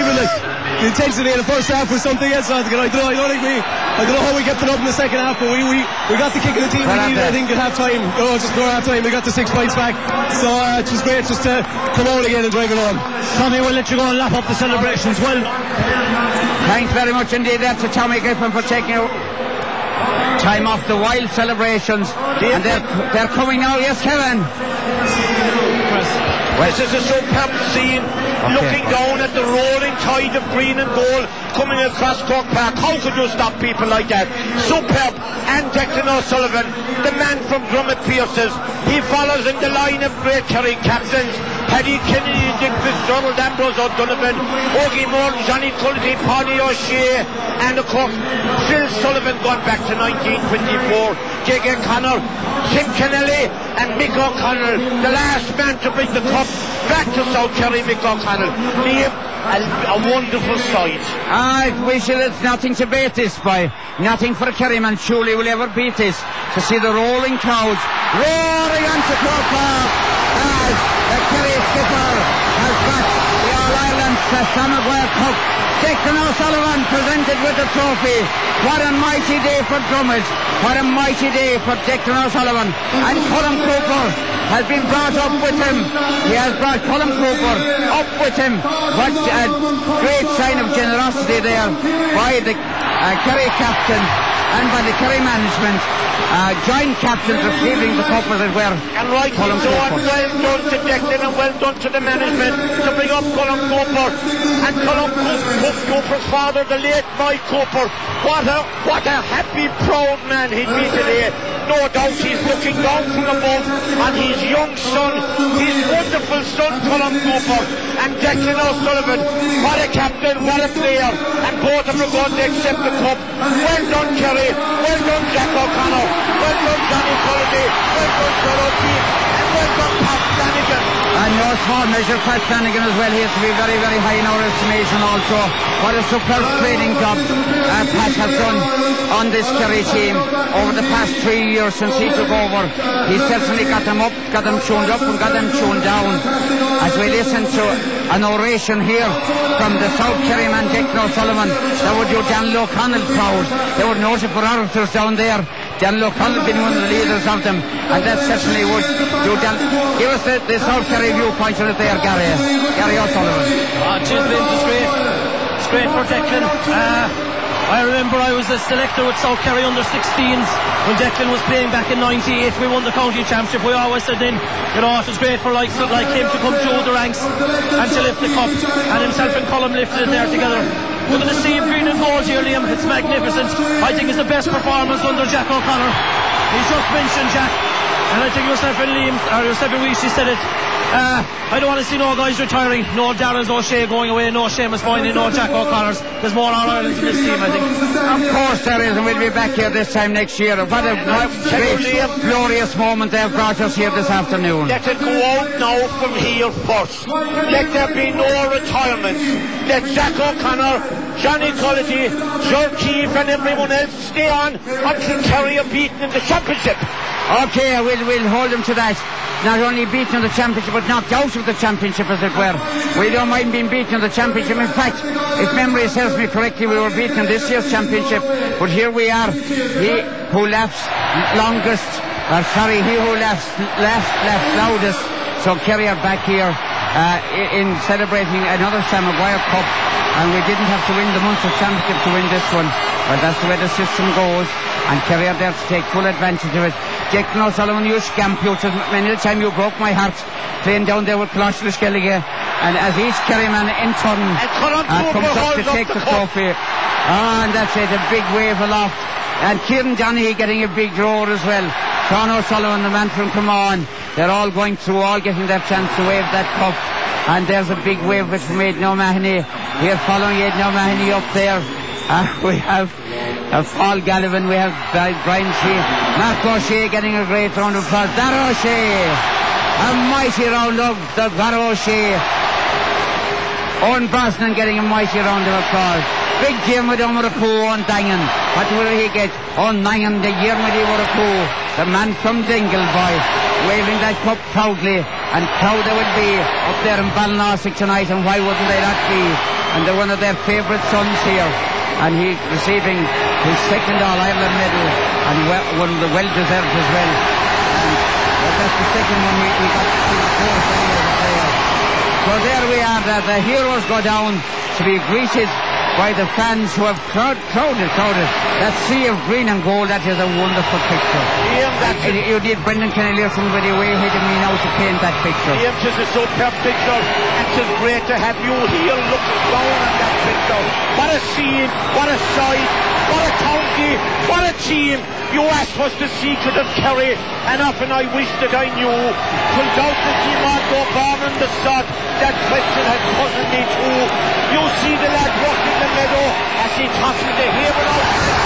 The intensity in the first half was something else altogether. I don't know how we kept it up in the second half, but we got the kick of the team we needed, I think, at half time. Just before half time, we got the 6 points back. So it was great just to come out again and drive it home. Tommy, we'll let you go and lap up the celebrations. Well, thanks very much indeed there to Tommy Griffin for taking time off the wild celebrations, and they're coming now. Yes, Kevin. This is a superb scene, looking down at the rolling tide of green and gold coming across Croke Park. How could you stop people like that? Superb. And Declan O'Sullivan, the man from Drummond Pierces, he follows in the line of great Kerry captains: Paddy Kennedy, Dick Fitzgerald, Ambrose O'Donovan, Ogie Moore, Johnny Cullity, Paddy O'Shea, and of course Phil Sullivan going back to 1924, J.G. Connor, Tim Kennelly and Mick O'Connell, the last man to bring the cup back to South Kerry, Mick O'Connell. Liam, a wonderful sight. I wish it's nothing to beat this by. Nothing for a Kerryman surely will ever beat this. To see the rolling crowds roaring onto Croke Park as the Kerry skipper has got the All-Ireland Sam Maguire Cup. Declan O'Sullivan presented with the trophy. What a mighty day for Drummond. What a mighty day for Declan O'Sullivan. And Colm Cooper has been brought up with him. He has brought Colm Cooper up with him. What a great sign of generosity there by the Kerry captain and by the Kerry management. Joint captains receiving the cup as it were. And right so on, well done to Declan and well done to the management to bring up Colm Cooper. And Colm Cooper's father, the late Mike Cooper, what a happy, proud man he'd be today. No doubt he's looking down from above on his young son, his wonderful son Colm Cooper, and Declan O'Sullivan. What a captain, what a player, and both of them are going to accept the cup. Well done, Kerry, well done, Jack O'Connor, well done, Johnny Cullity, well done, Gerard O'Keefe, and well done, Pat Flanagan. And no small measure, Pat Flanagan as well. He has to be very, very high in our estimation also. What a superb training job Pat has done on this Kerry team over the past 3 years since he took over. He certainly got them up, got them tuned up and got them tuned down. As we listen to an oration here from the South Kerry man Declan O'Sullivan, that would do Daniel O'Connell proud. They would notice for orators down there. Daniel O'Connell being one of the leaders of them, and that certainly would do give us the South Kerry viewpoint of it there, Gary O'Sullivan. It's great for Declan. I remember I was a selector with South Kerry under 16s when Declan was playing back in 98. We won the county championship. We always said then, you know, it was great for like him to come through the ranks and to lift the cup, and himself and Colm lifted it there together. We're going to see him green and gold here, Liam. It's magnificent. I think it's the best performance under Jack O'Connor. He just mentioned Jack, and I think yourself and Liam, or yourself and Rishi said it. I don't want to see no guys retiring, no Darrell's O'Shea going away, no Seamus Moyney, no Jack O'Connor's. There's more All-Irelands in this team, I think. Of course there is, and we'll be back here this time next year. What a great, glorious moment they've brought us here this afternoon. Let it go out now from here first. Let there be no retirements. Let Jack O'Connor, Johnny Cullity, Joe Keefe and everyone else stay on until Kerry are beaten in the championship. Okay, we'll hold them to that. Not only beaten in the championship, but knocked out of the championship, as it were. We don't mind being beaten in the championship. In fact, if memory serves me correctly, we were beaten in this year's championship. But here we are. He who laughs longest, he who laughs loudest. So Kerry are back here in celebrating another Sam Maguire Cup. And we didn't have to win the Munster Championship to win this one. But that's the way the system goes. And Kerry are there to take full advantage of it. Declan O'Sullivan, you scamp, you said many a time you broke my heart playing down there with Colossus Skellige, and as each Kerryman in turn comes up to take the trophy. And that's it, a big wave aloft. And Kieran Donaghy getting a big roar as well. Sean O'Sullivan, the man from Come they're all going through, all getting their chance to wave that cup. And there's a big wave from Aidan O'Mahony. Here following Aidan O'Mahony up there. We have Paul Gallivan, we have Brian Shea, Mark O'Shea getting a great round of applause. Darragh O'Shea, a mighty round of Darragh O'Shea. Owen Brosnan getting a mighty round of applause. Big Jim with Omarapu on Dangan. What will he get? On Dangan, the year with Omarapu, the man from Dingleboy, waving that cup proudly, and proud they would be up there in Ballinasig tonight, and why wouldn't they not be? And they're one of their favourite sons here. And he receiving his second All-Ireland medal, and one of the well-deserved as well. And that's the second one we got to see the fourth player. So there we are, the heroes go down to be greeted by the fans who have crowded. That sea of green and gold, that is a wonderful picture. You need Brendan Kennelly or somebody way ahead of me now to paint that picture. Ian, this is a superb picture. It's just great to have you here looking down on that picture. What a scene, what a sight, what a county, what a team. You asked what's the secret of Kerry, and often I wish that I knew. Till doubtless he might go born in the sod. That question has puzzled me too. You see the lad walking the meadow as he tosses the haven out.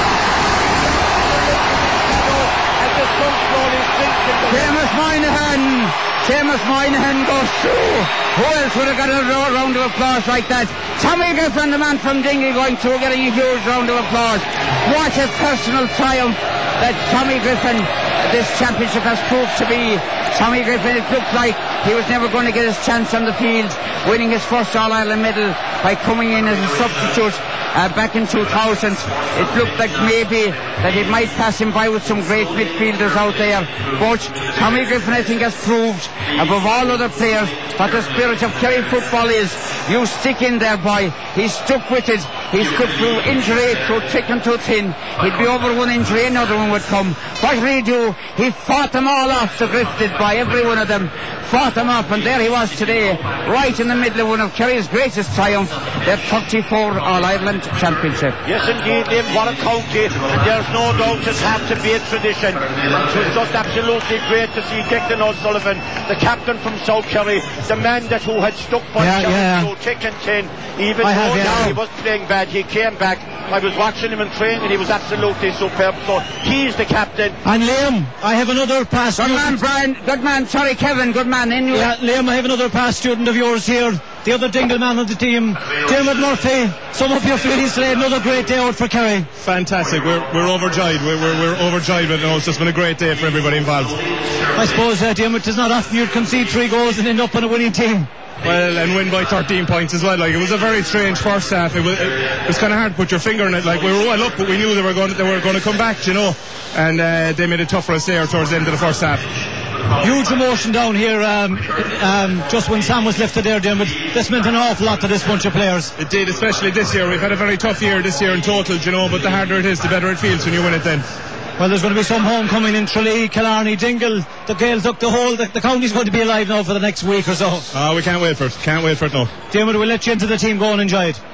As the sun slowly sinks in the Seamus Moynihan goes through. Who else would have got a round of applause like that? Tommy Griffin, the man from Dingley, going through, getting a huge round of applause. What a personal triumph that Tommy Griffin, this championship has proved to be. Tommy Griffin, it looked like he was never going to get his chance on the field, winning his first All-Ireland medal by coming in as a substitute back in 2000. It looked like maybe that it might pass him by with some great midfielders out there. But Tommy Griffin, I think, has proved, above all other players, what the spirit of Kerry football is. You stick in there, boy. He stuck with it. He stuck through injury, through thick and through thin. He'd be over one injury, another one would come. What did he do? He fought them all off, the Grifted, by every one of them. Fought them off, and there he was today, right in the middle of one of Kerry's greatest triumph, their 34 All-Ireland Championship. Yes, indeed, Liam, what a county, and there's no doubt it had to be a tradition. And it was just absolutely great to see Declan O'Sullivan, the captain from South Kerry, the man who had stuck by Kerry through thick and thin. Even though he was playing bad, he came back. I was watching him in training, and he was absolutely superb. So he's the captain. And Liam, I have another past student. Good man, Brian. Good man. Sorry, Kevin. Good man. Liam, I have another past student of yours here. The other Dingle man on the team, Dermot Murphy. Sum up your feelings today. Another great day out for Kerry. Fantastic. We're overjoyed. We're overjoyed with it. It's just been a great day for everybody involved. I suppose, Dermot, it is not often you'd concede 3 goals and end up on a winning team. Well, and win by 13 points as well. Like, it was a very strange first half. It was kind of hard to put your finger on it. Like, we were well up, but we knew they were going to come back, you know. And they made it tough for us there towards the end of the first half. Huge emotion down here just when Sam was lifted there, Dermot. This meant an awful lot to this bunch of players. It did, especially this year. We've had a very tough year this year in total, you know, but the harder it is, the better it feels when you win it then. Well, there's going to be some homecoming in Tralee, Killarney, Dingle, the Gaeltacht, the county's going to be alive now for the next week or so. We can't wait for it. Can't wait for it now. Dermot, we'll let you into the team. Go and enjoy it.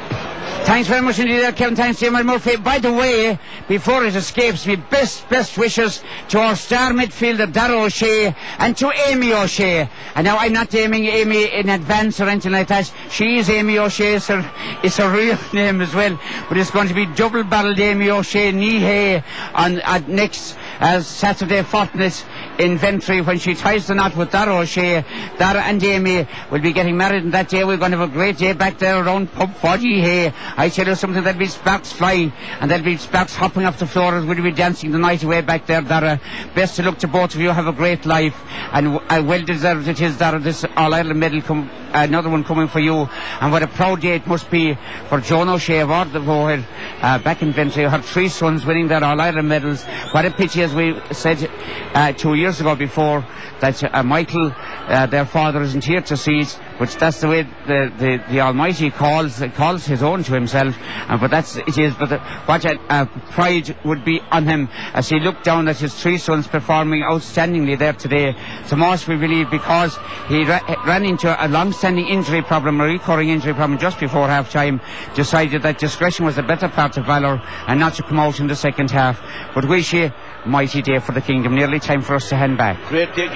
Thanks very much indeed, Kevin. Thanks, Dermot Murphy. By the way, before it escapes me, best wishes to our star midfielder, Darragh O'Shea, and to Amy O'Shea. And now I'm not naming Amy in advance or anything like that. She is Amy O'Shea. It's her real name as well. But it's going to be double-barreled Amy O'Shea Nihei on next Saturday fortnight in Ventry when she ties the knot with Darragh O'Shea. Darragh and Amy will be getting married on that day. We're going to have a great day back there around Pub 40 Hay. I tell you something, there'll be sparks flying and there'll be sparks hopping off the floor as we'll be dancing the night away back there, Darragh. Best of luck to both of you. Have a great life, and well deserved it is, Darragh. This All-Ireland medal, another one coming for you, and what a proud day it must be for Joan O'Shea of Ardevore back in Ventry. Her 3 sons winning their All-Ireland medals. What a pity, as we said 2 years ago before, that Michael, their father, isn't here to see it, but that's the way the Almighty calls his own to himself, but that's it is. But what a pride would be on him as he looked down at his 3 sons performing outstandingly there today. Tomas, we believe, because he ran into a long-standing injury problem, a recurring injury problem just before half-time, decided that discretion was the better part of valour and not to come out in the second half. But wish you mighty day for the kingdom. Nearly time for us to hand back. Great day,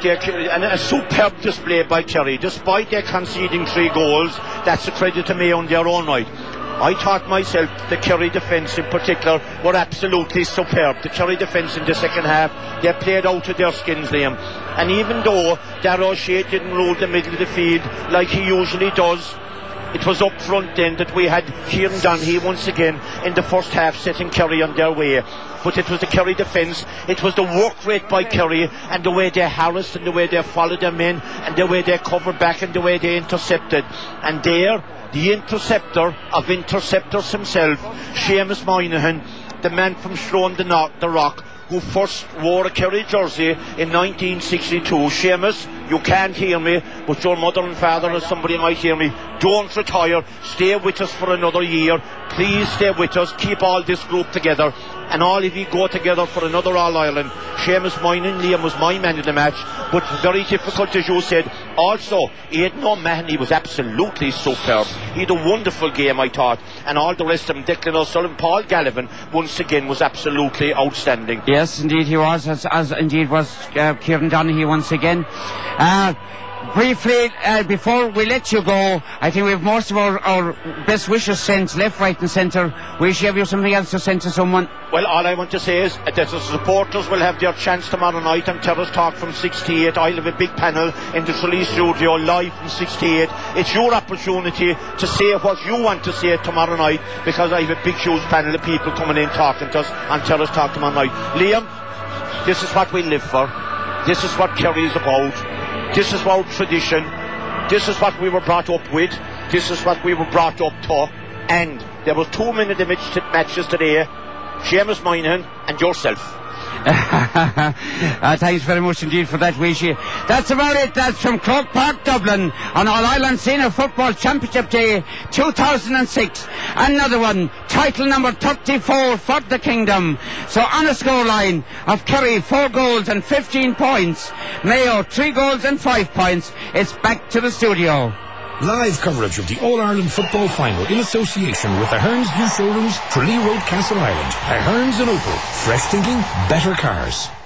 and a superb display by Kerry. Despite their conceding 3 goals, that's a credit to Mayo on their own right. I thought myself the Kerry defence in particular were absolutely superb. The Kerry defence in the second half, they played out of their skins, Liam. And even though Darragh O'Shea didn't rule the middle of the field like he usually does, it was up front then that we had Kieran Donaghy once again in the first half setting Kerry on their way. But it was the Kerry defence, it was the work rate by Kerry and the way they harassed and the way they followed them in and the way they covered back and the way they intercepted. And there, the interceptor of interceptors himself, Seamus Moynihan, the man from Slone the Rock, who first wore a Kerry jersey in 1962. Seamus, you can't hear me, but your mother and father or somebody might hear me. Don't retire. Stay with us for another year. Please stay with us. Keep all this group together. And all of you go together for another All-Ireland. Seamus Moynihan, Liam, was my man of the match, but very difficult, as you said. Also, he had no man. He was absolutely superb. He had a wonderful game, I thought. And all the rest of them, Declan O'Sullivan, Paul Gallivan, once again was absolutely outstanding. Yes, indeed he was, as indeed was Kieran Donaghy once again. Briefly, before we let you go, I think we have most of our best wishes sent left, right and centre. Wish you have you something else to send to someone? Well, all I want to say is that the supporters will have their chance tomorrow night on Terrace Talk from 6 to 8. I'll have a big panel in the Tralee studio live from 6 to 8. It's your opportunity to say what you want to say tomorrow night, because I have a big huge panel of people coming in talking to us on Terrace Talk tomorrow night. Liam, this is what we live for. This is what Kerry is about. This is our tradition. This is what we were brought up with. This is what we were brought up to. And there were 2 minute matches today. Seamus Moynihan and yourself. Thanks very much indeed for that, Wishy. That's about it. That's from Croke Park, Dublin, on All-Ireland Senior Football Championship Day 2006. Another one, title number 34 for the Kingdom. So on a scoreline of Kerry 4 goals and 15 points, Mayo 3 goals and 5 points. It's back to the studio. Live coverage of the All-Ireland Football Final in association with the Hearns New Showrooms, Tralee Road, Castle Island. Hearns and Opel. Fresh thinking, better cars.